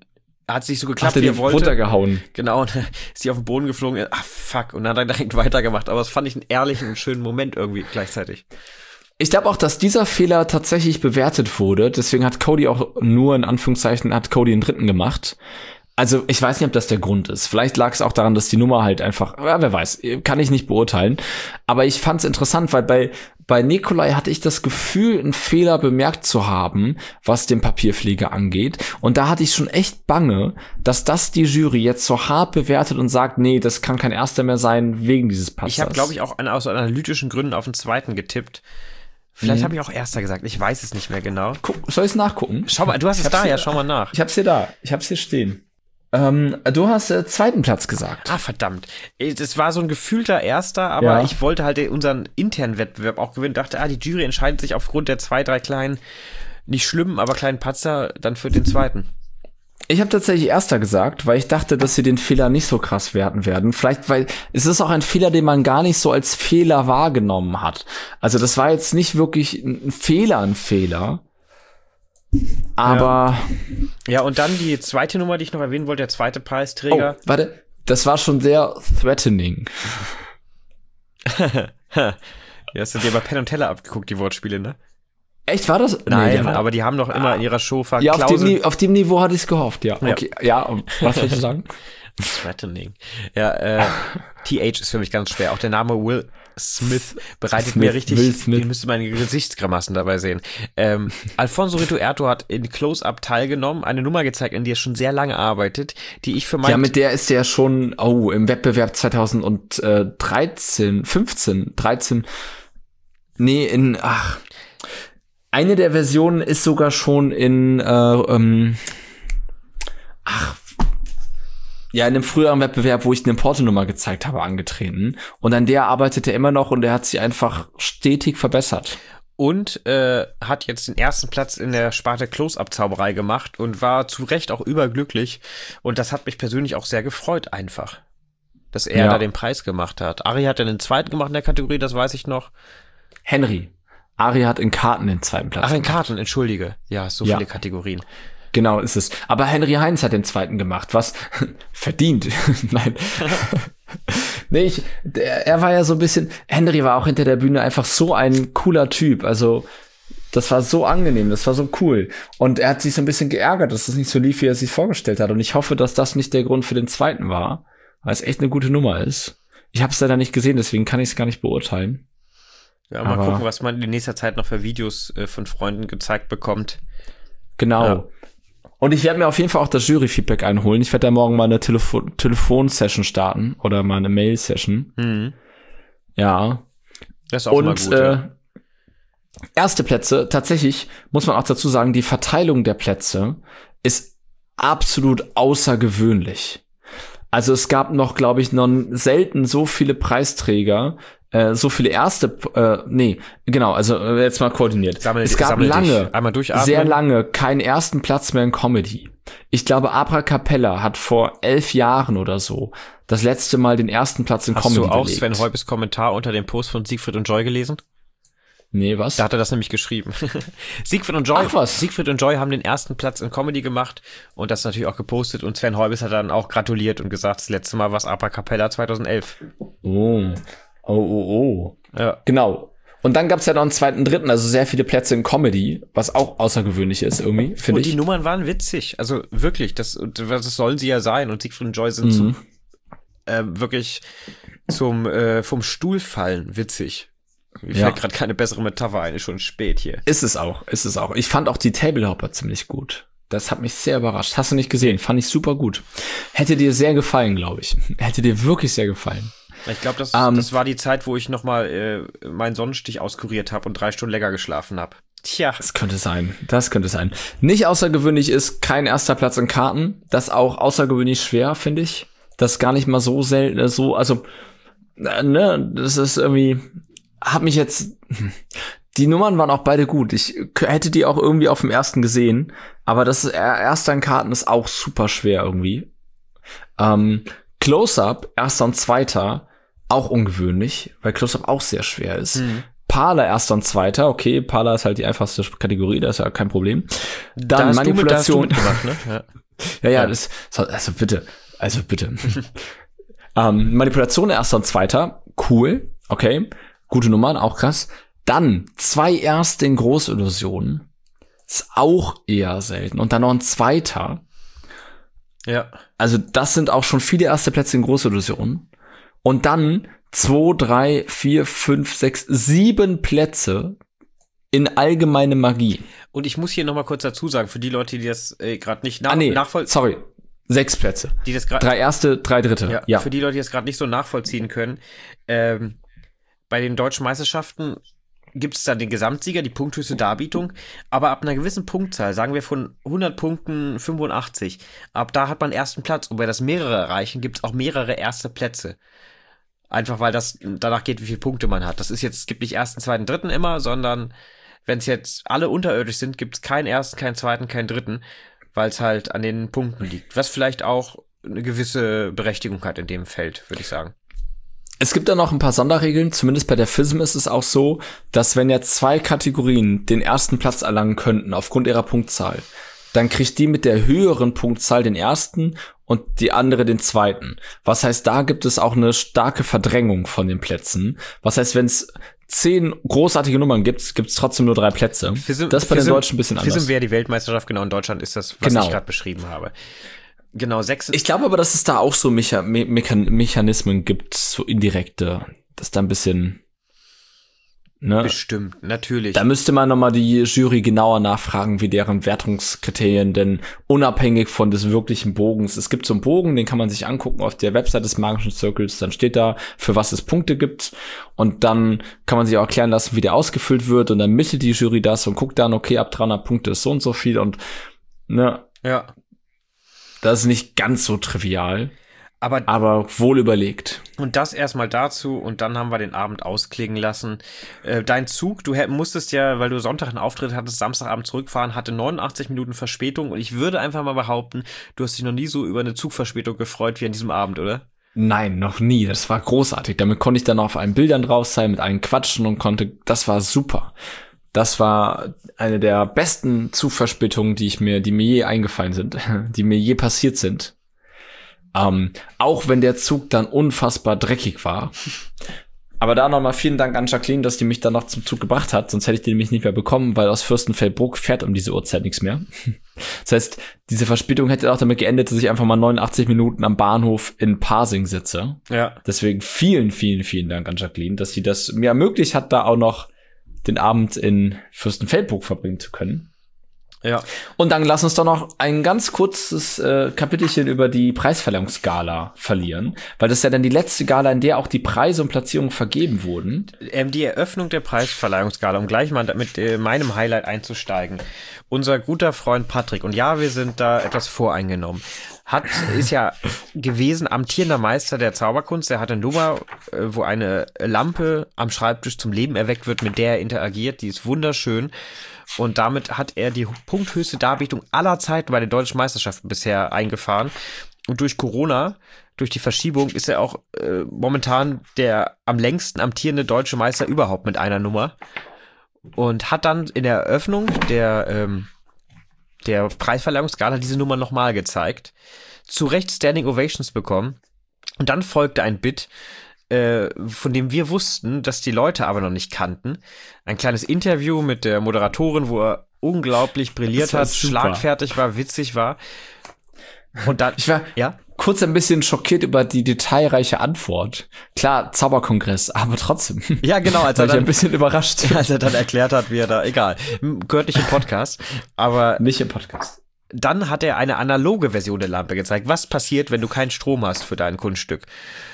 hat sich so geklappt, Hat er wie die er wollte. runtergehauen. Genau, und ist sie auf den Boden geflogen. Ah, fuck. Und dann hat er direkt weitergemacht. Aber das fand ich einen ehrlichen und schönen Moment irgendwie gleichzeitig. Ich glaube auch, dass dieser Fehler tatsächlich bewertet wurde. Deswegen hat Cody auch nur, in Anführungszeichen, hat Cody den dritten gemacht. Also ich weiß nicht, ob das der Grund ist. Vielleicht lag es auch daran, dass die Nummer halt einfach, ja, wer weiß, kann ich nicht beurteilen. Aber ich fand es interessant, weil bei bei Nikolai hatte ich das Gefühl, einen Fehler bemerkt zu haben, was den Papierflieger angeht. Und da hatte ich schon echt Bange, dass das die Jury jetzt so hart bewertet und sagt, nee, das kann kein Erster mehr sein wegen dieses Patzers. Ich habe, glaube ich, auch an, aus analytischen Gründen auf den zweiten getippt. Vielleicht Mhm. habe ich auch Erster gesagt. Ich weiß es nicht mehr genau. Guck, soll ich es nachgucken? Schau mal, du hast Ich es hab's da, ja, hier- schau mal nach. Ich hab's hier da. Ich hab's hier stehen. Ähm, du hast äh, zweiten Platz gesagt. Ah, verdammt. Das war so ein gefühlter Erster, aber Ja. ich wollte halt unseren internen Wettbewerb auch gewinnen. Dachte, ah, die Jury entscheidet sich aufgrund der zwei, drei kleinen, nicht schlimmen, aber kleinen Patzer dann für den zweiten. Ich habe tatsächlich Erster gesagt, weil ich dachte, dass sie den Fehler nicht so krass werten werden. Vielleicht, weil es ist auch ein Fehler, den man gar nicht so als Fehler wahrgenommen hat. Also das war jetzt nicht wirklich ein Fehler, ein Fehler. Aber, Ja, und dann die zweite Nummer, die ich noch erwähnen wollte, der zweite oh, Preisträger. warte, das war schon sehr threatening. Ja, hast du dir bei Penn und Teller abgeguckt, die Wortspiele, ne? Echt, war das? Nein, der war- aber die haben doch immer in ihrer Show ja, auf dem, verklauselt. Ni- auf dem Niveau hatte ich es gehofft, ja. Okay, ja, und was willst du sagen? Threatening. Ja, äh, T H ist für mich ganz schwer. Auch der Name Will Smith bereitet Smith, mir richtig, Will Smith. ihr müsst meine Gesichtsgrimassen dabei sehen. Ähm, Alfonso Rituerto hat in Close-Up teilgenommen, eine Nummer gezeigt, in die er schon sehr lange arbeitet, die ich für mein... Ja, mit der ist der schon, oh, im Wettbewerb zweitausenddreizehn, fünfzehn, dreizehn, nee, in, ach, eine der Versionen ist sogar schon in, äh, ähm, ach, ja, in einem früheren Wettbewerb, wo ich eine Porto-Nummer gezeigt habe, angetreten. Und an der arbeitet er immer noch und er hat sie einfach stetig verbessert. Und äh, hat jetzt den ersten Platz in der Sparte Close-Up-Zauberei gemacht und war zu Recht auch überglücklich. Und das hat mich persönlich auch sehr gefreut einfach, dass er Ja. da den Preis gemacht hat. Ari hat dann den zweiten gemacht in der Kategorie, das weiß ich noch. Henry. Ari hat in Karten den zweiten Platz. Ach, in gemacht. Karten, entschuldige. Ja, so Ja. viele Kategorien. Genau, ist es. Aber Henry Heinz hat den zweiten gemacht, was verdient. Nein. nee, ich, der, er war ja so ein bisschen, Henry war auch hinter der Bühne einfach so ein cooler Typ. Also, das war so angenehm, das war so cool. Und er hat sich so ein bisschen geärgert, dass es nicht so lief, wie er sich vorgestellt hat. Und ich hoffe, dass das nicht der Grund für den zweiten war, weil es echt eine gute Nummer ist. Ich habe es leider nicht gesehen, deswegen kann ich es gar nicht beurteilen. Ja, mal Aber- gucken, was man in nächster Zeit noch für Videos äh, von Freunden gezeigt bekommt. Genau. Ja. Und ich werde mir auf jeden Fall auch das Jury-Feedback einholen. Ich werde da morgen mal eine Telefo- Telefon-Session starten oder mal eine Mail-Session. Mhm. Ja. Das ist auch Und mal gut. äh, ja. erste Plätze, tatsächlich muss man auch dazu sagen, die Verteilung der Plätze ist absolut außergewöhnlich. Also es gab noch, glaube ich, noch selten so viele Preisträger, äh, so viele erste, äh, nee, genau, also äh, jetzt mal koordiniert. Sammel- es gab sammel dich. lange, Einmal durchatmen. sehr lange keinen ersten Platz mehr in Comedy. Ich glaube, Abracapella hat vor elf Jahren oder so das letzte Mal den ersten Platz in Hast Comedy du auch belegt. Sven Heubes Kommentar unter dem Post von Siegfried und Joy gelesen? Nee, was? Da hat er das nämlich geschrieben. Siegfried und Joy, Ach was. Siegfried und Joy haben den ersten Platz in Comedy gemacht und das natürlich auch gepostet und Sven Heubes hat dann auch gratuliert und gesagt, das letzte Mal war es Abracapella zweitausendelf. Oh, oh, oh, oh. Ja. Genau. Und dann gab's ja noch einen zweiten, dritten, also sehr viele Plätze in Comedy, was auch außergewöhnlich ist irgendwie, finde Und die ich. Nummern waren witzig. Also wirklich, das, das sollen sie ja sein. Und Siegfried und Joy sind Mhm. zum, äh, wirklich zum äh, vom Stuhl fallen witzig. Mir Ja. fällt gerade keine bessere Metapher ein, ist schon spät hier. Ist es auch, ist es auch. Ich fand auch die Tablehopper ziemlich gut. Das hat mich sehr überrascht. Hast du nicht gesehen? Fand ich super gut. Hätte dir sehr gefallen, glaube ich. Hätte dir wirklich sehr gefallen. Ich glaube, das, Ähm. das war die Zeit, wo ich nochmal äh, meinen Sonnenstich auskuriert habe und drei Stunden länger geschlafen habe. Tja. Das könnte sein. Das könnte sein. Nicht außergewöhnlich ist kein erster Platz in Karten. Das auch außergewöhnlich schwer, finde ich. Das ist gar nicht mal so selten, so, also, äh, ne, das ist irgendwie, hat mich jetzt, die Nummern waren auch beide gut. Ich k- hätte die auch irgendwie auf dem ersten gesehen, aber das ist, er- erster in Karten ist auch super schwer irgendwie. Ähm, Close-Up, erster und zweiter, auch ungewöhnlich, weil Close-Up auch sehr schwer ist. Mhm. Parler erster und zweiter. Okay, Parler ist halt die einfachste Kategorie, das ist ja kein Problem. Dann da hast Manipulation. Du mit, da hast du mitgemacht, ne? Ja, ja, ja, das, also bitte, also bitte. ähm, Manipulation erster und zweiter, cool, okay, gute Nummern, auch krass. Dann zwei erste in Großillusionen, ist auch eher selten. Und dann noch ein zweiter. Ja. Also das sind auch schon viele erste Plätze in Großillusionen. Und dann zwei, drei, vier, fünf, sechs, sieben Plätze in allgemeine Magie. Und ich muss hier noch mal kurz dazu sagen, für die Leute, die das äh, gerade nicht nach- ah, nee, nachvollziehen. Sorry, sechs Plätze. Die das grad, drei erste, drei dritte. Ja, ja. Für die Leute, die das gerade nicht so nachvollziehen können, ähm, bei den deutschen Meisterschaften gibt es da den Gesamtsieger, die punkthöchste Darbietung, aber ab einer gewissen Punktzahl, sagen wir von hundert Punkten fünfundachtzig, ab da hat man ersten Platz. Und bei das mehrere erreichen, gibt es auch mehrere erste Plätze. Einfach weil das danach geht, wie viele Punkte man hat. Das ist jetzt, es gibt nicht ersten, zweiten, dritten immer, sondern wenn es jetzt alle unterirdisch sind, gibt es keinen ersten, keinen zweiten, keinen dritten, weil es halt an den Punkten liegt. Was vielleicht auch eine gewisse Berechtigung hat in dem Feld, würde ich sagen. Es gibt da noch ein paar Sonderregeln. Zumindest bei der F I S M ist es auch so, dass wenn jetzt zwei Kategorien den ersten Platz erlangen könnten aufgrund ihrer Punktzahl, dann kriegt die mit der höheren Punktzahl den ersten und die andere den zweiten. Was heißt, da gibt es auch eine starke Verdrängung von den Plätzen. Was heißt, wenn es zehn großartige Nummern gibt, gibt es trotzdem nur drei Plätze. F I S M, das ist bei den Deutschen ein bisschen anders. F I S M wäre die Weltmeisterschaft, genau, in Deutschland ist das, was genau. ich gerade beschrieben habe. Genau, sechs. Ich glaube aber, dass es da auch so Mecha- Me- Mechan- Mechanismen gibt, so indirekte, dass da ein bisschen, ne? Bestimmt, natürlich. Da müsste man nochmal die Jury genauer nachfragen, wie deren Wertungskriterien denn unabhängig von des wirklichen Bogens. Es gibt so einen Bogen, den kann man sich angucken auf der Website des Magischen Zirkels, dann steht da, für was es Punkte gibt und dann kann man sich auch erklären lassen, wie der ausgefüllt wird und dann mittelt die Jury das und guckt dann, okay, ab dreihundert Punkte ist so und so viel und, ne? Ja. Das ist nicht ganz so trivial, aber, aber wohl überlegt. Und das erstmal dazu und dann haben wir den Abend ausklingen lassen. Äh, dein Zug, du musstest ja, weil du Sonntag einen Auftritt hattest, Samstagabend zurückfahren, hatte neunundachtzig Minuten Verspätung und ich würde einfach mal behaupten, du hast dich noch nie so über eine Zugverspätung gefreut wie an diesem Abend, oder? Nein, noch nie. Das war großartig. Damit konnte ich dann auf allen Bildern drauf sein, mit allen quatschen und konnte, das war super. Das war eine der besten Zugverspätungen, die ich mir, die mir je eingefallen sind, die mir je passiert sind. Ähm, auch wenn der Zug dann unfassbar dreckig war. Aber da nochmal vielen Dank an Jacqueline, dass die mich dann noch zum Zug gebracht hat, sonst hätte ich den nämlich nicht mehr bekommen, weil aus Fürstenfeldbruck fährt um diese Uhrzeit nichts mehr. Das heißt, diese Verspätung hätte auch damit geendet, dass ich einfach mal neunundachtzig Minuten am Bahnhof in Pasing sitze. Ja. Deswegen vielen, vielen, vielen Dank an Jacqueline, dass sie das mir ermöglicht hat, da auch noch den Abend in Fürstenfeldbruck verbringen zu können. Ja. Und dann lass uns doch noch ein ganz kurzes äh, Kapitelchen über die Preisverleihungsgala verlieren, weil das ist ja dann die letzte Gala, in der auch die Preise und Platzierungen vergeben wurden. Ähm, die Eröffnung der Preisverleihungsgala, um gleich mal mit äh, meinem Highlight einzusteigen. Unser guter Freund Patrick, und ja, wir sind da etwas voreingenommen, hat, ist ja gewesen amtierender Meister der Zauberkunst. Er hat eine Nummer, äh, wo eine Lampe am Schreibtisch zum Leben erweckt wird, mit der er interagiert. Die ist wunderschön. Und damit hat er die punkthöchste Darbietung aller Zeiten bei den deutschen Meisterschaften bisher eingefahren. Und durch Corona, durch die Verschiebung, ist er auch äh, momentan der am längsten amtierende deutsche Meister überhaupt mit einer Nummer. Und hat dann in der Eröffnung der, ähm, der Preisverleihungsgala diese Nummer nochmal gezeigt. Zu Recht Standing Ovations bekommen. Und dann folgte ein Bit, äh, von dem wir wussten, dass die Leute aber noch nicht kannten. Ein kleines Interview mit der Moderatorin, wo er unglaublich brilliert hat, super, schlagfertig war, witzig war. Und dann, ich war ja kurz ein bisschen schockiert über die detailreiche Antwort. Klar, Zauberkongress, aber trotzdem. Ja, genau, als war er dann, ich ein bisschen überrascht, als er dann erklärt hat, wie er da, egal, gehört nicht im Podcast, aber nicht im Podcast. Dann hat er eine analoge Version der Lampe gezeigt. Was passiert, wenn du keinen Strom hast für dein Kunststück?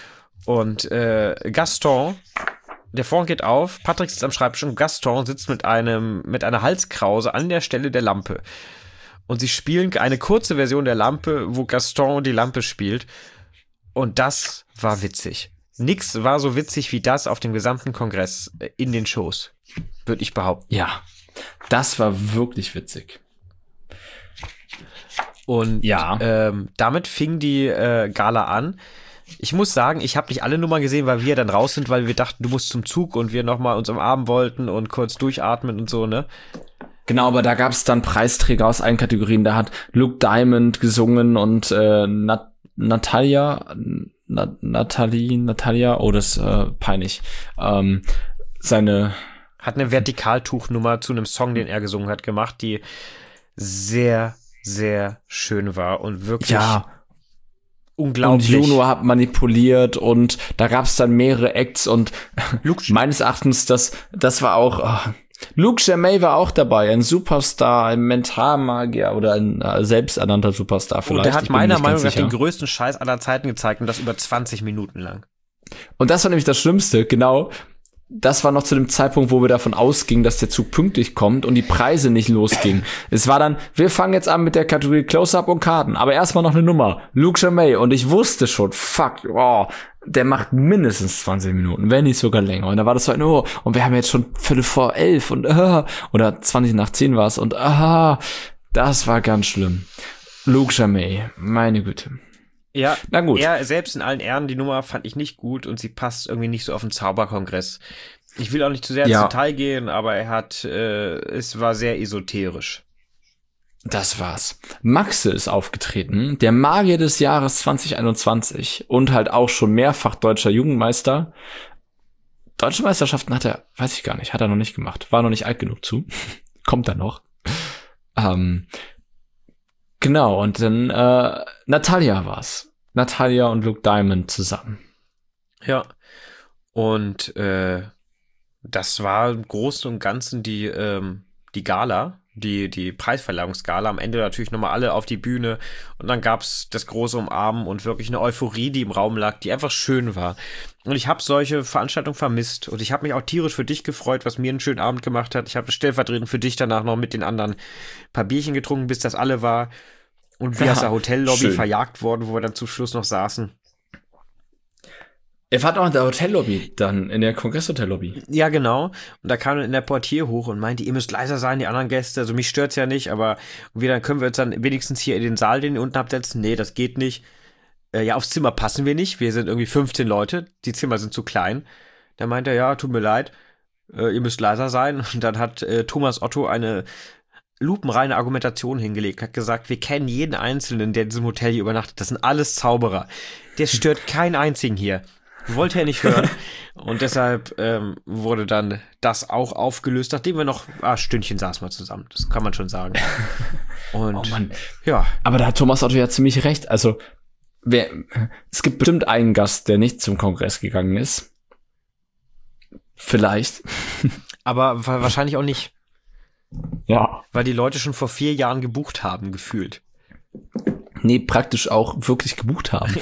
Und äh, Gaston, der Vorhang geht auf, Patrick sitzt am Schreibtisch und Gaston sitzt mit einem mit einer Halskrause an der Stelle der Lampe. Und sie spielen eine kurze Version der Lampe, wo Gaston die Lampe spielt. Und das war witzig. Nix war so witzig wie das auf dem gesamten Kongress in den Shows, würde ich behaupten. Ja, das war wirklich witzig. Und ja. ähm, damit fing die äh, Gala an. Ich muss sagen, ich habe nicht alle Nummern gesehen, weil wir dann raus sind, weil wir dachten, du musst zum Zug und wir nochmal uns umarmen wollten und kurz durchatmen und so, ne? Genau, aber da gab es dann Preisträger aus allen Kategorien. Da hat Luke Diamond gesungen und äh, Nat- Natalia, Na- Natalie, Natalia, oh, das ist äh, peinlich. Ähm, seine Hat eine Vertikaltuchnummer zu einem Song, den er gesungen hat, gemacht, die sehr, sehr schön war und wirklich ja. unglaublich. Und Juno hat manipuliert und da gab es dann mehrere Acts und Luke, meines Erachtens, das, das war auch, oh, Luke Jermay war auch dabei, ein Superstar, ein Mentalmagier oder ein äh, selbsternannter Superstar vielleicht. Und der hat Ich bin mir meiner nicht Meinung ganz nach den sicher. größten Scheiß aller Zeiten gezeigt und das über zwanzig Minuten lang. Und das war nämlich das Schlimmste, genau. Das war noch zu dem Zeitpunkt, wo wir davon ausgingen, dass der Zug pünktlich kommt und die Preise nicht losgingen. Es war dann, wir fangen jetzt an mit der Kategorie Close-Up und Karten, aber erstmal noch eine Nummer. Luke Jermay. Und ich wusste schon, fuck, oh, der macht mindestens zwanzig Minuten, wenn nicht sogar länger. Und da war das so ein, oh, und wir haben jetzt schon Viertel vor elf und, uh, oder zwanzig nach zehn war es und, aha, das war ganz schlimm. Luke Jermay, meine Güte. Ja, na gut. Er selbst in allen Ehren, die Nummer fand ich nicht gut und sie passt irgendwie nicht so auf den Zauberkongress. Ich will auch nicht zu sehr ins Ja. Detail gehen, aber er hat, äh, es war sehr esoterisch. Das war's. Maxe ist aufgetreten, der Magier des Jahres zwanzig einundzwanzig und halt auch schon mehrfach deutscher Jugendmeister. Deutsche Meisterschaften hat er, weiß ich gar nicht, hat er noch nicht gemacht. War noch nicht alt genug zu. Kommt er noch. Ähm, genau, und dann äh, Natalia war's. Natalia und Luke Diamond zusammen. Ja. Und äh, das war im Großen und Ganzen die, ähm, die Gala, die, die Preisverleihungsgala. Am Ende natürlich nochmal alle auf die Bühne und dann gab's das große Umarmen und wirklich eine Euphorie, die im Raum lag, die einfach schön war. Und ich habe solche Veranstaltungen vermisst und ich habe mich auch tierisch für dich gefreut, was mir einen schönen Abend gemacht hat. Ich habe stellvertretend für dich danach noch mit den anderen ein paar Bierchen getrunken, bis das alle war. Und wir Ja, aus der Hotellobby schön. verjagt worden, wo wir dann zum Schluss noch saßen. Er war doch in der Hotellobby, dann in der Kongress-Hotellobby. Ja, genau. Und da kam dann der Portier hoch und meinte, ihr müsst leiser sein, die anderen Gäste. Also mich stört's ja nicht, aber wir, dann können wir uns dann wenigstens hier in den Saal, den ihr unten habt, setzen. Nee, das geht nicht. Äh, ja, aufs Zimmer passen wir nicht. Wir sind irgendwie fünfzehn Leute. Die Zimmer sind zu klein. Da meinte er, ja, tut mir leid. Äh, ihr müsst leiser sein. Und dann hat äh, Thomas Otto eine lupenreine Argumentation hingelegt, hat gesagt, wir kennen jeden Einzelnen, der in diesem Hotel hier übernachtet. Das sind alles Zauberer. Der stört keinen einzigen hier. Wollte er nicht hören. Und deshalb ähm, wurde dann das auch aufgelöst, nachdem wir noch ah, Stündchen saßen wir zusammen. Das kann man schon sagen. Und Oh Mann. ja, Aber da hat Thomas Otto ja ziemlich recht. Also, wer, es gibt bestimmt einen Gast, der nicht zum Kongress gegangen ist. Vielleicht. aber wa- wahrscheinlich auch nicht, Ja. weil die Leute schon vor vier Jahren gebucht haben, gefühlt. Nee, praktisch auch wirklich gebucht haben.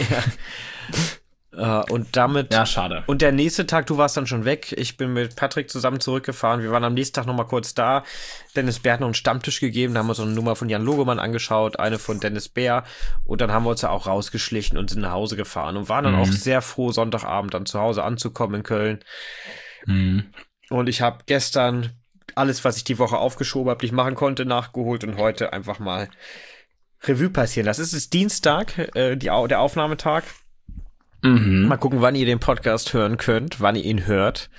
Äh, und damit Ja, schade. Und der nächste Tag, du warst dann schon weg. Ich bin mit Patrick zusammen zurückgefahren. Wir waren am nächsten Tag noch mal kurz da. Dennis Bär hat noch einen Stammtisch gegeben. Da haben wir uns eine Nummer von Jan Logemann angeschaut, eine von Dennis Bär. Und dann haben wir uns ja auch rausgeschlichen und sind nach Hause gefahren. Und waren dann Mhm. auch sehr froh, Sonntagabend dann zu Hause anzukommen in Köln. Mhm. Und ich habe gestern alles, was ich die Woche aufgeschoben habe, nicht machen konnte, nachgeholt. Und heute einfach mal Revue passieren lassen. Es ist Dienstag, äh, die, Au- der Aufnahmetag. Mhm. Mal gucken, wann ihr den Podcast hören könnt, wann ihr ihn hört.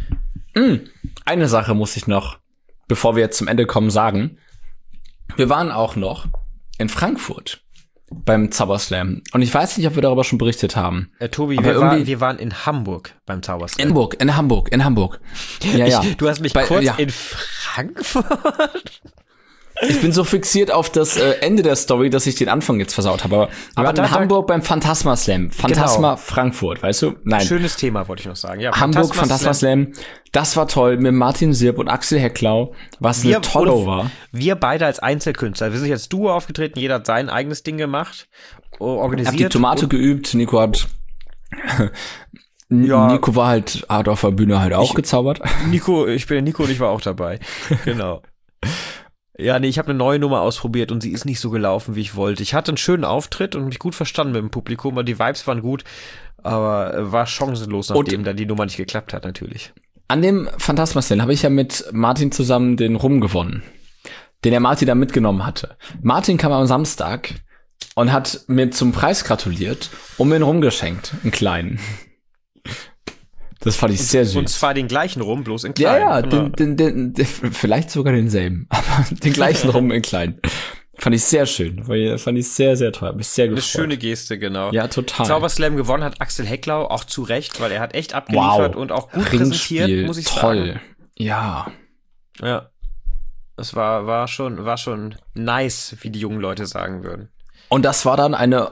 Eine Sache muss ich noch, bevor wir jetzt zum Ende kommen, sagen. Wir waren auch noch in Frankfurt beim Zauberslam. Und ich weiß nicht, ob wir darüber schon berichtet haben. Äh, Tobi, Aber wir, war, irgendwie- wir waren in Hamburg beim Zauberslam. In Hamburg, in Hamburg, in Hamburg. Ja, ja. Ich, du hast mich Bei- kurz ja. in Frankfurt. Ich bin so fixiert auf das äh, Ende der Story, dass ich den Anfang jetzt versaut habe. Aber wir Aber waren da- in da- Hamburg beim Phantasma Slam. Phantasma Frankfurt, weißt du? Nein. Schönes Thema, wollte ich noch sagen. Ja, Hamburg, Phantasma Slam. Das war toll mit Martin Sirp und Axel Hecklau, was Wir, eine Tollo oder- war. wir beide als Einzelkünstler. Wir sind jetzt Duo aufgetreten, jeder hat sein eigenes Ding gemacht, o- Ich organisiert. hab die Tomate und, geübt, Nico hat Ja. Nico war halt hat auf der Bühne halt auch Ich- gezaubert. Nico, ich bin der Nico und ich war auch dabei. Genau. Ja, nee, ich habe eine neue Nummer ausprobiert und sie ist nicht so gelaufen, wie ich wollte. Ich hatte einen schönen Auftritt und mich gut verstanden mit dem Publikum, und die Vibes waren gut, aber äh, war chancenlos, nachdem dann die Nummer nicht geklappt hat, natürlich. An dem Phantasma Slam habe ich ja mit Martin zusammen den Rum gewonnen, den der Martin da mitgenommen hatte. Martin kam am Samstag und hat mir zum Preis gratuliert und mir einen rumgeschenkt, einen kleinen. Das fand ich und, sehr süß. Und zwar den gleichen Rum, bloß in klein. Ja, ja, genau. den, den, den, den, vielleicht sogar denselben, aber den gleichen Rum in klein. Fand ich sehr schön. Fand ich sehr, sehr toll. Hab mich sehr gefreut. Eine schöne Geste, genau. Ja, total. Zauberslam gewonnen hat Axel Hecklau, auch zu Recht, weil er hat echt abgeliefert wow. und auch gut Ringspiel, präsentiert, muss ich toll. sagen. Ja. Ja. Das war, war schon, war schon nice, wie die jungen Leute sagen würden. Und das war dann eine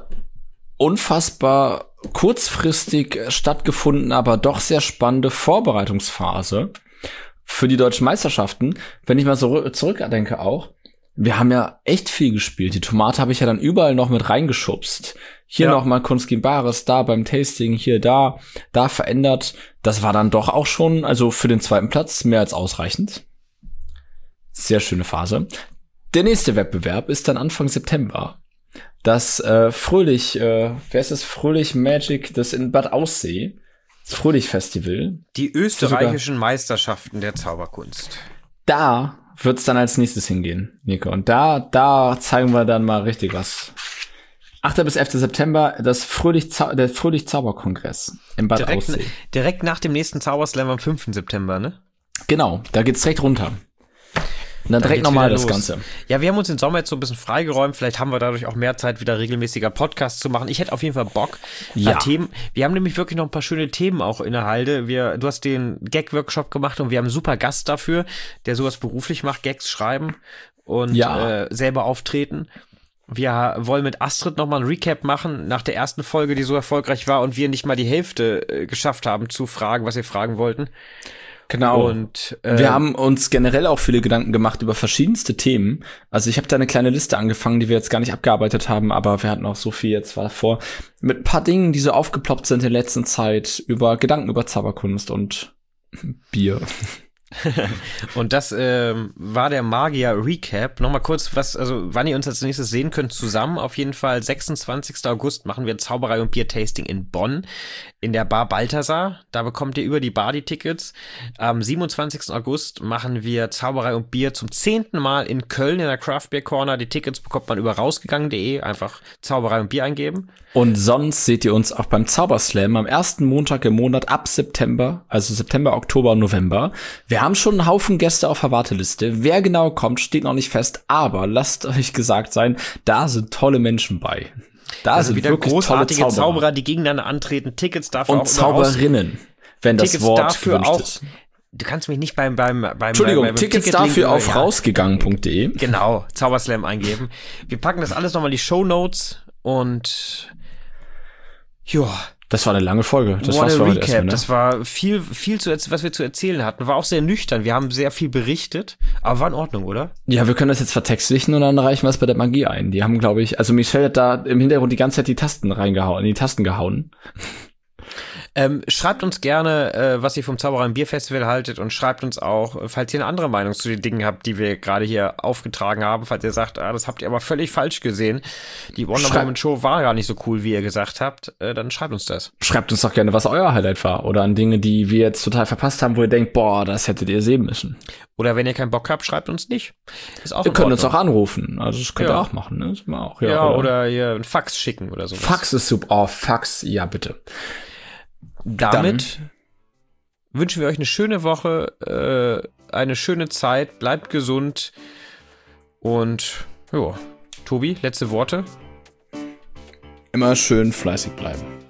unfassbar kurzfristig stattgefunden, aber doch sehr spannende Vorbereitungsphase für die deutschen Meisterschaften. Wenn ich mal so zurückdenke auch, wir haben ja echt viel gespielt. Die Tomate habe ich ja dann überall noch mit reingeschubst. Hier ja. noch mal Kunst gegen Bares, da beim Tasting, hier, da, da verändert. Das war dann doch auch schon, also für den zweiten Platz mehr als ausreichend. Sehr schöne Phase. Der nächste Wettbewerb ist dann Anfang September. Das äh, Fröhlich, äh, wer ist das? Fröhlich Magic, das in Bad Aussee. Das Fröhlich Festival. Die österreichischen Meisterschaften der Zauberkunst. Da wird's dann als nächstes hingehen, Nico. Und da, da zeigen wir dann mal richtig was. achter bis elfter September, das Fröhlich Zau- der Fröhlich Zauberkongress in Bad direkt, Aussee. Direkt nach dem nächsten Zauberslam am fünften September, ne? Genau, da geht's direkt runter. Und dann, dann direkt nochmal das Ganze. Ja, wir haben uns den Sommer jetzt so ein bisschen freigeräumt. Vielleicht haben wir dadurch auch mehr Zeit, wieder regelmäßiger Podcasts zu machen. Ich hätte auf jeden Fall Bock. Ja. Themen. Wir haben nämlich wirklich noch ein paar schöne Themen auch in der Halde. Wir, du hast den Gag-Workshop gemacht und wir haben einen super Gast dafür, der sowas beruflich macht, Gags schreiben und ja. äh, selber auftreten. Wir wollen mit Astrid nochmal ein Recap machen nach der ersten Folge, die so erfolgreich war und wir nicht mal die Hälfte äh, geschafft haben zu fragen, was wir fragen wollten. Genau. Und äh, wir haben uns generell auch viele Gedanken gemacht über verschiedenste Themen. Also ich habe da eine kleine Liste angefangen, die wir jetzt gar nicht abgearbeitet haben, aber wir hatten auch so viel jetzt war vor mit ein paar Dingen, die so aufgeploppt sind in der letzten Zeit, über Gedanken über Zauberkunst und Bier. Und das ähm, war der Magier-Recap. Nochmal kurz, was, also wann ihr uns als nächstes sehen könnt, zusammen auf jeden Fall. sechsundzwanzigsten August machen wir Zauberei und Bier-Tasting in Bonn in der Bar Balthasar. Da bekommt ihr über die Bar die Tickets. Am siebenundzwanzigsten August machen wir Zauberei und Bier zum zehnten Mal in Köln in der Craft Beer Corner. Die Tickets bekommt man über rausgegangen punkt de. Einfach Zauberei und Bier eingeben. Und sonst seht ihr uns auch beim Zauberslam am ersten Montag im Monat ab September, also September, Oktober und November. Wir haben schon einen Haufen Gäste auf der Warteliste. Wer genau kommt, steht noch nicht fest, aber lasst euch gesagt sein, da sind tolle Menschen bei. Da also sind wieder wirklich großartige tolle Zauberer. Zauberer, die gegeneinander antreten. Tickets dafür und auch Zauberinnen, wenn das Tickets Wort dafür gewünscht auch. ist. Du kannst mich nicht beim beim beim Entschuldigung, beim, beim Tickets Ticketlink dafür auf ja. rausgegangen punkt de. Genau, Zauberslam eingeben. Wir packen das alles nochmal in die Shownotes und ja. Das war eine lange Folge. Das What war's a für heute Recap. erstmal, ne? Das war viel, viel zu, was wir zu erzählen hatten. War auch sehr nüchtern. Wir haben sehr viel berichtet, aber war in Ordnung, oder? Ja, wir können das jetzt vertextlichen und dann reichen wir es bei der Magie ein. Die haben, glaube ich, also Michelle hat da im Hintergrund die ganze Zeit die Tasten reingehauen, in die Tasten gehauen. Ähm, schreibt uns gerne, äh, was ihr vom Zauberer im Bierfestival haltet und schreibt uns auch, falls ihr eine andere Meinung zu den Dingen habt, die wir gerade hier aufgetragen haben, falls ihr sagt, ah, das habt ihr aber völlig falsch gesehen. Die Wonder Schreib- Woman Show war gar nicht so cool, wie ihr gesagt habt, äh, dann schreibt uns das. Schreibt uns doch gerne, was euer Highlight war oder an Dinge, die wir jetzt total verpasst haben, wo ihr denkt, boah, das hättet ihr sehen müssen. Oder wenn ihr keinen Bock habt, schreibt uns nicht. Ist auch Ihr in könnt uns Ordnung. auch anrufen, also das könnt ihr Ja. auch machen, ne? Das machen wir auch, ja, Ja, oder, oder ihr einen Fax schicken oder sowas. Fax ist super, oh, Fax, ja, bitte. Damit wünschen wir euch eine schöne Woche, äh, eine schöne Zeit, bleibt gesund und ja, Tobi, letzte Worte? Immer schön fleißig bleiben.